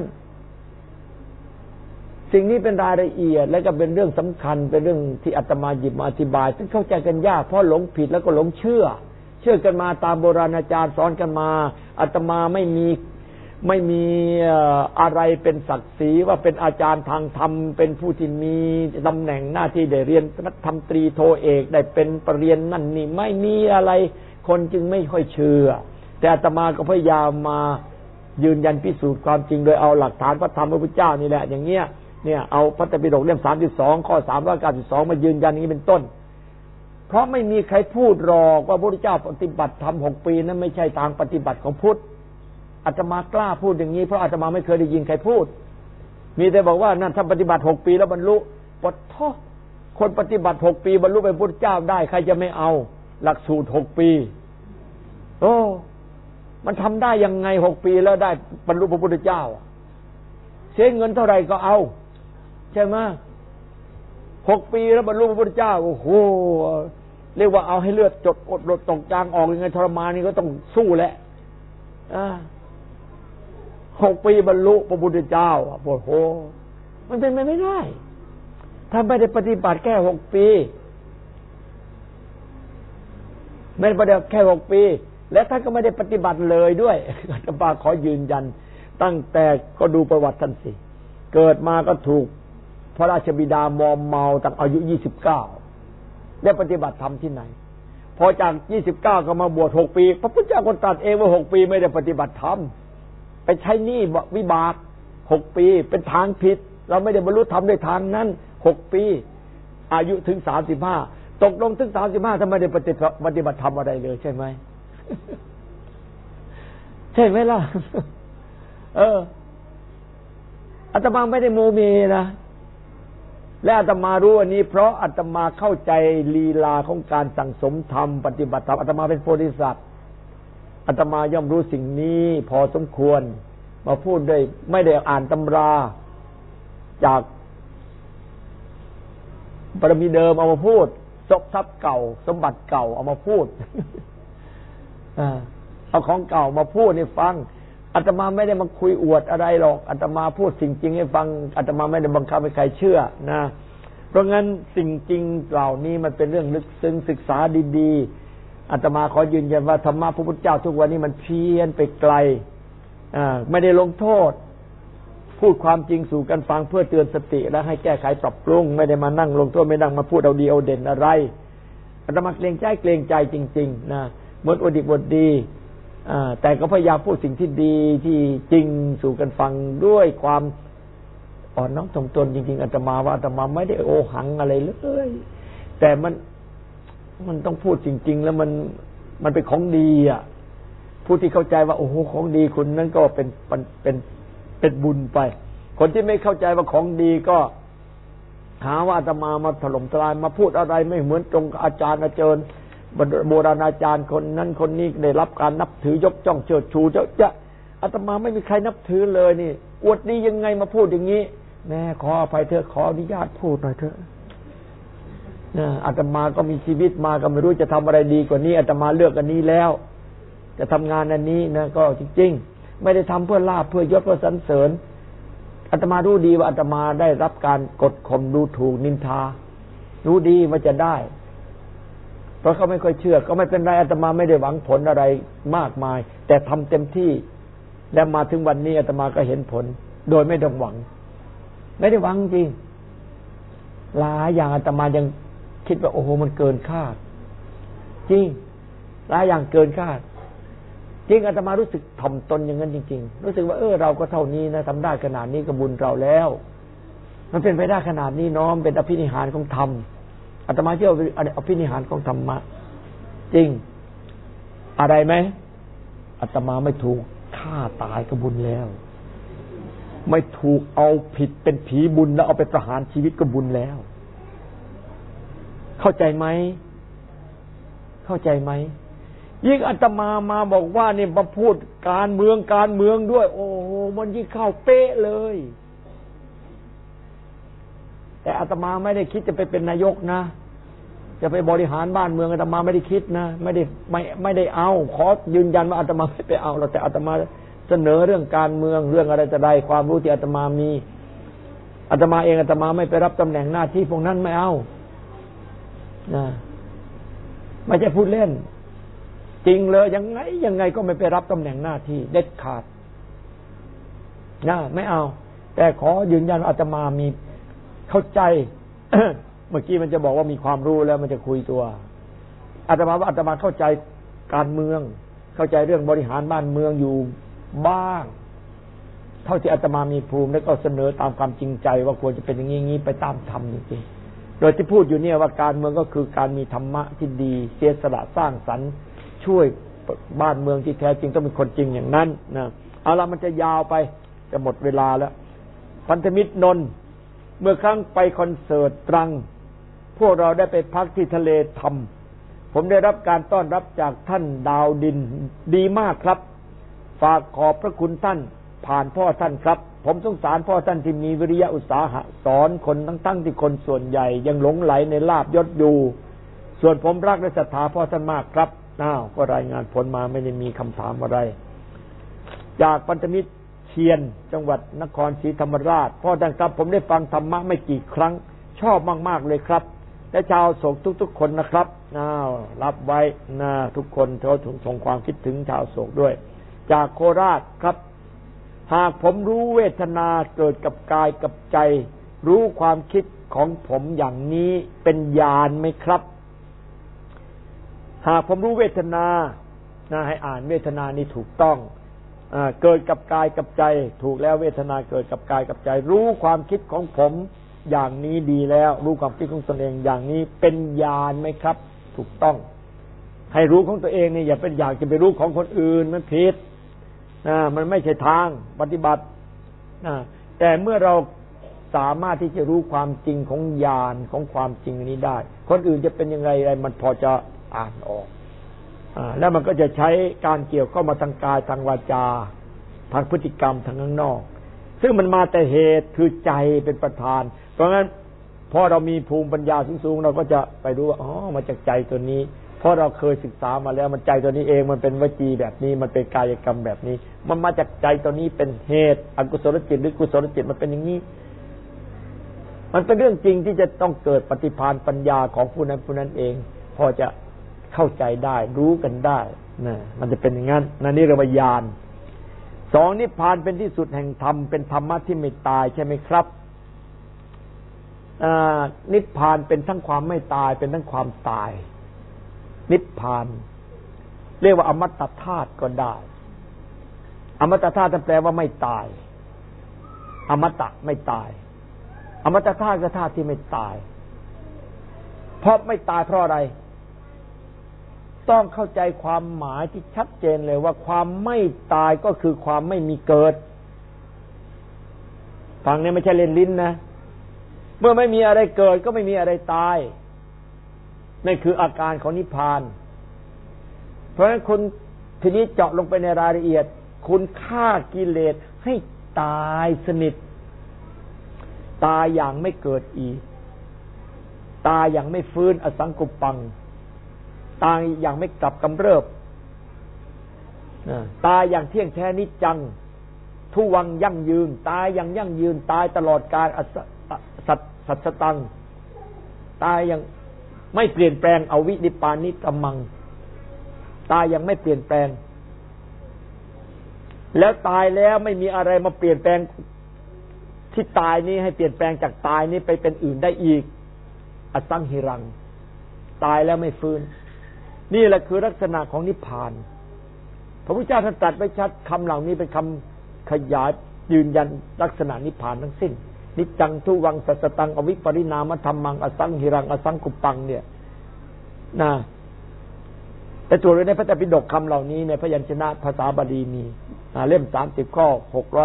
สิ่งนี้เป็นรายละเอียดและก็เป็นเรื่องสำคัญเป็นเรื่องที่อาตมาหยิบมาอธิบายซึ่งเข้าใจกันยากเพราะหลงผิดแล้วก็หลงเชื่อกันมาตามโบราณอาจารย์สอนกันมาอาตมาไม่มีอะไรเป็นศักดิ์ศรีว่าเป็นอาจารย์ทางธรรมเป็นผู้ที่มีตำแหน่งหน้าที่ได้เรียนธรรมตรีโทเอกได้เป็นปรริญญานั่นนี่ไม่มีอะไรคนจึงไม่ค่อยเชื่อแต่อาตมาก็พยายามมายืนยันพิสูจน์ความจริงโดยเอาหลักฐานพระธรรมพระพุทธเจ้านี่แหละอย่างเงี้ยเนี่ยเอาพระไตรปิฎกเล่ม32ข้อ392มายืนยันอย่างนี้เป็นต้นเพราะไม่มีใครพูดหรอกว่าพระพุทธเจ้าปฏิบัติธรรม6ปีนั้นไม่ใช่ทางปฏิบัติของพุทธอาตมากล้าพูดอย่างนี้เพราะอาตมาไม่เคยได้ยินใครพูดมีแต่บอกว่านั่นถ้าปฏิบัติ6ปีแล้วบรรลุปะท้อคนปฏิบัติ6ปีบรรลุเป็นพุทธเจ้าได้ใครจะไม่เอาหลักสูตร6ปีโอ้มันทำได้ยังไง6ปีแล้วได้บรรลุพระพุทธเจ้าเสียเงินเท่าไหร่ก็เอาใช่ไหม6ปีแล้วบรรลุพระพุทธเจ้าโอ้โหเรียกว่าเอาให้เลือดจดอดรดตกจางออกยังไงทรมานนี่ก็ต้องสู้แหละ6ปีบรรลุพระพุทธเจ้าโอ้โหมันเป็นไปไม่ได้ถ้าไม่ได้ปฏิบัติแค่6ปีไม่ได้ปฏิบัติแค่6ปีและท่านก็ไม่ได้ปฏิบัติเลยด้วยอาตมาขอยืนยันตั้งแต่ก็ดูประวัติท่านสิเกิดมาก็ถูกพระราชบิดามอมเมาตั้งอายุ29ได้ปฏิบัติธรรมที่ไหนพอจาก29ก็มาบวช6ปีพระพุทธเจ้าก็ตรัสเองว่า6ปีไม่ได้ปฏิบัติธรรมไปใช้หนี้วิบาก6ปีเป็นทางผิดเราไม่ได้บรรลุธรรมด้วยทางนั้น6ปีอายุถึง35ตกลงถึง35ทำไมได้ปฏิบัติธรรมอะไรเลยใช่ไหมใช่ไหมล่ะอาตมาไม่ได้โมเมนะและอาตมารู้อันนี้เพราะอาตมาเข้าใจลีลาของการสั่งสมธรรมปฏิบัติธรรมอาตมาเป็นโพธิสัตว์อาตมาย่อมรู้สิ่งนี้พอสมควรมาพูดด้วยไม่ได้อ่านตำราจากบารมีเดิมเอามาพูดทรัพย์เก่าสมบัติเก่าเอามาพูดเอาของเก่ามาพูดให้ฟังอาตมาไม่ได้มาคุยอวดอะไรหรอกอาตมาพูดสิ่งจริงให้ฟังอาตมาไม่ได้บังคับให้ใครเชื่อนะเพราะงั้นสิ่งจริงเหล่านี้มันเป็นเรื่องลึกซึ้งศึกษาดีๆอาตมาขอยืนยันว่าธรรมะพระพุทธเจ้าทุกวันนี้มันเพี้ยนไปไกลไม่ได้ลงโทษพูดความจริงสู่กันฟังเพื่อเตือนสติและให้แก้ไขปรับปรุงไม่ได้มานั่งลงโทษไม่นั่งมาพูดเอาดีเอาเด่นอะไรอาตมาเกรงใจจริงๆนะเหมือนอดีตบทดีแต่ก็พยายามพูดสิ่งที่ดีที่จริงสู่กันฟังด้วยความอ่อนน้อมถ่อมตนจริงๆอาตมาว่าอาตมาไม่ได้โอหังอะไรเลยแต่มันต้องพูดจริงๆแล้วมันเป็นของดีอ่ะผู้ที่เข้าใจว่าโอ้โหของดีคุณนั้นก็เป็นบุญไปคนที่ไม่เข้าใจว่าของดีก็หาว่าอาตมามาถล่มทลายมาพูดอะไรไม่เหมือนตรงอาจารย์อาจารย์โบราณอาจารย์คนนั้นคนนี้ได้รับการนับถือยกย่องเชิดชูจะอาตมาไม่มีใครนับถือเลยนี่อวดดียังไงมาพูดอย่างนี้แม่ขออภัยเถอะขออนุญาตพูดหน่อยเถอะอาตมาก็มีชีวิตมาก็ไม่รู้จะทำอะไรดีกว่านี้อาตมาเลือกอันนี้แล้วจะทำงานอันนี้นะก็จริงๆไม่ได้ทำเพื่อลาภเพื่อยศเพื่อสรรเสริญอาตมารู้ดีว่าอาตมาได้รับการกดข่มดูถูกนินทารู้ดีว่าจะได้เพราะเขาไม่ค่อยเชื่อก็ไม่เป็นไรอาตมาไม่ได้หวังผลอะไรมากมายแต่ทำเต็มที่และมาถึงวันนี้อาตมาก็เห็นผลโดยไม่ต้องหวังไม่ได้หวังจริงหลายอย่างอาตมายังคิดว่าโอ้โหมันเกินคาดจริงหลายอย่างเกินคาดจริงอาตมารู้สึกถ่อมตนอย่างนั้นจริงๆรู้สึกว่าเราก็เท่านี้นะทำได้ขนาดนี้ก็บุญเราแล้วมันเป็นไปได้ขนาดนี้น้อมเป็นอภินิหารของธรรมอาตมาเชื่ออภินิหารของธรรมะจริงอะไรไหมอาตมาไม่ถูกฆ่าตายก็บุญแล้วไม่ถูกเอาผิดเป็นผีบุญแล้วเอาไปประหารชีวิตก็บุญแล้วเข้าใจไหมเข้าใจไหมยิ่งอาตมามาบอกว่านี่มาพูดการเมืองด้วยโอ้โหมันยิ่งเข้าเป๊ะเลยแต่อาตมาไม่ได้คิดจะไปเป็นนายกนะจะไปบริหารบ้านเมืองอาตมาไม่ได้คิดนะไม่ได้เอาขอยืนยันว่าอาตมาไม่ไปเอาแต่อาตมาเสนอเรื่องการเมืองเรื่องอะไรจะได้ความรู้ที่อาตมามีอาตมาเองอาตมาไม่ไปรับตำแหน่งหน้าที่พวกนั้นไม่เอานะไม่ใช่พูดเล่นจริงเลยยังไงก็ไม่ไปรับตำแหน่งหน้าที่เด็ดขาดนะไม่เอาแต่ขอยืนยันว่าอาตมามีเข้าใจ เมื่อกี้มันจะบอกว่ามีความรู้แล้วมันจะคุยตัวอาตมาว่าอาตมาเข้าใจการเมืองเข้าใจเรื่องบริหารบ้านเมืองอยู่บ้างเท่าที่อาตมามีภูมิแล้วก็เสนอตามความจริงใจว่าควรจะเป็นอย่างนี้ไปตามธรรมจริงๆโดยที่พูดอยู่เนี่ยว่าการเมืองก็คือการมีธรรมะที่ดีเสียสละสร้างสรรค์ช่วยบ้านเมืองที่แท้จริงต้องเป็นคนจริงอย่างนั้นนะเอาละมันจะยาวไปจะหมดเวลาแล้วพันธมิตรนนท์เมื่อครั้งไปคอนเสิร์ตตรังพวกเราได้ไปพักที่ทะเลธรรมผมได้รับการต้อนรับจากท่านดาวดินดีมากครับฝากขอบพระคุณท่านผ่านพ่อท่านครับผมสงสารพ่อท่านที่มีวิริยะอุตสาหะสอนคนทั้งที่คนส่วนใหญ่ยังหลงไหลในลาภยศอยู่ส่วนผมรักและศรัทธาพ่อท่านมากครับก็รายงานผลมาไม่ได้มีคำถามอะไรจากพันธมิตรเชียนจังหวัดนครศรีธรรมราชพ่อท่านครับผมได้ฟังธรรมะไม่กี่ครั้งชอบมากๆเลยครับและชาวโศกทุกๆคนนะครับรับไว้นะทุกคนเขาส่งความคิดถึงชาวโศกด้วยจากโคราชครับหากผมรู้เวทนาเกิดกับกายกับใจรู้ความคิดของผมอย่างนี้เป็นญาณไหมครับหากผมรู้เวทนาให้อ่านเวทนานี่ถูกต้องเกิดกับกายกับใจถูกแล้วเวทนาเกิดกับกายกับใจรู้ความคิดของผมอย่างนี้ดีแล้วรู้ความคิดของตนเองอย่างนี้เป็นญาณไหมครับถูกต้องให้รู้ของตัวเองนี่อย่าเป็นอยากจะไปรู้ของคนอื่นมันผิดมันไม่ใช่ทางปฏิบัติแต่เมื่อเราสามารถที่จะรู้ความจริงของญาณของความจริงนี้ได้คนอื่นจะเป็นยังไงอะไรมันพอจะอ่านออกแล้วมันก็จะใช้การเกี่ยวเข้ามาทางกายทางวาจาทางพฤติกรรมทางข้างนอกซึ่งมันมาแต่เหตุคือใจเป็นประธานเพราะงั้นพอเรามีภูมิปัญญาสูงๆเราก็จะไปรู้ว่าอ๋อมาจากใจตัวนี้เพราะเราเคยศึกษามาแล้วมันใจตัวนี้เองมันเป็นวจีแบบนี้มันเป็นกายกรรมแบบนี้มันมาจากใจตัวนี้เป็นเหตุอกุศลจิตหรือกุศลจิตมันเป็นอย่างนี้มันเป็นเรื่องจริงที่จะต้องเกิดปฏิภาณปัญญาของผู้นั้นเองพอจะเข้าใจได้รู้กันได้นะมันจะเป็นอย่างนั้นนี่เรียกว่าญาณสองนิพพานเป็นที่สุดแห่งธรรมเป็นธรรมะที่ไม่ตายใช่ไหมครับนิพพานเป็นทั้งความไม่ตายเป็นทั้งความตายนิพพานเรียกว่าอมตะธาตุก็ได้อมตะธาตุแปลว่าไม่ตายอมตะไม่ตายอมตะธาตุก็ธาตุที่ไม่ตายเพราะไม่ตายเพราะอะไรต้องเข้าใจความหมายที่ชัดเจนเลยว่าความไม่ตายก็คือความไม่มีเกิดฟังเนี่ยไม่ใช่เล่นลิ้นนะเมื่อไม่มีอะไรเกิดก็ไม่มีอะไรตายนั่นคืออาการของนิพพานเพราะฉะนั้นคุณทีนี้เจาะลงไปในรายละเอียดคุณฆ่ากิเลสให้ตายสนิทตายอย่างไม่เกิดอีกตายอย่างไม่ฟื้นอสังกุปปังตายอย่างไม่กลับกำเริบตายอย่างเที่ยงแท้นิจจังทุวังยั่งยืนตายอย่างยั่งยืนตายตลอดกาลสัจจตังตายอย่างไม่เปลี่ยนแปลงอวินิปานิกัมมังตายอย่างไม่เปลี่ยนแปลงแล้วตายแล้วไม่มีอะไรมาเปลี่ยนแปลงที่ตายนี้ให้เปลี่ยนแปลงจากตายนี้ไปเป็นอื่นได้อีกอสังหิรังตายแล้วไม่ฟื้นนี่แหละคือลักษณะของนิพพานพระพุทธเจ้าท่านตรัสไว้ชัดคำเหล่านี้เป็นคำขยายยืนยันลักษณะนิพพานทั้งสิ้นนิจจังทุวังสัจจตังอวิปริณามธรรมังอสังหิรังอสังกุปปังเนี่ยนะแต่ตัวในพระไตรปิฎกคำเหล่านี้ในพยัญชนะภาษาบาลีมีเล่ม30ข้อ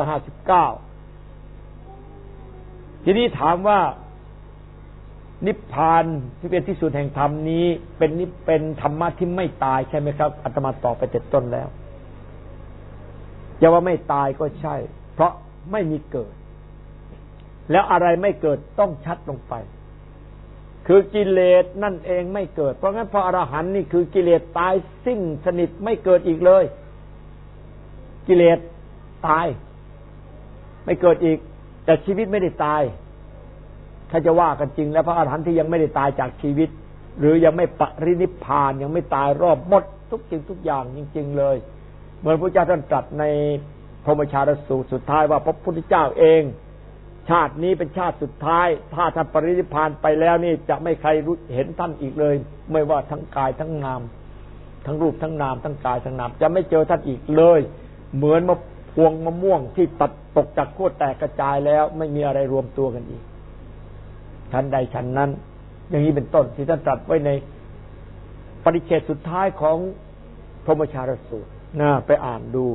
659ทีนี้ถามว่านิพพานที่เป็นที่สุดแห่งธรรมนี้เป็นธรรมะที่ไม่ตายใช่ไหมครับอาตมาตอบไปแต่ต้นแล้วอย่าว่าไม่ตายก็ใช่เพราะไม่มีเกิดแล้วอะไรไม่เกิดต้องชัดลงไปคือกิเลสนั่นเองไม่เกิดเพราะงั้นพระอรหันต์นี่คือกิเลสตายสิ้นสนิทไม่เกิดอีกเลยกิเลสตายไม่เกิดอีกแต่ชีวิตไม่ได้ตายถ้าจะว่ากันจริงแล้วพระอรหันต์ที่ยังไม่ได้ตายจากชีวิตหรือยังไม่ปรินิพพานยังไม่ตายรอบหมดทุกสิ่งทุกอย่างจริงๆเลยเหมือนพระเจ้าท่านตรัสในพรหมชาดสูตรสุดท้ายว่าพระพุทธเจ้าเองชาตินี้เป็นชาติสุดท้ายถ้าท่านปรินิพพานไปแล้วนี่จะไม่ใครรู้เห็นท่านอีกเลยไม่ว่าทั้งกายทั้งนามทั้งรูปทั้งนามทั้งกายทั้งนามจะไม่เจอท่านอีกเลยเหมือนพวงมะม่วงที่ตัดตกจากโคนแตกกระจายแล้วไม่มีอะไรรวมตัวกันอีกชั้นใดชั้นนั้นอย่างนี้เป็นต้นที่ท่านตรัสไว้ในปริเฉดสุดท้ายของพรหมชาดสูตรไปอ่านดู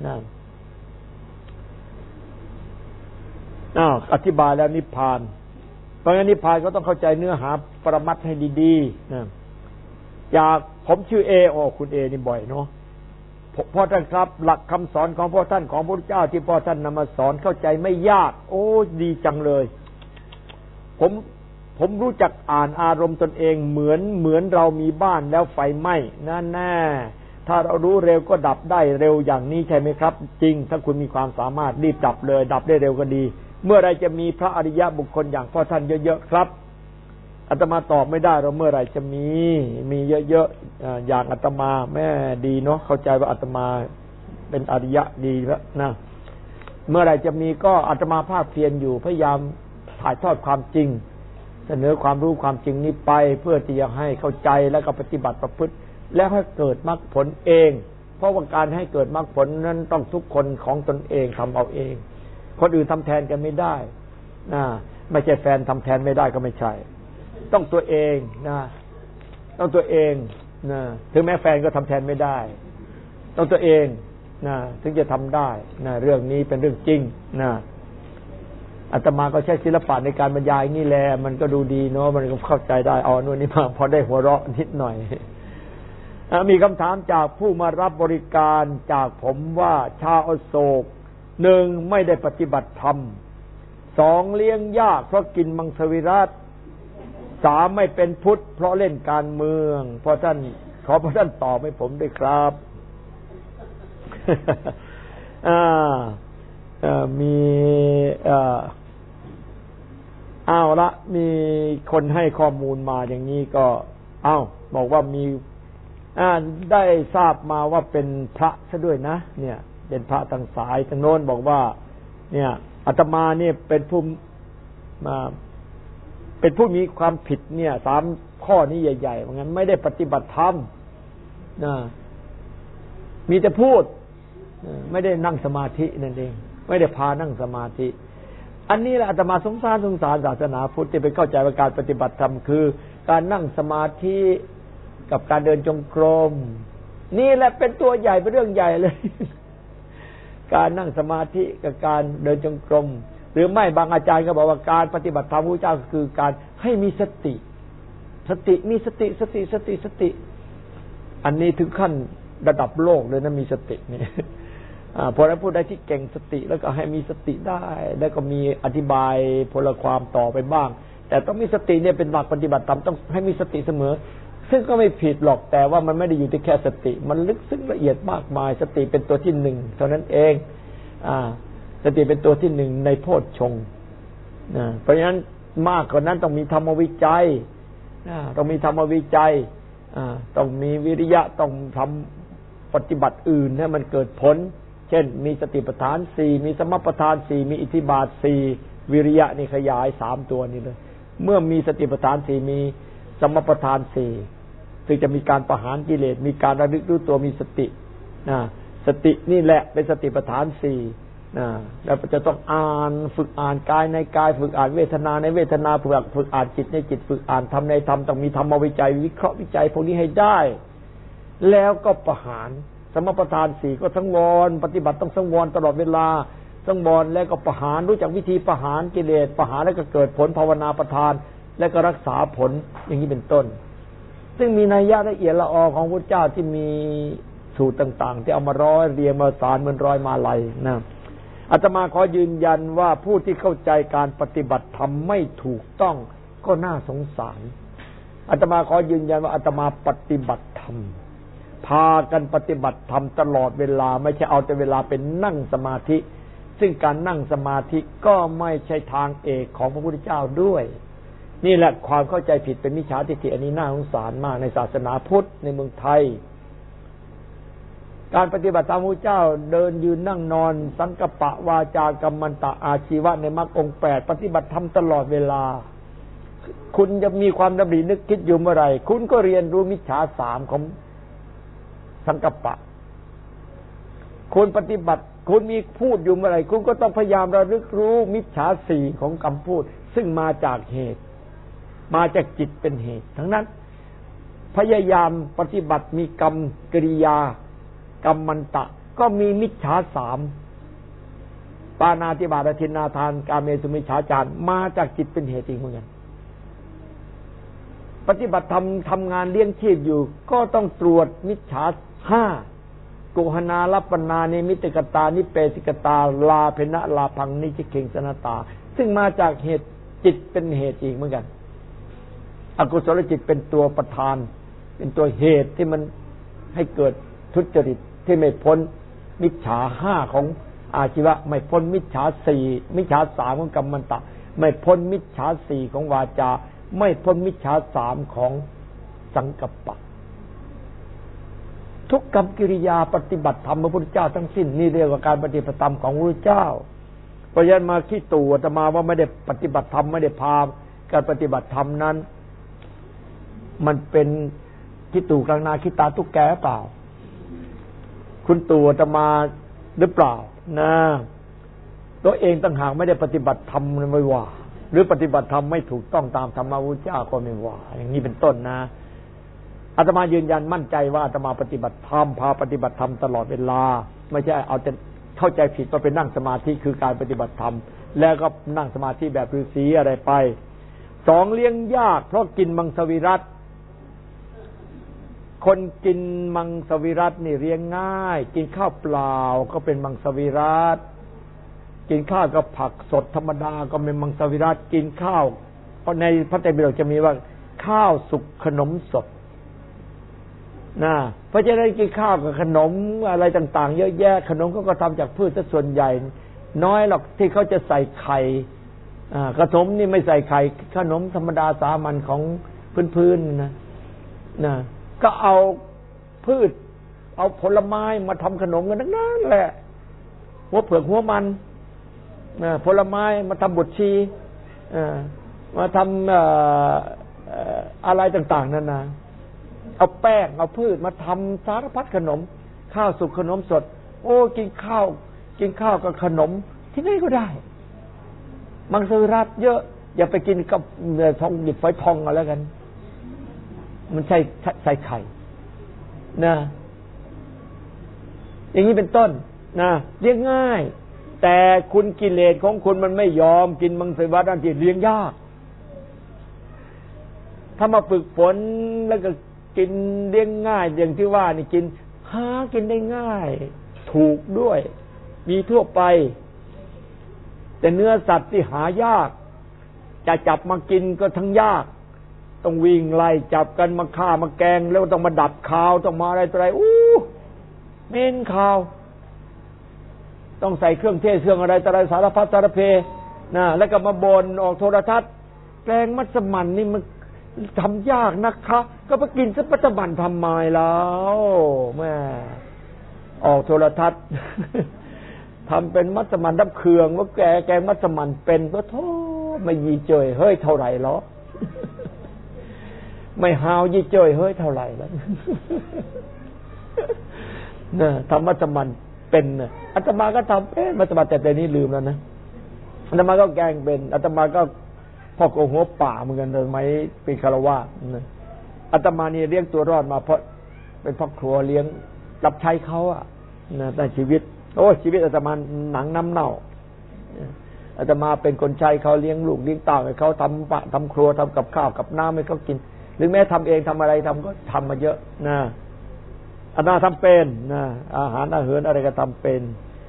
อธิบายแล้วนิพพานเพราะงั้นนิพพานก็ต้องเข้าใจเนื้อหาปรมัตถ์ให้ดีๆนะจากผมชื่อคุณเอนี่บ่อยเนาะพ่อท่านครับหลักคำสอนของพ่อท่านของพระพุทธเจ้าที่พ่อท่านนำมาสอนเข้าใจไม่ยากโอ้ดีจังเลยผมรู้จักอ่านอารมณ์ตนเองเหมือนเรามีบ้านแล้วไฟไหม้นั่นแน่ถ้าเรารู้เร็วก็ดับได้เร็วอย่างนี้ใช่ไหมครับจริงถ้าคุณมีความสามารถรีบดับเลยดับได้เร็วก็ดีเมื่อไรจะมีพระอริยะบุคคลอย่างพ่อท่านเยอะๆครับอาตมาตอบไม่ได้เราเมื่อไรจะมีเยอะๆอย่างอาตมาแม่ดีเนาะเข้าใจว่าอาตมาเป็นอริยะดีแล้วนะเมื่อไรจะมีก็อาตมาภาคเพียรอยู่พยายามถ่ายทอดความจริงเสนอความรู้ความจริงนี้ไปเพื่อที่จะให้เข้าใจแล้วก็ปฏิบัติประพฤติแล้วให้เกิดมรรคผลเองเพราะว่าการให้เกิดมรรคผลนั้นต้องทุกคนของตนเองทำเอาเองคนอื่นทำแทนกันไม่ได้ไม่ใช่แฟนทำแทนไม่ได้ก็ไม่ใช่ต้องตัวเองต้องตัวเองถึงแม้แฟนก็ทำแทนไม่ได้ต้องตัวเองถึงจะทำได้เรื่องนี้เป็นเรื่องจริงอาตมาก็ใช้ศิลปะในการบรรยายนี่แหละมันก็ดูดีเนาะมันก็เข้าใจได้เอาโน่นนี่มาพอได้หัวเราะนิดหน่อยมีคำถามจากผู้มารับบริการจากผมว่าชาวอโศก 1. ไม่ได้ปฏิบัติธรรม 2. เลี้ยงยากเพราะกินมังสวิรัติ 3ไม่เป็นพุทธเพราะเล่นการเมืองเพราะท่านขอพระท่านตอบให้ผมด้วยครับมีเอาละมีคนให้ข้อมูลมาอย่างนี้ก็บอกว่ามีได้ทราบมาว่าเป็นพระซะด้วยนะเนี่ยเป็นพระทางสายทางโน้นบอกว่าเนี่ยอาตมาเนี่ยเป็นผู้มีความผิดเนี่ย3ข้อนี้ใหญ่ๆเพราะงั้นไม่ได้ปฏิบัติธรรมมีแต่พูดไม่ได้นั่งสมาธินั่นเองไม่ได้พานั่งสมาธิอันนี้แหละอาตมาสงสารศาสนาพุทธที่ไปเข้าใจว่าการปฏิบัติธรรมคือการนั่งสมาธิกับการเดินจงกรมนี่แหละเป็นตัวใหญ่เป็นเรื่องใหญ่เลยการนั่งสมาธิกับการเดินจงกรมหรือไม่บางอาจารย์ก็บอกว่าการปฏิบัติธรรมพระพุทธเจ้าคือการให้มีสติมีสติอันนี้ถึงขั้นระดับโลกเลยนะมีสตินี่พอแล้วพูดได้ที่เก่งสติแล้วก็ให้มีสติได้แล้วก็มีอธิบายพลความต่อไปบ้างแต่ต้องมีสติเนี่ยเป็นหลักปฏิบัติธรรมต้องให้มีสติเสมอซึ่งก็ไม่ผิดหรอกแต่ว่ามันไม่ได้อยู่ที่แค่สติมันลึกซึ้งละเอียดมากมายสติเป็นตัวที่1เท่านั้นเองสติเป็นตัวที่1ในโพชฌงค์เพราะฉะนั้นมากกว่านั้นต้องมีธรรมวิจัยต้องมีธรรมวิจัยต้องมีวิริยะต้องทำปฏิบัติอื่นให้มันเกิดผลเช่นมีสติปัฏฐาน4มีสมปัฏฐาน4มีอิทธิบาท4วิริยะนี่ขยาย3ตัวนี้เลยเมื่อมีสติปัฏฐาน4มีสมปัฏฐาน4ถึงจะมีการประหารกิเลสมีการระลึกรู้ตัวมีสติสตินี่แหละเป็นสติปัฏฐาน4แล้วจะต้องฝึกอ่านกายในกายฝึกอ่านเวทนาในเวทนาฝึกอ่านจิตในจิตฝึกอ่านธรรมในธรรมต้องมีธรรมวิจัยวิเคราะห์วิจัยพวกนี้ให้ได้แล้วก็ประหารสมปัฏฐาน4ก็สังวรปฏิบัติต้องสังวรตลอดเวลาสังวรแล้วก็ประหารรู้จักวิธีประหารกิเลสประหารแล้วก็เกิดผลภาวนาประทานและก็รักษาผลอย่างนี้เป็นต้นซึ่งมีนัยยะละเอียดละออของพระเจ้าที่มีสูตรต่างๆที่เอามาร้อยเรียงมาสารเหมือนร้อยมาลัยนะอาตมาขอยืนยันว่าผู้ที่เข้าใจการปฏิบัติธรรมไม่ถูกต้องก็น่าสงสารอาตมาขอยืนยันว่าอาตมาปฏิบัติธรรมพากันปฏิบัติธรรมตลอดเวลาไม่ใช่เอาแต่เวลาเป็นนั่งสมาธิซึ่งการนั่งสมาธิก็ไม่ใช่ทางเอกของพระพุทธเจ้าด้วยนี่แหละความเข้าใจผิดเป็นมิจฉาทิฏฐิอันนี้น่าสงสารมากในศาสนาพุทธในเมืองไทยการปฏิบัติตามพระเจ้าเดินยืนนั่งนอนสังกัปปะวาจากัมมันตะอาชีวะในมรรคองค์8ปฏิบัติธรรมตลอดเวลาคุณจะมีความดำรินึกคิดอยู่เมื่อไหร่คุณก็เรียนรู้มิจฉา3ของสังกัปปะคุณปฏิบัติคุณมีพูดอยู่เมื่อไหร่คุณก็ต้องพยายามระลึกรู้มิจฉา4ของคำพูดซึ่งมาจากเหตุมาจากจิตเป็นเหตุทั้งนั้นพยายามปฏิบัติมีกรรมกิริยากรรมมันตะก็มีมิจฉา3ปานาติบาตทินนาทานกาเมสุมิจฉาจารมาจากจิตเป็นเหตุเหมือนกันปฏิบัติธรรมทำงานเลี้ยงชีพอยู่ก็ต้องตรวจมิจฉา5โกหนาลัปปนานิมิติกตานิเปสิกตาลาเพนะลาพังนิจิเข่งสนตาซึ่งมาจากเหตุจิตเป็นเหตุอีกเหมือนกันอกุศลจิตเป็นตัวประธานเป็นตัวเหตุที่มันให้เกิดทุจริตที่ไม่พ้นมิจฉา5ของอาชีวะไม่พ้นมิจฉา4มิจฉา3ของกรรมันตะไม่พ้นมิจฉา4ของวาจาไม่พ้นมิจฉา3ของสังกัปปะทุกกรรมกิริยาปฏิบัติธรรมพระพุทธเจ้าทั้งสิ้นนี่เรียกว่าการปฏิบัติธรรมของพระพุทธเจ้าเพราะฉะนั้นมาขี้ตู่อาตมาว่าไม่ได้ปฏิบัติธรรมไม่ได้พาการปฏิบัติธรรมนั้นมันเป็นขี้ตู่กลางนาขี้ตาตุ๊กแกเปล่าคุณตู่อาตมาหรือเปล่านะตัวเองต่างหากไม่ได้ปฏิบัติธรรมไม่ว่าหรือปฏิบัติธรรมไม่ถูกต้องตามธรรมะพุทธเจ้าก็ไม่ว่าอย่างนี้เป็นต้นนะอาตมายืนยันมั่นใจว่าอาตมาปฏิบัติธรรมพาปฏิบัติธรรมตลอดเวลาไม่ใช่เอาแต่เข้าใจผิดว่าเป็นนั่งสมาธิคือการปฏิบัติธรรมแล้วก็นั่งสมาธิแบบฤาษีอะไรไป2เลี้ยงยากเพราะกินมังสวิรัติคนกินมังสวิรัตินี่เลี้ยงง่ายกินข้าวเปล่าก็เป็นมังสวิรัติกินข้าวกับผักสดธรรมดาก็เป็นมังสวิรัติกินข้าวเพราะในพระไตรปิฎกจะมีว่าข้าวสุกขนมสดนะเพราะฉะนั้นกินข้าวกับขนมอะไรต่างๆเยอะแยะขนมก็ทำจากพืชซะส่วนใหญ่น้อยหรอกที่เขาจะใส่ไข่ขนมนี่ไม่ใส่ไข่ขนมธรรมดาสามัญของพื้นๆนะก็เอาพืชเอาผลไม้มาทำขนมกันทั้งนั้นแหละหัวเผือกหัวมันผลไม้มาทำบดชีมาทำอะไรต่างๆนั่นนะเอาแป้งเอาพืชมาทำสารพัดขนมข้าวสุกขนมสดโอ้กินข้าวกับขนมที่ไหนก็ได้มังสวิรัติเยอะอย่าไปกินกับทองหยิบฝอยทองเอาแล้วกันมันใส่ไข่นะอย่างนี้เป็นต้นนะเลี้ยงง่ายแต่คุณกิเลสของคุณมันไม่ยอมกินมังสวิรัตินั่นที่เลี้ยงยากถ้ามาฝึกฝนแล้วก็กินเลี้ยงง่ายอย่างที่ว่านี่กินหากินได้ง่ายถูกด้วยมีทั่วไปแต่เนื้อสัตว์ที่หายากจะจับมากินก็ทั้งยากต้องวิ่งไล่จับกันมาฆ่ามาแกงแล้วต้องมาดับคาวต้องมาอะไรต่ออะไรเหม็นคาวต้องใส่เครื่องเทศเครื่องอะไรต่ออะไรสารพัดสารเพนะแล้วก็มาบ่นออกโทรทัศน์แกงมัสมั่นนี่มันทำยากนะคะก็ไปกินสักมัสมั่นทำไมแล้วแม่ออกโทรทัศน์ทำเป็นมัสมั่นดับเครื่องว่าแกงมัสมั่นเป็นก็โทษไม่ยีเจยเฮ้ยเท่าไหร่หรอไม่หาวยีเจยเฮ้ยเท่าไหร่แล้วเนี่ยทำมัสมั่นเป็นน่ะอาตมาก็ทำเป็นมัสมั่นแต่นี้ลืมแล้วนะอาตมาก็แกงเป็นอาตมาก็พ่อโกหัวป่าเหมือนกันเลยไหมเป็นคารวะอาตมานี่เลี้ยงตัวรอดมาเพราะเป็นพ่อครัวเลี้ยงรับใช้เขาอ่ะนะแต่ชีวิตโอ้ชีวิตอาตมาหนังน้ำเน่าอาตมาเป็นคนใช้เขาเลี้ยงลูกเลี้ยงเต่าให้เขาทำครัวทำกับข้าวกับน้ำให้เขากินหรือแม้ทำเองทำอะไรทำก็ทำมาเยอะนะอาตมาทำเป็นนะอาหารอาหารอะไรก็ทำเป็น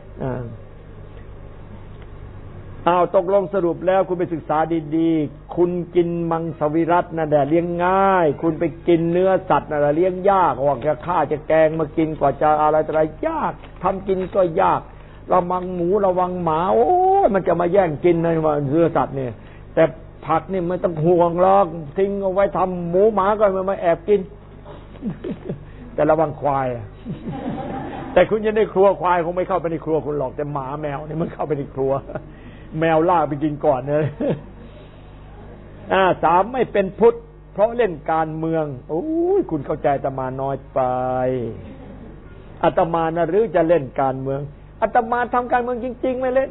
ตกลงสรุปแล้วคุณไปศึกษาดีๆคุณกินมังสวิรัตินะแดดเลี้ยงง่ายคุณไปกินเนื้อสัตว์นะเลี้ยงยากว่าจะฆ่าจะแกงมากินกว่าจะอะไรยากทำกินก็ยากระวังหมูระวังหมาโอ้ยมันจะมาแย่งกินในเนื้อสัตว์เนี่ยแต่ผักนี่ไม่ต้องห่วงหรอกทิ้งเอาไว้ทำหมูหมาก็มาแอบกินแต่ระวังควายแต่คุณยังในครัวควายคงไม่เข้าไปในครัวคุณหรอกแต่หมาแมวนี่มันเข้าไปในครัวแมวล่าไปกินก่อนเลย3ไม่เป็นพุทธเพราะเล่นการเมืองโอ้ยคุณเข้าใจอาตมาน้อยไปอาตมานะหรือจะเล่นการเมืองอาตมาทำการเมืองจริงๆไม่เล่น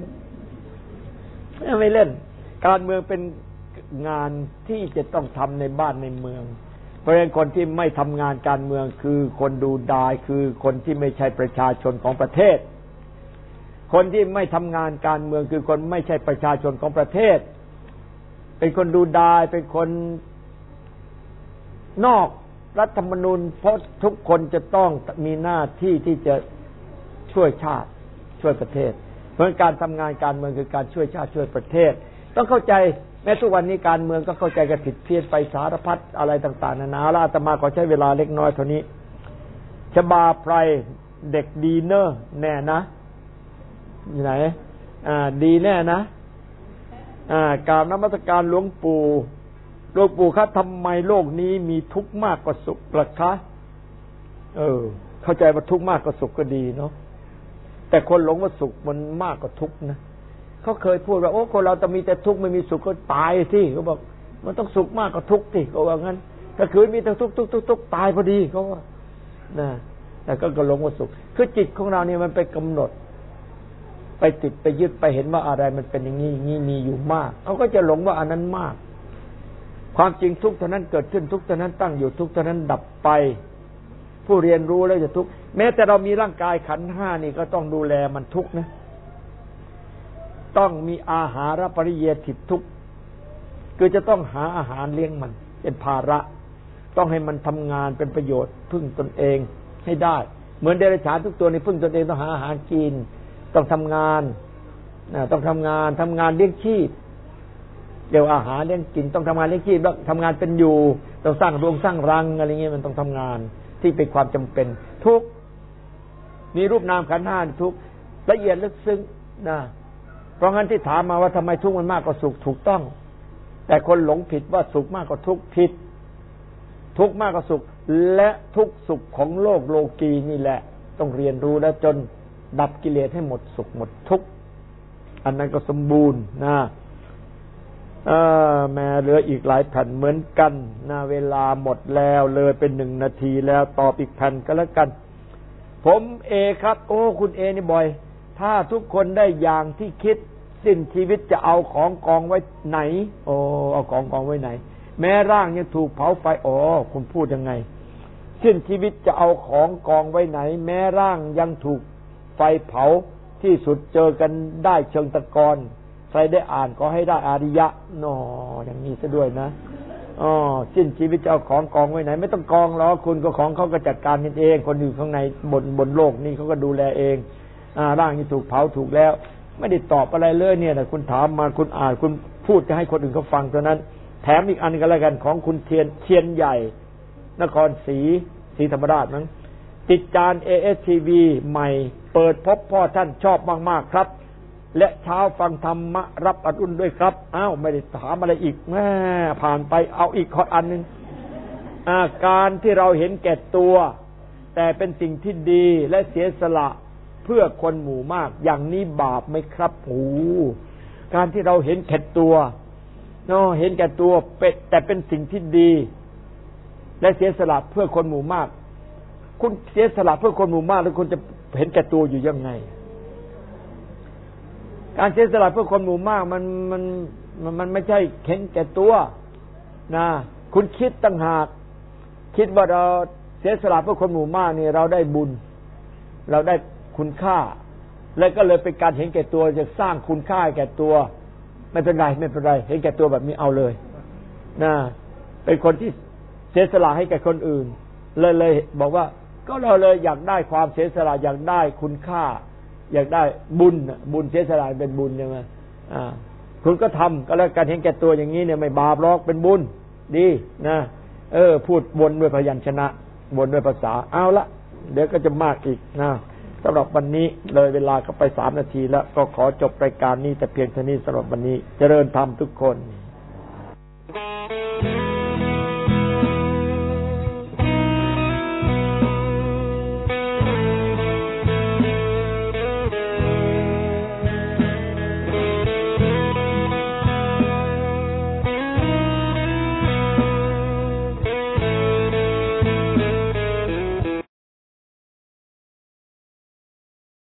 การเมืองเป็นงานที่จะต้องทำในบ้านในเมืองเพราะฉะนั้นคนที่ไม่ทำงานการเมืองคือคนดูดายคือคนที่ไม่ใช่ประชาชนของประเทศคนที่ไม่ทำงานการเมืองคือคนไม่ใช่ประชาชนของประเทศเป็นคนดูดายเป็นคนนอกรัฐธรรมนูญเพราะทุกคนจะต้องมีหน้าที่ที่จะช่วยชาติช่วยประเทศเพราะการทำงานการเมืองคือการช่วยชาติช่วยประเทศต้องเข้าใจแม้ทุกวันนี้การเมืองก็เข้าใจกันผิดเพี้ยนไปสารพัดอะไรต่างๆนานาอาตมาขอใช้เวลาเล็กน้อยเท่านี้ชบาไพรเด็กดีเนอร์แน่นะอยู่ไหนดีแน่นะกราบนมัสการหลวงปู่ครับทำไมโลกนี้มีทุกข์มากกว่าสุขล่ะคะเข้าใจว่าทุกข์มากกว่าสุขก็ดีเนาะแต่คนหลงว่าสุขมันมากกว่าทุกข์นะเขาเคยพูดว่าโอ้คนเราจะมีแต่ทุกข์ไม่มีสุขก็ตายสิเขาบอกมันต้องสุขมากกว่าทุกข์สิเขาว่างั้นถ้าคืนมีแต่ทุกข์ตายพอดีเขาว่านะแต่ก็หลงว่าสุขคือจิตของเราเนี่ยมันไปกำหนดไปติดไปยึดไปเห็นว่าอะไรมันเป็นอย่างนี้อย่างนี้มีอยู่มากเขาก็จะหลงว่าอันนั้นมากความจริงทุกข์เท่านั้นเกิดขึ้นทุกข์เท่านั้นตั้งอยู่ทุกข์เท่านั้นดับไปผู้เรียนรู้แล้วจะทุกข์แม้แต่เรามีร่างกายขันธ์5นี่ก็ต้องดูแลมันทุกข์นะต้องมีอาหารปริเยติทุกข์คือจะต้องหาอาหารเลี้ยงมันเป็นภาระต้องให้มันทำงานเป็นประโยชน์พึ่งตนเองให้ได้เหมือนเดรัจฉานทุกตัวนี่พึ่งตนเองต้องหาอาหารกินต้องทำงานเลี้ยงชีพเดี๋ยวอาหารเลี้ยงกินต้องทำงานเลี้ยงชีพแล้วทำงานเป็นอยู่ต้องสร้างรวงสร้างรังอะไรเงี้ยมันต้องทำงานที่เป็นความจำเป็นทุกมีรูปนามขันธ์ห้าทุกละเอียดลึกซึ้งนะเพราะงั้นที่ถามมาว่าทำไมทุกข์มันมากกว่าสุขถูกต้องแต่คนหลงผิดว่าสุขมากกว่าทุกข์ผิดทุกข์มากกว่าสุขและทุกสุขของโลกโลกีนี่แหละต้องเรียนรู้แล้วจนดับกิเลสให้หมดสุขหมดทุกข์อันนั้นก็สมบูรณ์นะแม้เหลืออีกหลายแผ่นเหมือนกันนะเวลาหมดแล้วเลยเป็น1 นาทีแล้วตอบอีกแผ่นก็แล้วกันผมเอครับโอ้คุณเอนี่บ่อยถ้าทุกคนได้อย่างที่คิดสิ้นชีวิตจะเอาของกองไว้ไหนโอ้เอาของกองไว้ไหนแม้ร่างยังถูกเผาไฟอ๋อคุณพูดยังไงสิ้นชีวิตจะเอาของกองไว้ไหนแม้ร่างยังถูกไฟเผาที่สุดเจอกันได้เชิงตะกอนใครได้อ่านก็ให้ได้อาริยะนออย่างนี้ซะด้วยนะอ๋อสิ้นชีวิตจะเอาของกองไว้ไหนไม่ต้องกองหรอกคุณก็ของเขาก็จัดการกันเองคนอยู่ข้างในบนโลกนี่เขาก็ดูแลเองร่างนี้ถูกเผาถูกแล้วไม่ได้ตอบอะไรเลยเนี่ยนะคุณถามมาคุณอ่านคุณพูดจะให้คนอื่นเขาฟังเท่านั้นแถมอีกอันก็แล้วกันของคุณเทียนใหญ่นครศรีธรรมราชนั้นติดจาน ASTV ใหม่เปิดพบพ่อท่านชอบมากๆครับและเช้าฟังธรรมะรับอรุณด้วยครับอ้าวไม่ได้ถามอะไรอีกแม่ผ่านไปเอาอีกข้ออันนึงการที่เราเห็นแก่ตัวแต่เป็นสิ่งที่ดีและเสียสละเพื่อคนหมู่มากอย่างนี้บาปไหมครับโอ้การที่เราเห็นแก่ตัวเห็นแก่ตัวแต่เป็นสิ่งที่ดีและเสียสละเพื่อคนหมู่มากคุณเสียสละเพื่อคนหมู่มากแล้วคุณจะเห็นแก่ตัวอยู่ยังไงการเสียสละเพื่อคนหมู่มากมันไม่ใช่เห็นแก่ตัวนะคุณคิดต่างหากคิดว่าเราเสียสละเพื่อคนหมู่มากนี่เราได้บุญเราได้คุณค่าและก็เลยเป็นการเห็นแก่ตัวจะสร้างคุณค่าแก่ตัวไม่เป็นไรเห็นแก่ตัวแบบนี้เอาเลยนะเป็นคนที่เสียสละให้แก่คนอื่นเลยบอกว่าก็เราเลยอยากได้ความเสียสละอยากได้คุณค่าอยากได้บุญเสียสละเป็นบุญใช่ไหมคุณก็ทำก็แล้วการเห็นแก่ตัวอย่างนี้เนี่ยไม่บาปหรอกเป็นบุญดีนะพูดวนด้วยพยัญชนะวนด้วยภาษาเอาละเดี๋ยวก็จะมากอีกนะสำหรับวันนี้เลยเวลาก็ไป3 นาทีแล้วก็ขอจบรายการนี้แต่เพียงเท่านี้สำหรับวันนี้เจริญธรรมทุกคน